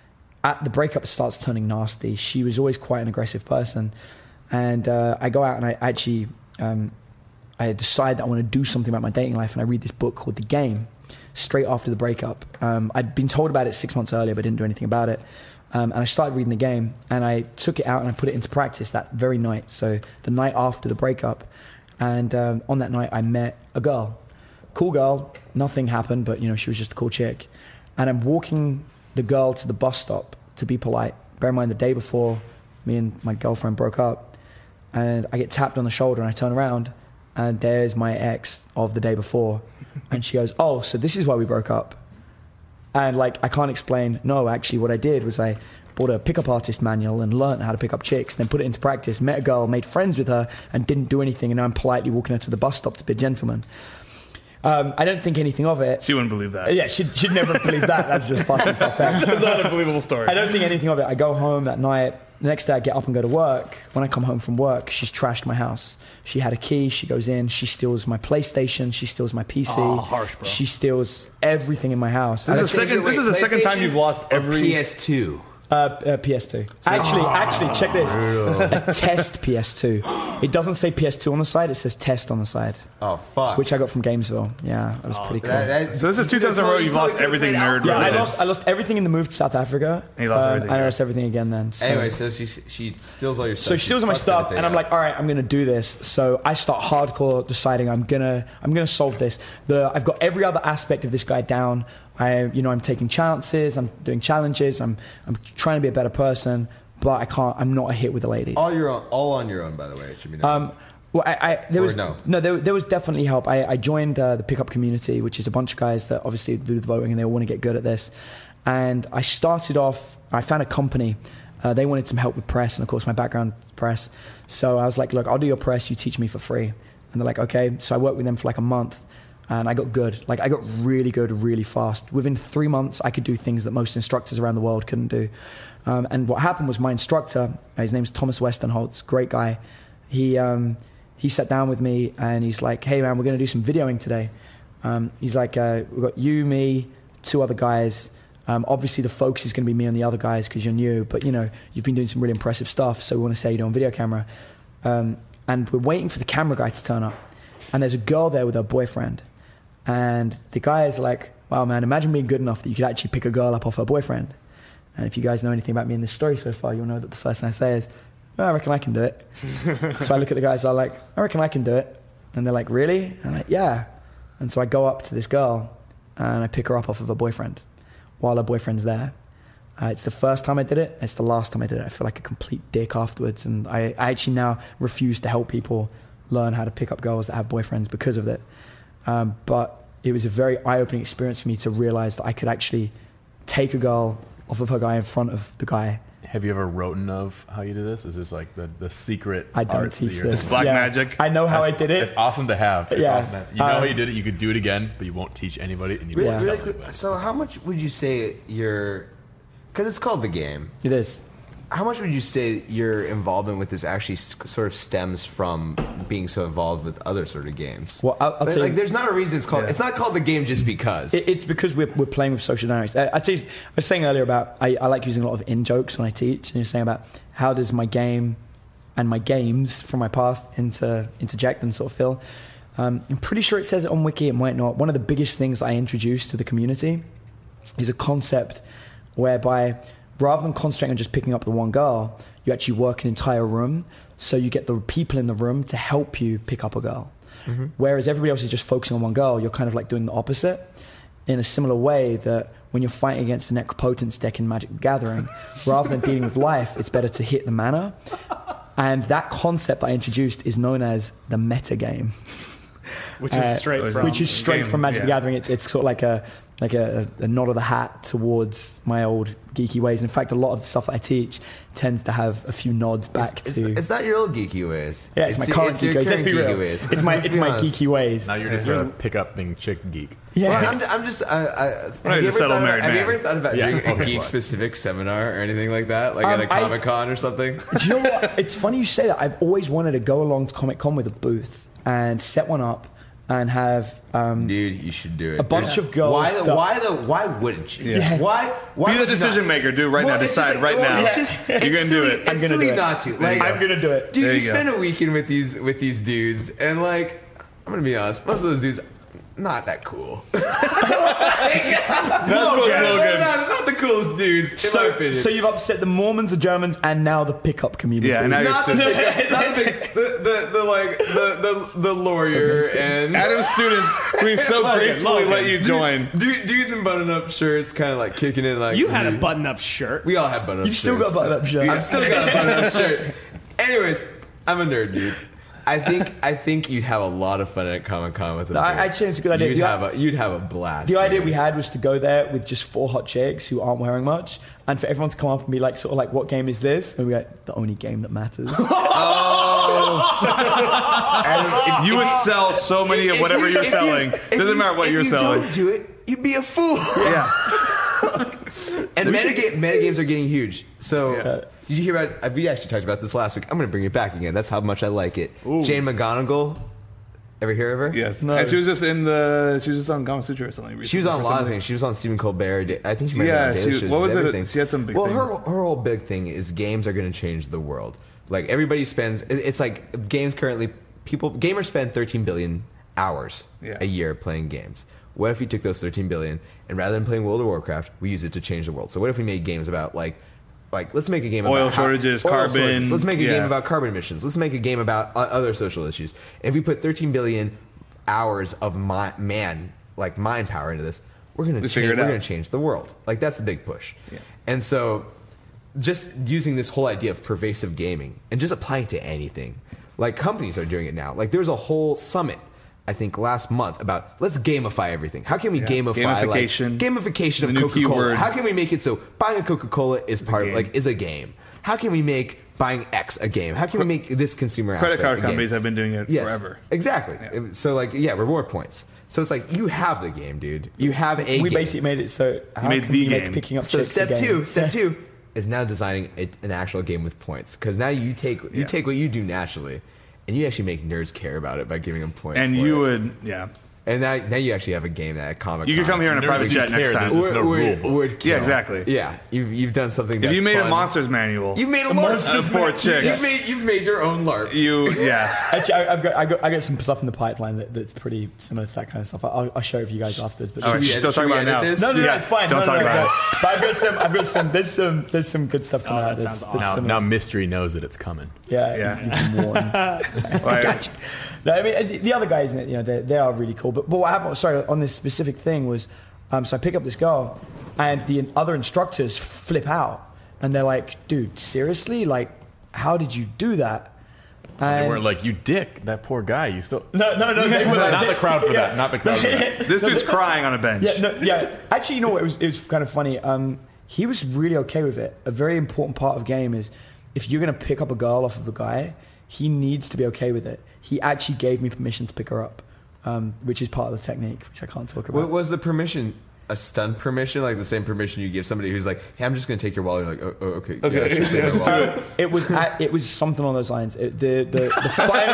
At the breakup starts turning nasty. She was always quite an aggressive person, and uh, I go out and I actually um, I decide that I want to do something about my dating life, and I read this book called The Game straight after the breakup. Um, I'd been told about it six months earlier, but didn't do anything about it. Um, and I started reading The Game, and I took it out and I put it into practice that very night. So the night after the breakup, and um, on that night I met a girl, cool girl. Nothing happened, but you know she was just a cool chick. And I'm walking the girl to the bus stop to be polite. Bear in mind the day before, me and my girlfriend broke up, and I get tapped on the shoulder, and I turn around, and there's my ex of the day before, and she goes, "Oh, so this is why we broke up." And like, I can't explain. No, actually, what I did was I bought a pickup artist manual and learned how to pick up chicks, then put it into practice, met a girl, made friends with her, and didn't do anything. And now I'm politely walking her to the bus stop to be a gentleman. Um, I don't think anything of it. She wouldn't believe that. Yeah, she'd, she'd never believe that. That's just fucking far-fetched. That's not a believable story. I don't think anything of it. I go home that night. The next day I get up and go to work. When I come home from work, she's trashed my house. She had a key. She goes in. She steals my PlayStation. She steals my P C. Oh, harsh, bro. She steals everything in my house. This is the second. This is the second time you've lost every P S two. Uh, uh, P S two. Actually, actually, check this. A test P S two. It doesn't say P S two on the side. It says test on the side. Oh fuck! Which I got from Gamesville. Yeah, that was pretty cool. That- that- So this is two times in a row you've lost everything nerd yeah, I related. lost. I lost everything in the move to South Africa. And you lost Um, everything, I yeah. lost everything again then. So. Anyway, so she she steals all your stuff. So she steals all my fucks stuff, everything and I'm up. like, all right, I'm gonna do this. So I start hardcore deciding I'm gonna I'm gonna solve this. The I've got every other aspect of this guy down. I you know I'm taking chances. I'm doing challenges. I'm I'm trying to be a better person, but I can't. I'm not a hit with the ladies. all your own, all on your own. By the way, it should be known. Um, well, I, I there Or was no? no there, there was definitely help. I, I joined uh, the pickup community, which is a bunch of guys that obviously do the voting and they all want to get good at this. And I started off. I found a company. Uh, they wanted some help with press, and of course my background is press. So I was like, look, I'll do your press. You teach me for free. And they're like, okay. So I worked with them for like a month, and I got good. Like I got really good, really fast. Within three months, I could do things that most instructors around the world couldn't do. Um, and what happened was my instructor, his name's Thomas Westenholtz, great guy. He um, he sat down with me and he's like, hey man, we're going to do some videoing today. Um, he's like, uh, we've got you, me, two other guys. Um, obviously the focus is going to be me and the other guys because you're new, but you know, you've been doing some really impressive stuff, so we want to say you do on video camera. Um, and we're waiting for the camera guy to turn up. And there's a girl there with her boyfriend. And the guy is like, wow man, imagine being good enough that you could actually pick a girl up off her boyfriend. And if you guys know anything about me in this story so far, you'll know that the first thing I say is, oh, I reckon I can do it. So I look at the guys, I'm like, I reckon I can do it. And they're like, really? And I'm like, yeah. And so I go up to this girl and I pick her up off of her boyfriend while her boyfriend's there. Uh, it's the first time I did it. It's the last time I did it. I feel like a complete dick afterwards. And I, I actually now refuse to help people learn how to pick up girls that have boyfriends because of it. Um, but it was a very eye-opening experience for me to realize that I could actually take a girl off of her guy in front of the guy. Have you ever written of how you do this? Is this like the, the secret I don't arts that teach you're- this. It's black Yeah. magic. I know how That's- I did it. It's awesome to have. It's Yeah. awesome to have. You know Um, how you did it. You could do it again, but you won't teach anybody. And you really, won't really tell quick. anybody. So how much would you say your? Because it's called The Game. It is. How much would you say your involvement with this actually s- sort of stems from being so involved with other sort of games? Well, I'll, I'll like, tell like, you. there's not a reason it's called. Yeah. It's not called The Game just because. It, it's because we're, we're playing with social dynamics. I, I, tell you, I was saying earlier about I, I like using a lot of in jokes when I teach, and you're saying about how does my game and my games from my past inter, interject and sort of fill. Um, I'm pretty sure it says it on Wiki, it might not. One of the biggest things I introduced to the community is a concept whereby rather than concentrating on just picking up the one girl, you actually work an entire room, so you get the people in the room to help you pick up a girl. Mm-hmm. Whereas everybody else is just focusing on one girl, you're kind of like doing the opposite. In a similar way that when you're fighting against the Necropotence deck in Magic the Gathering, rather than dealing with life, it's better to hit the mana. And that concept I introduced is known as the meta game. Which is Uh, straight from which is straight game, from Magic the yeah. Gathering. It's, it's sort of like a like a, a nod of the hat towards my old geeky ways. In fact, a lot of the stuff that I teach tends to have a few nods back it's, to. it's, it's not your old geeky ways. yeah, it's, my current it's geeky your ways. Let's current be real. geeky ways. It's my Let's it's be my honest. geeky ways. Now you're just a pick-up-ing chick geek. Yeah. Well, I'm, I'm just. I, I, have, Ready you to ever settle thought about, married have you man. ever thought about Yeah. doing a Okay. geek-specific seminar or anything like that, like Um, at a I- Comic Con or something? Do you know what? It's funny you say that. I've always wanted to go along to Comic Con with a booth and set one up and have um, Dude, you should do it. a bunch of girls. Why? The, that- why the? Why wouldn't you? Yeah. Why? Why Be the would you decision not? maker, dude. Right Well, now, it's decide just right like- well, now. it's just- You're it's gonna do silly- it. It's I'm gonna silly do it. not to. There Like, you I'm gonna do it. Dude, There you, you go. spend a weekend with these with these dudes, and like, I'm gonna be honest. Most of those dudes, not that cool. That's cool, Yeah, Logan. they're not, not the coolest dudes, in my So, opinion. so you've upset the Mormons, the Germans, and now the pickup community. Yeah, now you're not the, still- not the, big, the, the, the like the, the, the lawyer and Adam's students, we so gracefully let you join. dude, dudes in button-up shirts, kind of like kicking in. Like You had a we- button-up shirt. We all had button-up. You've still shirts. got a button-up shirt. I've still got a button-up shirt. Anyways, I'm a nerd, dude. I think I think you'd have a lot of fun at Comic Con with them. No, I- dude. actually, it's a good idea. You'd The- have a you'd have a blast. The idea dude. we had was to go there with just four hot chicks who aren't wearing much, and for everyone to come up and be like, sort of like, "What game is this?" And we go, "The only game that matters." And You would sell so many of if whatever you- you're if selling. you- if Doesn't you- matter what if you're you selling. Don't do it. You'd be a fool. Yeah. And metagame, metagames are getting huge. So, Yeah. did you hear about? uh, We actually talked about this last week. I'm going to bring it back again. That's how much I like it. Jane McGonigal. Ever hear of her? Yes. No. And she was just in the. She was just on Gama Sutra or something. She was on a recently lot for of something. things. She was on Stephen Colbert. I think she might Yeah, have been on Daily she- Shows. what was She's it? everything. She had some big Well, thing. her her whole big thing is games are going to change the world. Like everybody spends. it- It's like games currently. People gamers spend thirteen billion hours Yeah. a year playing games. What if we took those thirteen billion and rather than playing World of Warcraft, we use it to change the world? So what if we made games about like. Like, let's make a game Oil about how- shortages, oil carbon, shortages. Let's make a yeah. game about carbon emissions. Let's make a game about uh, other social issues. And if we put thirteen billion hours of mi- man, like mind power into this, we're gonna We change. figure it We're out. gonna change the world. Like that's the big push. Yeah. And so, just using this whole idea of pervasive gaming and just applying to anything, like companies are doing it now. Like there was a whole summit, I think last month about let's gamify everything. How can we Yeah. gamify Gamification. like gamification The of new Coca-Cola? keyword. How can we make it so buying a Coca-Cola is part of game. like is a game? How can we make buying X a game? How can we make this consumer Credit aspect card a game? companies have been doing it Yes, forever. exactly. Yeah. So like yeah, reward points. So it's like you have the game, dude. You have a we game. basically made it so how made can the we make game. picking up So chicks a step game? two, step two is now designing a, an actual game with points because now you take you Yeah. take what you do naturally, and you actually make nerds care about it by giving them points. And for you it. would, yeah. and now now you actually have a game that at Comic. You could come here in a Nerds private do jet next care, time. there's just no rule book. would Yeah, kill. exactly. Yeah, you've you've done something. If That's you made fun. a monsters manual, You've made a, LARP. Monsters for You've chicks. made you've made your own LARP. you, yeah. Actually, I, I've got, I got I got some stuff in the pipeline that, that's pretty similar to that kind of stuff. I'll, I'll show it for you guys afterwards. But All right, we just edit- don't should talk we about it now. edit this? no, no, no, Yeah, it's fine. don't no, talk no, about no. it. But I've got some. I've got some. There's some. There's some good stuff coming Oh, out. that That's, sounds that's Now, similar. now mystery knows that it's coming. Yeah, Yeah. You, you can warn. Like, Gotcha. No, I mean the- the other guys, you know, they, they are really cool. But, but what happened? Sorry, on this specific thing was, um, so I pick up this girl, and the other instructors flip out, and they're like, "Dude, seriously? Like, how did you do that?" They And weren't like, you dick, that poor guy. You still. no, no, no, they were like, Not the crowd for yeah. that. Not the crowd for that. This dude's crying on a bench. Yeah, no, yeah. Actually, you know what? It was, it was kind of funny. Um, he was really okay with it. A very important part of game is if you're going to pick up a girl off of a guy, he needs to be okay with it. He actually gave me permission to pick her up, um, which is part of the technique, which I can't talk about. What was the permission? A stunt permission, like the same permission you give somebody who's like, "Hey, I'm just going to take your wallet." You're like, "Oh, oh okay, Okay, yeah, sure, take let's my do wallet." it. It was at, it was something on those lines. It, the, the the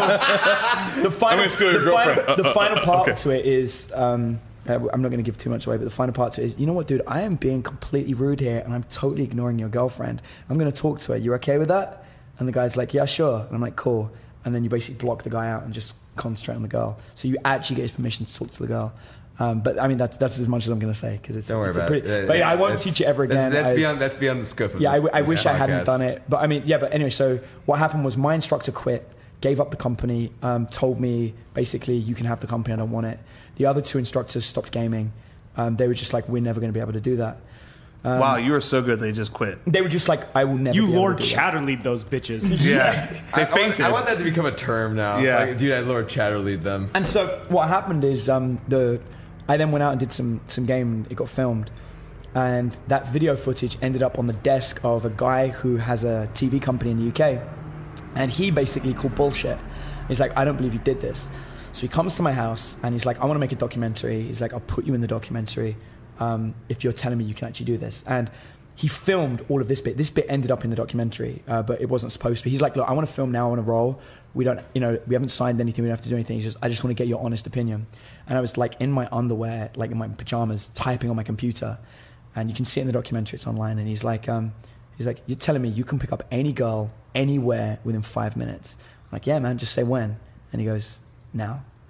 final the final gonna steal your the final, girlfriend. the final part Okay. to it is um, uh, I'm not going to give too much away, but the final part to it is, you know what, dude, I am being completely rude here, and I'm totally ignoring your girlfriend. I'm going to talk to her. You're okay with that? And the guy's like, yeah, sure. And I'm like, cool. And then you basically block the guy out and just concentrate on the girl. So you actually get his permission to talk to the girl. Um, but I mean, that's that's as much as I'm going to say because it's. Don't worry it's a about pretty, it. But yeah, I It's- won't it's- teach you ever that's- again. That's, I- beyond that's beyond the scope of yeah, this. I, w- I this wish I hadn't podcast. done it. But I mean, yeah, but anyway, so what happened was my instructor quit, gave up the company, um, told me basically, you can have the company, I don't want it. The other two instructors stopped gaming. Um, they were just like, we're never going to be able to do that. wow, you were so good they just quit. They were just like, I will never You be able Lord to do that. Chatterlead those bitches. Yeah. They I, I, want, fainted. I want that to become a term now. Yeah. Like, dude, I Lord Chatterlead them. And so what happened is um, the I then went out and did some some game and it got filmed, and that video footage ended up on the desk of a guy who has a T V company in the U K, and he basically called bullshit. He's like, I don't believe you did this. So he comes to my house and he's like, I want to make a documentary. He's like, I'll put you in the documentary um, if you're telling me you can actually do this. And he filmed all of this bit. This bit ended up in the documentary, uh, but it wasn't supposed to. He's like, look, I want to film now. I want to roll. We don't, you know, we haven't signed anything. We don't have to do anything. He's just, I just want to get your honest opinion. And I was like in my underwear, like in my pajamas, typing on my computer. And you can see it in the documentary. It's online. And he's like, um, he's like, you're telling me you can pick up any girl anywhere within five minutes? I'm like, yeah, man, just say when. And he goes, now.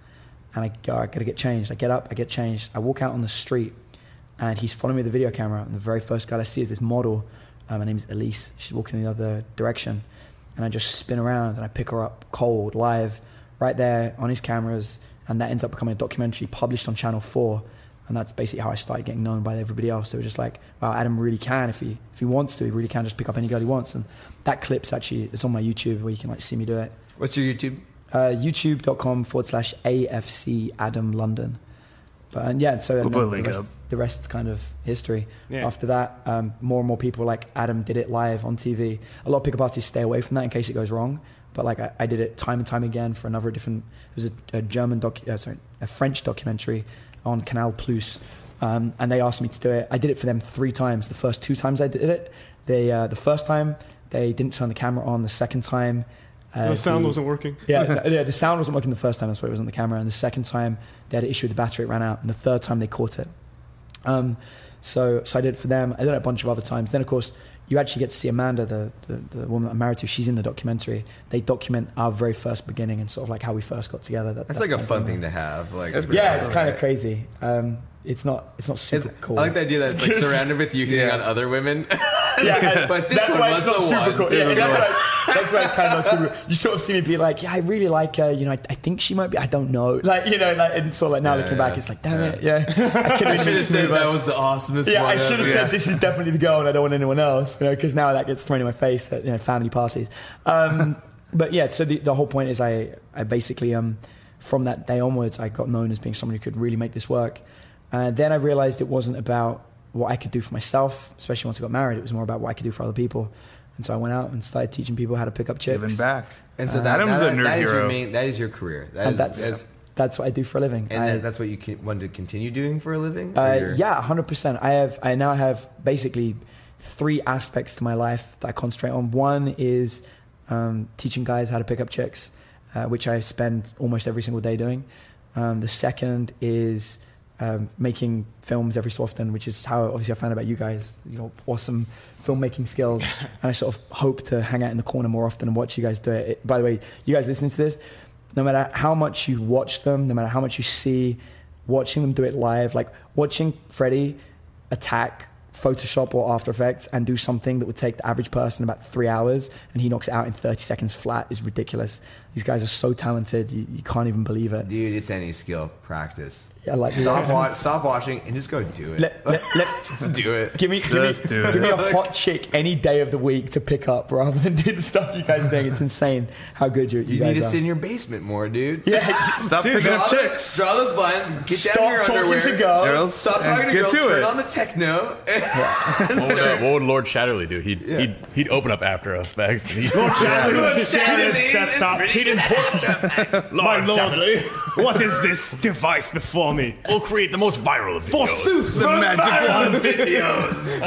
and I go, I gotta get changed. I get up, I get changed. I walk out on the street, and he's following me with the video camera. And the very first guy I see is this model. Um, her name is Elise. She's walking in the other direction, and I just spin around and I pick her up cold, live, right there on his cameras, and that ends up becoming a documentary published on Channel Four. And that's basically how I started getting known by everybody else. They were just like, wow, Adam really can. If he if he wants to, he really can just pick up any girl he wants. And that clip's actually, it's on my YouTube where you can like see me do it. What's your YouTube? Uh, YouTube.com forward slash AFC Adam London. But and yeah, so and We'll put a the, link rest, up. the rest's kind of history. Yeah. After that, um, more and more people like Adam did it live on T V. A lot of pickup artists stay away from that in case it goes wrong. But like I, I did it time and time again for another different, it was a, a German doc, uh, sorry, a French documentary on Canal Plus. Um, and they asked me to do it. I did it for them three times. The first two times I did it, they uh, the first time they didn't turn the camera on. The second time, uh, The sound the, wasn't working. Yeah, the, yeah, the sound wasn't working the first time. That's why it was on the camera. And the second time they had an issue with the battery, it ran out. And the third time they caught it. Um, so so I did it for them. I did it a bunch of other times. Then of course you actually get to see Amanda, the, the, the woman that I'm married to. She's in the documentary. They document our very first beginning and sort of like how we first got together. That, That's, like a kind of fun thing. thing to have. Like, That's pretty Yeah, awesome. it's kind of crazy. Um, it's not. It's not super It's- cool. I like the idea that it's like surrounded with you hitting Yeah. on other women. Yeah, But this that's one why was it's not the super one. cool. Yeah, It was that's the why, that's why it's kind of not super. You sort of see me be like, yeah, I really like her. You know, I, I think she might be. I don't know. Like, you know, like, and so like now Yeah, looking yeah. back, it's like, damn it, yeah. I could I have should have said that was the awesomest Yeah, one. I should have ever. said this is definitely the girl, and I don't want anyone else. You know, because now that gets thrown in my face at you know family parties. Um, but yeah, so the the whole point is, I I basically um from that day onwards, I got known as being someone who could really make this work. And then I realized it wasn't about what I could do for myself, especially once I got married. It was more about what I could do for other people. And so I went out and started teaching people how to pick up chicks. Giving back. And so Uh, that, Adam's that, a nerd that is your hero. main. That is your career. That And is, that's that's- that's what I do for a living. and I, that, that's what you can, want to continue doing for a living. Or Uh, you're- yeah, one hundred percent. I have. I now have basically three aspects to my life that I concentrate on. One is um, teaching guys how to pick up chicks, uh, which I spend almost every single day doing. Um, the second is um, making films every so often, which is how obviously I found out about you guys. You know, awesome filmmaking skills, and I sort of hope to hang out in the corner more often and watch you guys do it. it by the way, you guys listening to this, no matter how much you watch them, no matter how much you see, watching them do it live, like watching Freddie attack Photoshop or After Effects and do something that would take the average person about three hours and he knocks it out in thirty seconds flat is ridiculous. These guys are so talented, you, you can't even believe it. dude, it's any skill. Practice. Yeah, like Stop watch, Stop watching and just go do it. Let, let, let, just do it. Give me, give me, Just do it. give me a hot chick any day of the week to pick up rather than do the stuff you guys are doing. It's insane how good you, you, You guys need to are. sit in your basement more, dude. Yeah, Stop dude, picking Draw up those, chicks. draw those blinds. Get Stop down your talking underwear. to girls. Girls, Stop and talking to get girls. to Turn it. on the techno. What would, uh, what would Lord Chatterley do? He'd, Yeah. he'd he'd open up After Effects. And he'd, Lord Chatterley would Chatterley share his is desktop. pretty He'd good import My lord, what is this device before me? we'll create the most viral of videos. Forsooth, The magic wand videos.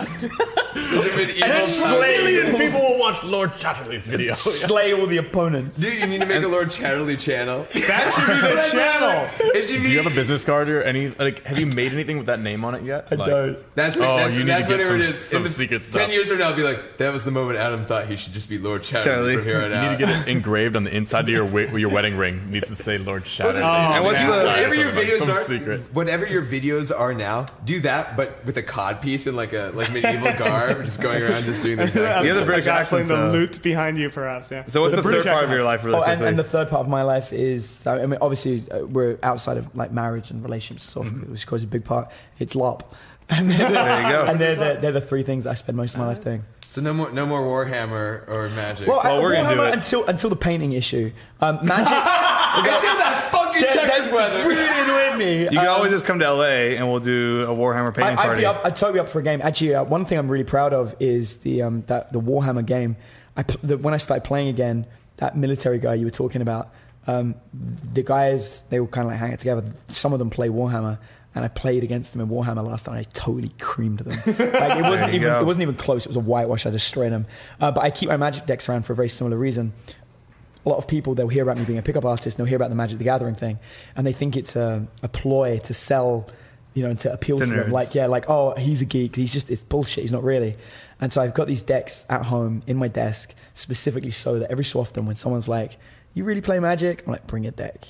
And slay, Million people will watch Lord Chatterley's video. slay all the opponents. Dude, you need to make a Lord Chatterley channel. That should be the channel. It should be. Do you have a business card or any? Like, have you made anything with that name on it yet? I Like, don't. That's Oh, that's, you need that's to get whatever some- it is. some In the- secret Ten stuff. years from now, I'll be like, that was the moment Adam thought he should just be Lord Chatterley Chatterley. from here on You out. need to get it engraved on the inside of your wi- your wedding ring. It needs to say Lord Chatterley. And what's You- the- whatever your Something like- videos some are, secret. whatever your videos are now, do that, but with a cod piece and like a like medieval garb, just going around just doing the text. Yeah, the A British guy playing accents, the uh, lute behind you, perhaps. Yeah. So what's the, British third part of accent your helps. life really Oh, and, quickly? and the third part of my life is, I mean, obviously uh, we're outside of like marriage and relationships, so Mm-hmm. which causes a big part. It's L O P. And they're the, There you go. And they're the, they're the three things I spend most of my life doing. So no more no more Warhammer or Magic. Well, Well, I, we're gonna do Warhammer it. until until the painting issue. Um, magic. Until that fucking that- Texas that's weather. really annoyed me. you can Um, always just come to L A and we'll do a Warhammer painting I, I'd party. be up. I'd totally be up for a game. Actually, uh, one thing I'm really proud of is the um, that the Warhammer game. I pl- the, when I started playing again, that military guy you were talking about, um, the guys they were kind of like hanging together. Some of them play Warhammer, and I played against them in Warhammer last time. And I totally creamed them. Like it wasn't you even go. it wasn't even close. It was a whitewash. I destroyed them. Uh, but I keep my Magic decks around for a very similar reason. A lot of people, they'll hear about me being a pickup artist, and they'll hear about the Magic the Gathering thing, and they think it's a, a ploy to sell, you know, to appeal To to them. nerds. Like, yeah, like, oh, he's a geek. He's just, it's bullshit. He's not really. And so I've got these decks at home in my desk, specifically so that every so often when someone's like, you really play Magic? I'm like, bring a deck.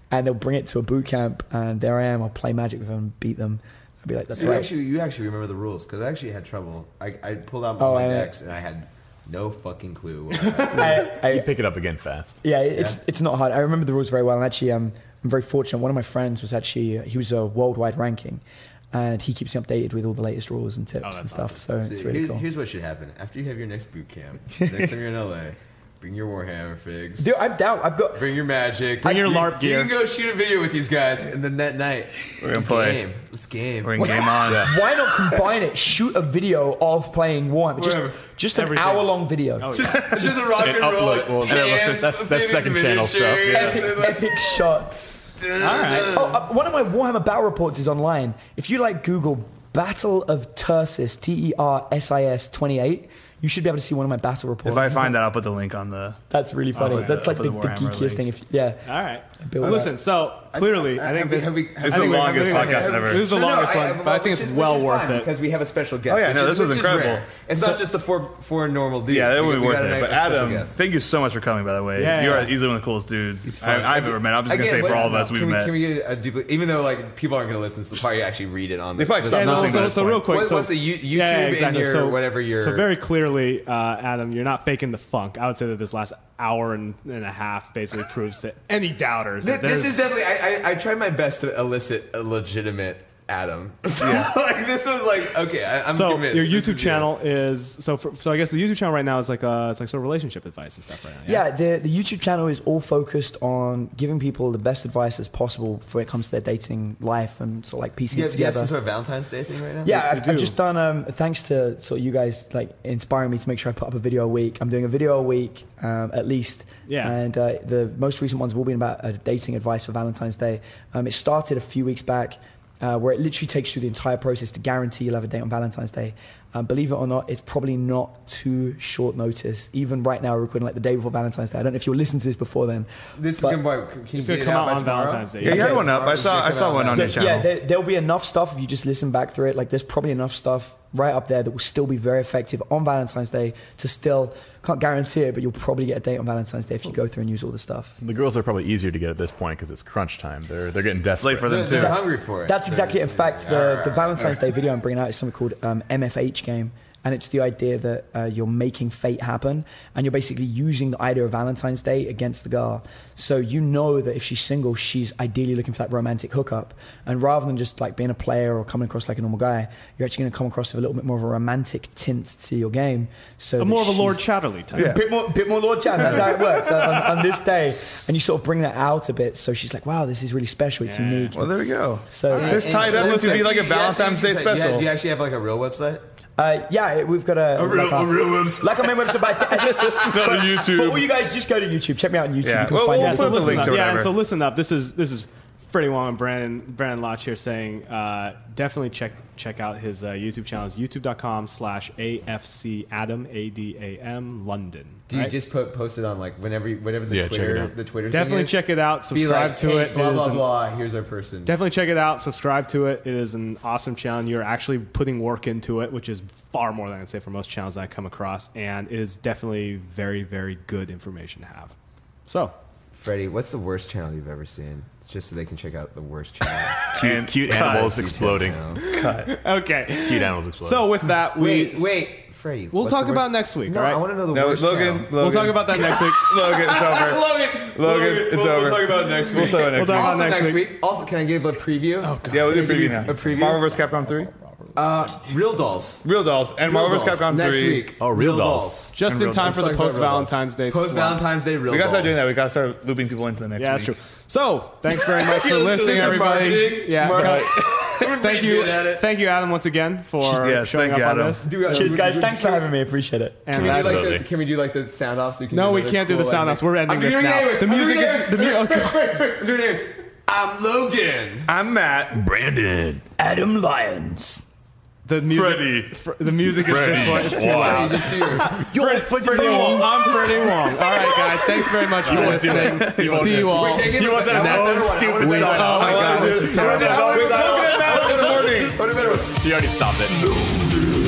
and they'll bring it to a boot camp, and there I am. I'll play Magic with them, and beat them. I'll be like, that's So you right. actually, you actually remember the rules because I actually had trouble. I, I pulled out Oh, my I- decks and I had no fucking clue. What I had to do. I, I, You pick it up again fast. Yeah, it's Yeah. it's not hard. I remember the rules very well, and actually, um, I'm very fortunate. One of my friends was actually uh, he was a worldwide ranking, and he keeps me updated with all the latest rules and tips Oh, that's and stuff. awesome. So See, it's really here's, cool. here's what should happen after you have your next boot camp. Next time you're in L A, bring your Warhammer figs. Dude, I'm down. I've got. Bring your magic. Bring your You- LARP gear. You can go shoot a video with these guys, and then that night We're gonna play. Game. Let's game. We're in game on. Why not combine it? Shoot a video of playing Warhammer. Just Whatever. just an Everything. hour long video. Oh, Just, it's just a rock and, And roll. upload- well, cans, that's- that's maybe second some channel stuff, miniatures, yeah. Epic, and like- epic shots. All right. Oh, uh, one of my Warhammer battle reports is online. If you like Google Battle of Tursis, T E R S I S twenty-eight, you should be able to see one of my battle reports. If I find that, I'll put the link on the. That's really funny. Oh, yeah. That's like I'll the, put the the Warhammer geekiest link. thing. If yeah, All right. Bill, Well, listen, so clearly, I, think have we- this, have we- This is I the think- longest I think- podcast ever. This is the No, no, longest I- one, but I think which it's is- well which is worth fine it. because we have a special guest. Oh, yeah, which no, is, this was which is incredible. rare. It's not just the four four normal dudes. Yeah, that We would got- be we worth got a it. But nice special Adam, guest. thank you so much for coming. By the way, Yeah, you are yeah. easily one of the coolest dudes fun. I, I've ever met. I'm just Again, gonna say what- for all of us we've can we, met. Can we get a deeply, even though like people aren't going to listen, so probably actually read it on. They the, probably the stop And listening also, to this so point. real quick, What- so, what's the you- YouTube yeah, and exactly. your so, whatever your- So very clearly, uh, Adam, you're not faking the funk. I would say that this last hour and, and a half basically proves to any doubters. This, that this there's- is definitely. I, I I tried my best to elicit a legitimate Adam. So, like this was like okay. I, I'm so convinced. your This YouTube is channel is so. For, so I guess the YouTube channel right now is like uh it's like sort of relationship advice and stuff right now. yeah. The the YouTube channel is all focused on giving people the best advice as possible when it comes to their dating life and sort of like piecing You it have, you have together. some sort of Valentine's Day thing right now. Yeah, We I've, I've do. just done. Um, thanks to sort of you guys like inspiring me to make sure I put up a video a week. I'm doing a video a week um, at least. Yeah. And uh, the most recent ones have all been about uh, dating advice for Valentine's Day. Um, it started a few weeks back, uh, where it literally takes you through the entire process to guarantee you'll have a date on Valentine's Day. Um, believe it or not, it's probably not too short notice. Even right now, we're recording like the day before Valentine's Day. I don't know if you'll listen to this before then. This But- is gonna, can you It's get gonna it come out out by on tomorrow? Valentine's Day. Yeah, you had Okay. one up. I saw. I saw one on So, your channel. yeah, there, there'll be enough stuff if you just listen back through it. Like, there's probably enough stuff right up there that will still be very effective on Valentine's Day to still, can't guarantee it, but you'll probably get a date on Valentine's Day if you go through and use all the stuff. The girls are probably easier to get at this point because it's crunch time. They're they're getting desperate. late for them They're, too. they're hungry for it. That's exactly it. In fact, the, Alright, the Valentine's Day video I'm bringing out is something called um, M F H game. And it's the idea that uh, you're making fate happen, and you're basically using the idea of Valentine's Day against the girl. So you know that if she's single, she's ideally looking for that romantic hookup. And rather than just like being a player or coming across like a normal guy, you're actually going to come across with a little bit more of a romantic tint to your game. So A that more of a she's- Lord Chatterley type. a bit more, bit more Lord Chan. That's how it works uh, on, on this day, and you sort of bring that out a bit. So she's like, "Wow, this is really special. It's Yeah. unique." Well, there we go. So This And- tied and up so to be like a you- you have- Valentine's Day you have- you have- special. Do you actually have like a real website? Uh, yeah, we've got a, A real- like, a real website. like a main website. But I think, Not on YouTube. For all you guys, just go to YouTube. Check me out on YouTube. Yeah. You can Well, find we'll it. Yeah, so put the listen links up. or Yeah, whatever. so listen up. This is this is Freddie Wong and Brandon Brandon Lodge here saying uh, definitely check check out his uh, YouTube channel. It's youtube dot com slash A F C Adam A D A M London. Do you right? just put post it on like whenever whatever the Yeah, check it Twitter out. the Twitter Definitely thing is? check it out. Be Subscribe like, to hey, it. Blah It is blah an- blah. Here's our person. Definitely check it out. Subscribe to it. It is an awesome channel. You're actually putting work into it, which is far more than I'd say for most channels that I come across. And it is definitely very, very good information to have. So, Freddie, what's the worst channel you've ever seen? It's just so they can check out the worst channel. And cute cut. animals exploding. channel. okay. Cute animals exploding. So with that, we Wait, wait, Freddie. we'll what's talk the about worst- next week. No, all right? I want to know the No, worst Logan, channel. Logan. We'll talk about that next week. Logan, it's over. Logan, Logan, it's we'll, over. We'll talk about it next We'll week. talk about it next We'll week. talk also about next next week. week. Also, can I give a preview? Oh, Yeah, we'll do a Can I give preview you now. a preview? Marvel versus. Capcom three, Uh, Real Dolls. Real Dolls, and Marvel Real versus. Dolls. Capcom next three. week. Oh, Real Dolls. Just And in real- time let's for the talk about post Real Dolls. Valentine's Day. Post slot. Valentine's Day. Real We gotta start Doll. doing that. We gotta start looping people into the next. Yeah, that's week. true. So, thanks very much for This listening, is everybody. marketing. Yeah, Marketing. but thank you, good at it. thank you, Adam, once again for Yes, showing thank up you, on Adam. this. Do, uh, Cheers, we- guys. we- Thanks for having me. Appreciate it. And Can we, do that's- like the, Absolutely. can we do like the sound off? So you can no, do we another can't do the cool, sound like, offs. We're ending I'm this doing now. names. The I'm music doing is names. the music. I'm doing names. I'm Logan. I'm Matt. Brandon. Adam Lyons. The music. Freddie. fr- The music is this one. It's too Hey, loud. just do yours. You're Freddie Wong. I'm Freddie Wong. All right, guys. Thanks very much for listening. See you all. Wait, can I give He it wants a- his I want own a better one. I stupid want a better sign one. off. Oh my God, this is terrible. Logan and Matt in the morning. I want a better one. He already stopped it.